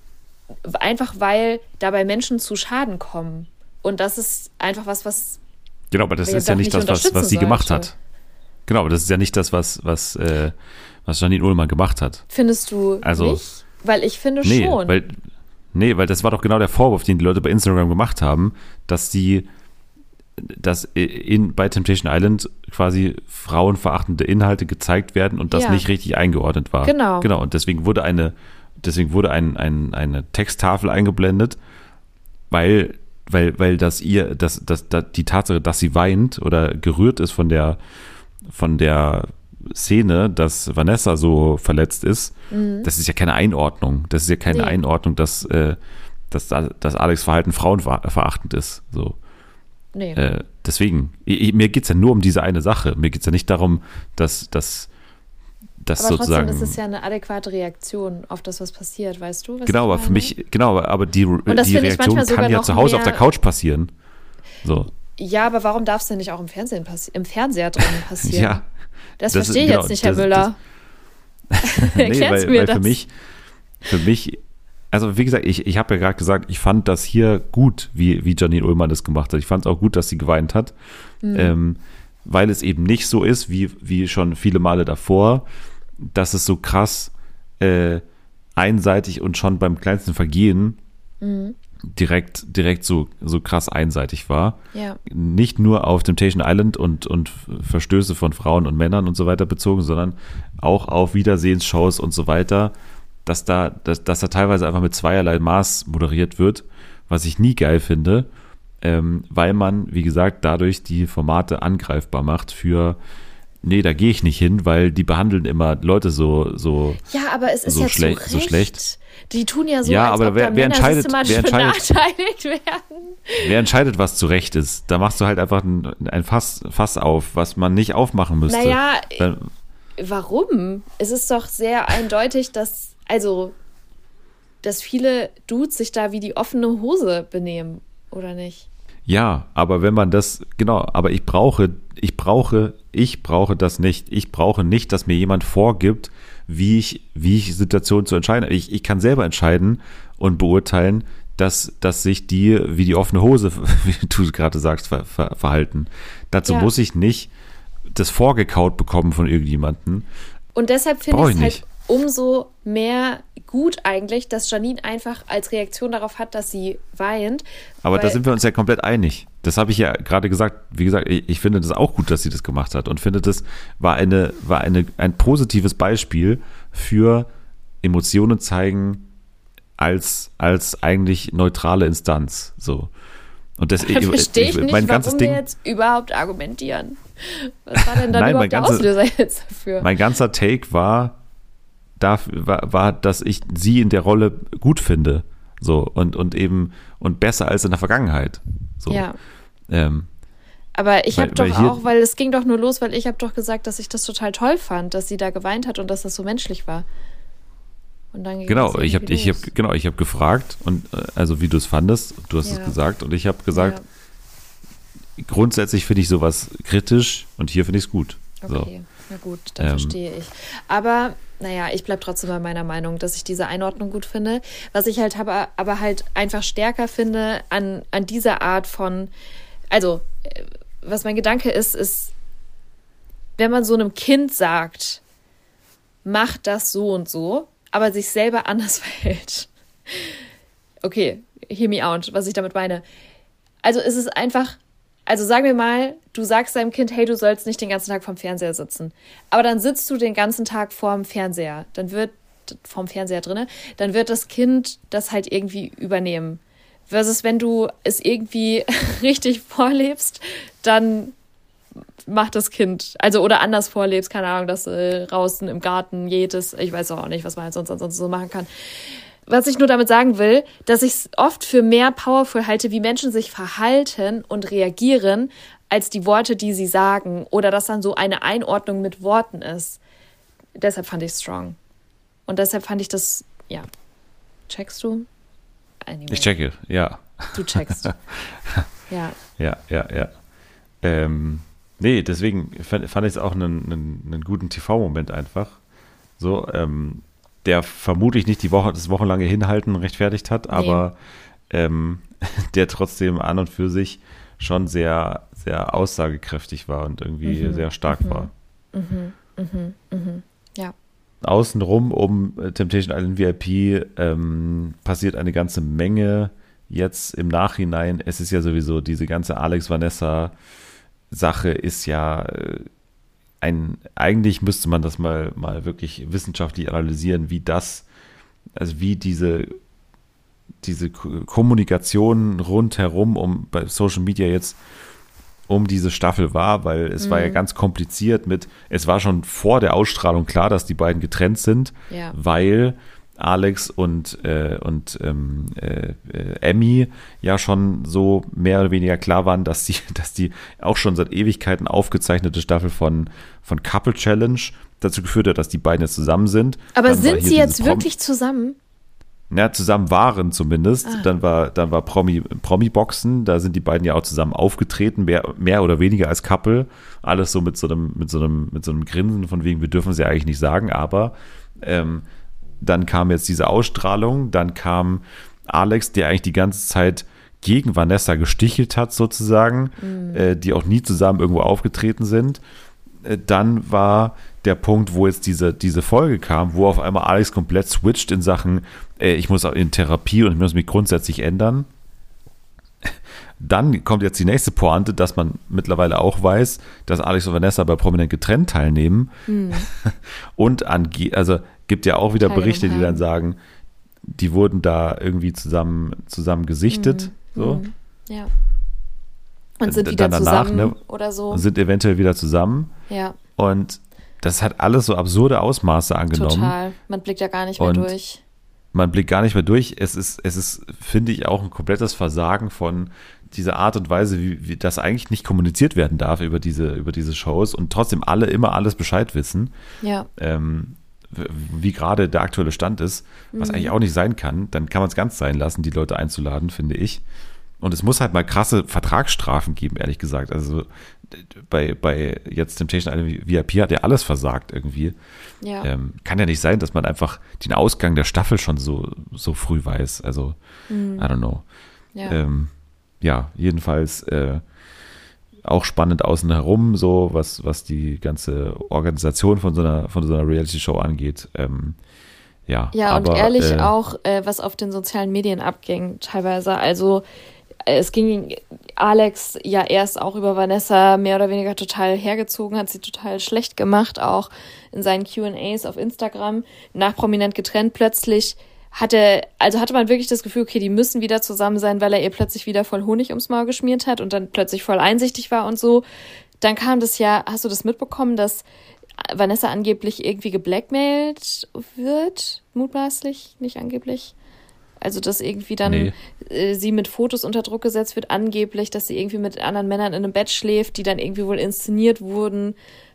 einfach weil dabei Menschen zu Schaden kommen. Und das ist einfach was, was Genau, aber das ist ja nicht das, was, was sie gemacht hat. Genau, aber das ist ja nicht das, was, was, äh, was Janine Ullmann gemacht hat. Findest du Also, nicht? Weil ich finde nee, schon. Weil, nee, weil das war doch genau der Vorwurf, den die Leute bei Instagram gemacht haben, dass die, dass in, bei Temptation Island quasi frauenverachtende Inhalte gezeigt werden und das Ja. nicht richtig eingeordnet war. Genau. Genau, und deswegen wurde eine, deswegen wurde ein, ein, eine Texttafel eingeblendet, weil, weil, weil das ihr, das, das, das, die Tatsache, dass sie weint oder gerührt ist von der, von der Szene, dass Vanessa so verletzt ist, mhm. das ist ja keine Einordnung. Das ist ja keine Nee. Einordnung, dass, äh, dass, dass Alex' Verhalten frauenverachtend ist. So. Nee. Äh, deswegen, ich, mir geht es ja nur um diese eine Sache. Mir geht es ja nicht darum, dass, dass, dass aber sozusagen. trotzdem ist es ja eine adäquate Reaktion auf das, was passiert, weißt du? Was Genau, ich aber für meine? mich, genau, aber die, das die finde ich Reaktion manchmal sogar kann ja noch zu Hause auf mehr- der Couch passieren. So. Ja, aber warum darf es denn nicht auch im Fernsehen passi- im Fernseher drin passieren? Ja. Das, das- verstehe ich genau, jetzt nicht, Herr das- Müller. Nee, Erklärst weil, du mir weil das? für mich, für mich, also wie gesagt, ich, ich habe ja gerade gesagt, ich fand das hier gut, wie, wie Janine Ullmann das gemacht hat. Ich fand es auch gut, dass sie geweint hat, Mhm. ähm, weil es eben nicht so ist, wie, wie schon viele Male davor, dass es so krass äh, einseitig und schon beim kleinsten Vergehen Mhm. direkt, direkt so, so krass einseitig war. Ja. Nicht nur auf Temptation Island und, und Verstöße von Frauen und Männern und so weiter bezogen, sondern auch auf Wiedersehensshows und so weiter, dass da, dass, dass da teilweise einfach mit zweierlei Maß moderiert wird, was ich nie geil finde, ähm, weil man, wie gesagt, dadurch die Formate angreifbar macht für, nee, da gehe ich nicht hin, weil die behandeln immer Leute so, so Ja, aber es ist So ja schle- zu Recht. so schlecht. Die tun ja so, Ja, als aber ob wer- da wer Männer entscheidet- systematisch wer entscheidet- benachteiligt werden. wer entscheidet, was zu Recht ist? Da machst du halt einfach ein, ein Fass, Fass auf, was man nicht aufmachen müsste. Naja, Dann, warum? Es ist doch sehr eindeutig, dass, also, dass viele Dudes sich da wie die offene Hose benehmen, oder nicht? ja, aber wenn man das, genau, aber ich brauche, ich brauche, ich brauche das nicht. Ich brauche nicht, dass mir jemand vorgibt, wie ich, wie ich Situationen zu entscheiden habe. Ich, ich kann selber entscheiden und beurteilen, dass, dass sich die wie die offene Hose, wie du gerade sagst, ver, ver, verhalten. Dazu Ja. muss ich nicht das vorgekaut bekommen von irgendjemandem. Und deshalb finde Brauch ich es ich halt nicht. umso mehr gut eigentlich, dass Janine einfach als Reaktion darauf hat, dass sie weint. Aber da weil- sind wir uns ja komplett einig. Das habe ich ja gerade gesagt. Wie gesagt, ich, ich finde das auch gut, dass sie das gemacht hat und finde, das war eine, war eine, ein positives Beispiel für Emotionen zeigen als, als eigentlich neutrale Instanz. So. Und das, Dann verstehe ich nicht, mein warum ganzes wir Ding, jetzt überhaupt argumentieren. Was war denn dann Nein, mein überhaupt der ganze- Auslöser jetzt dafür? mein ganzer Take war, dafür, war, war, dass ich sie in der Rolle gut finde. So, und, und eben, und besser als in der Vergangenheit. So. Ja. Ähm, Aber ich Weil- habe doch weil hier- auch, weil es ging doch nur los, weil ich habe doch gesagt, dass ich das total toll fand, dass sie da geweint hat und dass das so menschlich war. Und dann ging Genau, das ich habe irgendwie ich los. hab, genau, ich habe gefragt und äh, also wie du es fandest, du hast Ja. es gesagt und ich habe gesagt, Ja. grundsätzlich finde ich sowas kritisch und hier finde ich es gut. So. Okay, na gut, dann Ähm. verstehe ich. Aber, naja, ich bleibe trotzdem bei meiner Meinung, dass ich diese Einordnung gut finde. Was ich halt habe, aber halt einfach stärker finde an, an dieser Art von, also, äh, was mein Gedanke ist, ist, wenn man so einem Kind sagt, mach das so und so, aber sich selber anders verhält. Okay, hear me out, was ich damit meine. Also es ist einfach, also sagen wir mal, du sagst deinem Kind, hey, du sollst nicht den ganzen Tag vorm Fernseher sitzen. Aber dann sitzt du den ganzen Tag vorm Fernseher. Dann wird, vorm Fernseher drinne, dann wird das Kind das halt irgendwie übernehmen. Versus wenn du es irgendwie richtig vorlebst, dann macht das Kind, also oder anders vorlebst, keine Ahnung, dass äh, draußen im Garten jedes, ich weiß auch nicht, was man halt sonst, sonst so machen kann. Was ich nur damit sagen will, dass ich es oft für mehr powerful halte, wie Menschen sich verhalten und reagieren, als die Worte, die sie sagen, oder dass dann so eine Einordnung mit Worten ist. Deshalb fand ich es strong. Und deshalb fand ich das, ja, checkst du? Anyway, Ich checke, ja. du checkst. Ja. Ja, ja, ja. Ähm, nee, deswegen fand, fand ich es auch einen, einen, einen guten T V-Moment einfach. So, ähm, der vermutlich nicht die Woche, das wochenlange Hinhalten rechtfertigt hat, aber ähm, der trotzdem an und für sich schon sehr, sehr aussagekräftig war und irgendwie Mhm, sehr stark mhm. war. Mhm, mhm, mhm. Ja. Außenrum um äh, Temptation Island V I P ähm, passiert eine ganze Menge jetzt im Nachhinein. Es ist ja sowieso, diese ganze Alex-Vanessa-Sache ist ja äh, ein, eigentlich müsste man das mal, mal wirklich wissenschaftlich analysieren, wie das, also wie diese, diese Ko- Kommunikation rundherum um bei Social Media jetzt um diese Staffel war, weil es war ja ganz kompliziert mit, es war schon vor der Ausstrahlung klar, dass die beiden getrennt sind, Ja. weil Alex und, äh, und ähm, äh, äh, Emmy ja schon so mehr oder weniger klar waren, dass die, dass die auch schon seit Ewigkeiten aufgezeichnete Staffel von, von Couple Challenge dazu geführt hat, dass die beiden jetzt zusammen sind. Aber Dann war sind hier sie dieses jetzt Prom- wirklich zusammen? Ja, zusammen waren zumindest. Ah. Dann war, dann war Promi, Promi-Boxen, da sind die beiden ja auch zusammen aufgetreten, mehr, mehr oder weniger als Couple. Alles so mit so einem, mit so einem, mit so einem Grinsen, von wegen, wir dürfen es ja eigentlich nicht sagen, aber ähm, dann kam jetzt diese Ausstrahlung, dann kam Alex, der eigentlich die ganze Zeit gegen Vanessa gestichelt hat, sozusagen, äh, die auch nie zusammen irgendwo aufgetreten sind. Äh, dann war der Punkt, wo jetzt diese, diese Folge kam, wo auf einmal Alex komplett switcht in Sachen, äh, ich muss auch in Therapie und ich muss mich grundsätzlich ändern. Dann kommt jetzt die nächste Pointe, dass man mittlerweile auch weiß, dass Alex und Vanessa bei Prominent getrennt teilnehmen. Und an, also gibt ja auch wieder Teilgenommen Berichte, die dann haben. sagen, die wurden da irgendwie zusammen, zusammen gesichtet. So. Ja. Und sind Dann wieder danach, zusammen ne, oder so. Und sind eventuell wieder zusammen. Ja, Und das hat alles so absurde Ausmaße angenommen. total. Man blickt ja gar nicht mehr Und durch. Man blickt gar nicht mehr durch. Es ist, es ist, finde ich, auch ein komplettes Versagen von dieser Art und Weise, wie, wie das eigentlich nicht kommuniziert werden darf über diese, über diese Shows und trotzdem alle immer alles Bescheid wissen, Ja. ähm, w- wie gerade der aktuelle Stand ist, was eigentlich auch nicht sein kann. Dann kann man es ganz sein lassen, die Leute einzuladen, finde ich. Und es muss halt mal krasse Vertragsstrafen geben, ehrlich gesagt. Also bei, bei jetzt Temptation Island V I P hat ja alles versagt irgendwie. Ja. Ähm, kann ja nicht sein, dass man einfach den Ausgang der Staffel schon so, so früh weiß. Also, I don't know. ja. Ähm, ja, jedenfalls äh, auch spannend außen herum, so was, was die ganze Organisation von so einer, von so einer Reality-Show angeht. Ähm, ja, Ja, aber, und ehrlich äh, auch, äh, was auf den sozialen Medien abging, teilweise. Also äh, es ging Alex ja erst auch über Vanessa mehr oder weniger total hergezogen, hat sie total schlecht gemacht, auch in seinen Q and A's auf Instagram, nach Prominent getrennt. Plötzlich hatte, also hatte man wirklich das Gefühl, okay, die müssen wieder zusammen sein, weil er ihr plötzlich wieder voll Honig ums Maul geschmiert hat und dann plötzlich voll einsichtig war und so. Dann kam das ja, hast du das mitbekommen, dass Vanessa angeblich irgendwie geblackmailt wird, mutmaßlich, nicht angeblich. Also, dass irgendwie dann Nee. äh, sie mit Fotos unter Druck gesetzt wird, angeblich, dass sie irgendwie mit anderen Männern in einem Bett schläft, die dann irgendwie wohl inszeniert wurden.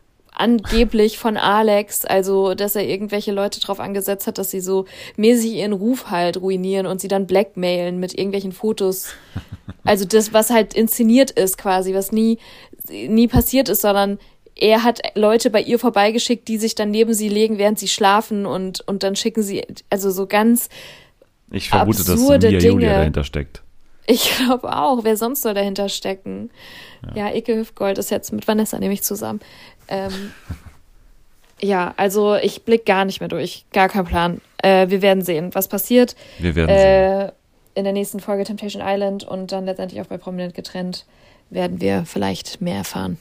angeblich von Alex, also dass er irgendwelche Leute drauf angesetzt hat, dass sie so mäßig ihren Ruf halt ruinieren und sie dann blackmailen mit irgendwelchen Fotos. Also das, was halt inszeniert ist quasi, was nie, nie passiert ist, sondern er hat Leute bei ihr vorbeigeschickt, die sich dann neben sie legen, während sie schlafen und, und dann schicken sie, also so ganz Ich vermute, dass absurde Mia Dinge. Julia dahinter steckt. Ich glaube auch. Wer sonst soll dahinter stecken? Ja, ja Ike Hüftgold ist jetzt mit Vanessa nämlich zusammen. Ähm, ja, also ich blick gar nicht mehr durch. Gar kein Plan. Äh, wir werden sehen, was passiert. Wir werden äh, sehen. In der nächsten Folge Temptation Island und dann letztendlich auch bei Prominent getrennt werden wir vielleicht mehr erfahren.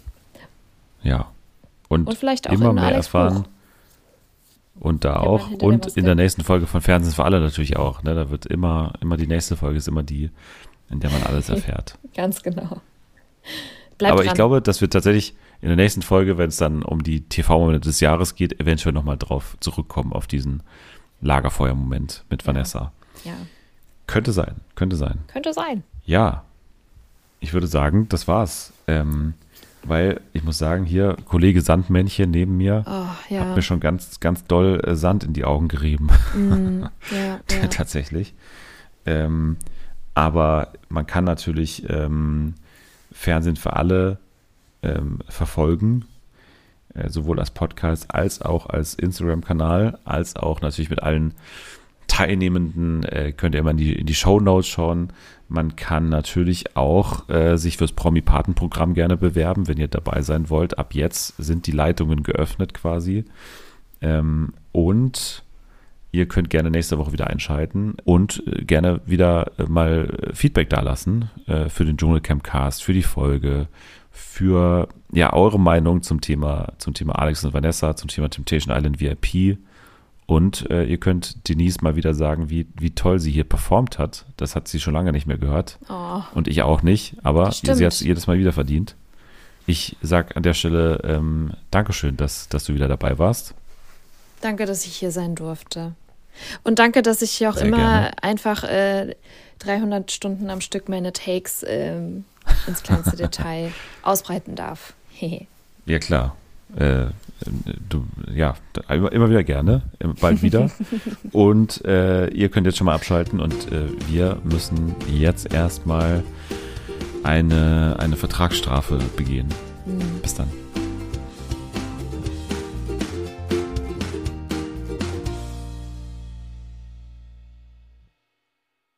Ja. Und, Und vielleicht auch immer in mehr Alex erfahren. Buch. Und da Der auch. Mann hinter der Und Maske. in der nächsten Folge von Fernsehen für alle natürlich auch. Ne? Da wird immer, immer die nächste Folge ist immer die, in der man alles erfährt. Ganz genau. Bleibt Aber dran. ich glaube, dass wir tatsächlich in der nächsten Folge, wenn es dann um die T V-Momente des Jahres geht, eventuell nochmal drauf zurückkommen, auf diesen Lagerfeuer-Moment mit Vanessa. Ja, Könnte sein, könnte sein. könnte sein. Ja, ich würde sagen, das war's. Ähm, weil ich muss sagen, hier Kollege Sandmännchen neben mir Oh, hat ja. mir schon ganz, ganz doll äh, Sand in die Augen gerieben. Mm, ja, ja. Tatsächlich. Ähm, aber man kann natürlich ähm, Fernsehen für alle ähm, verfolgen, äh, sowohl als Podcast als auch als Instagram-Kanal, als auch natürlich mit allen Teilnehmenden. Äh, könnt ihr immer in die, in die Shownotes schauen. Man kann natürlich auch äh, sich fürs Promi-Paten-Programm gerne bewerben, wenn ihr dabei sein wollt. Ab jetzt sind die Leitungen geöffnet quasi. Ähm, und ihr könnt gerne nächste Woche wieder einschalten und äh, gerne wieder äh, mal Feedback dalassen äh, für den Dschungelcamp Cast, für die Folge, für ja eure Meinung zum Thema, zum Thema Alex und Vanessa, zum Thema Temptation Island V I P. Und äh, ihr könnt Denise mal wieder sagen, wie, wie toll sie hier performt hat. Das hat sie schon lange nicht mehr gehört. Oh, Und ich auch nicht, aber Das stimmt. sie hat es jedes Mal wieder verdient. Ich sag an der Stelle ähm, Dankeschön, dass, dass du wieder dabei warst. danke, dass ich hier sein durfte. Und danke, dass ich hier auch Sehr immer gerne. einfach äh, dreihundert Stunden am Stück meine Takes ähm, ins kleinste Detail ausbreiten darf. Hehe. Ja, klar. Äh, du, ja, immer, immer wieder gerne, bald wieder. Und äh, ihr könnt jetzt schon mal abschalten und äh, wir müssen jetzt erstmal eine, eine Vertragsstrafe begehen.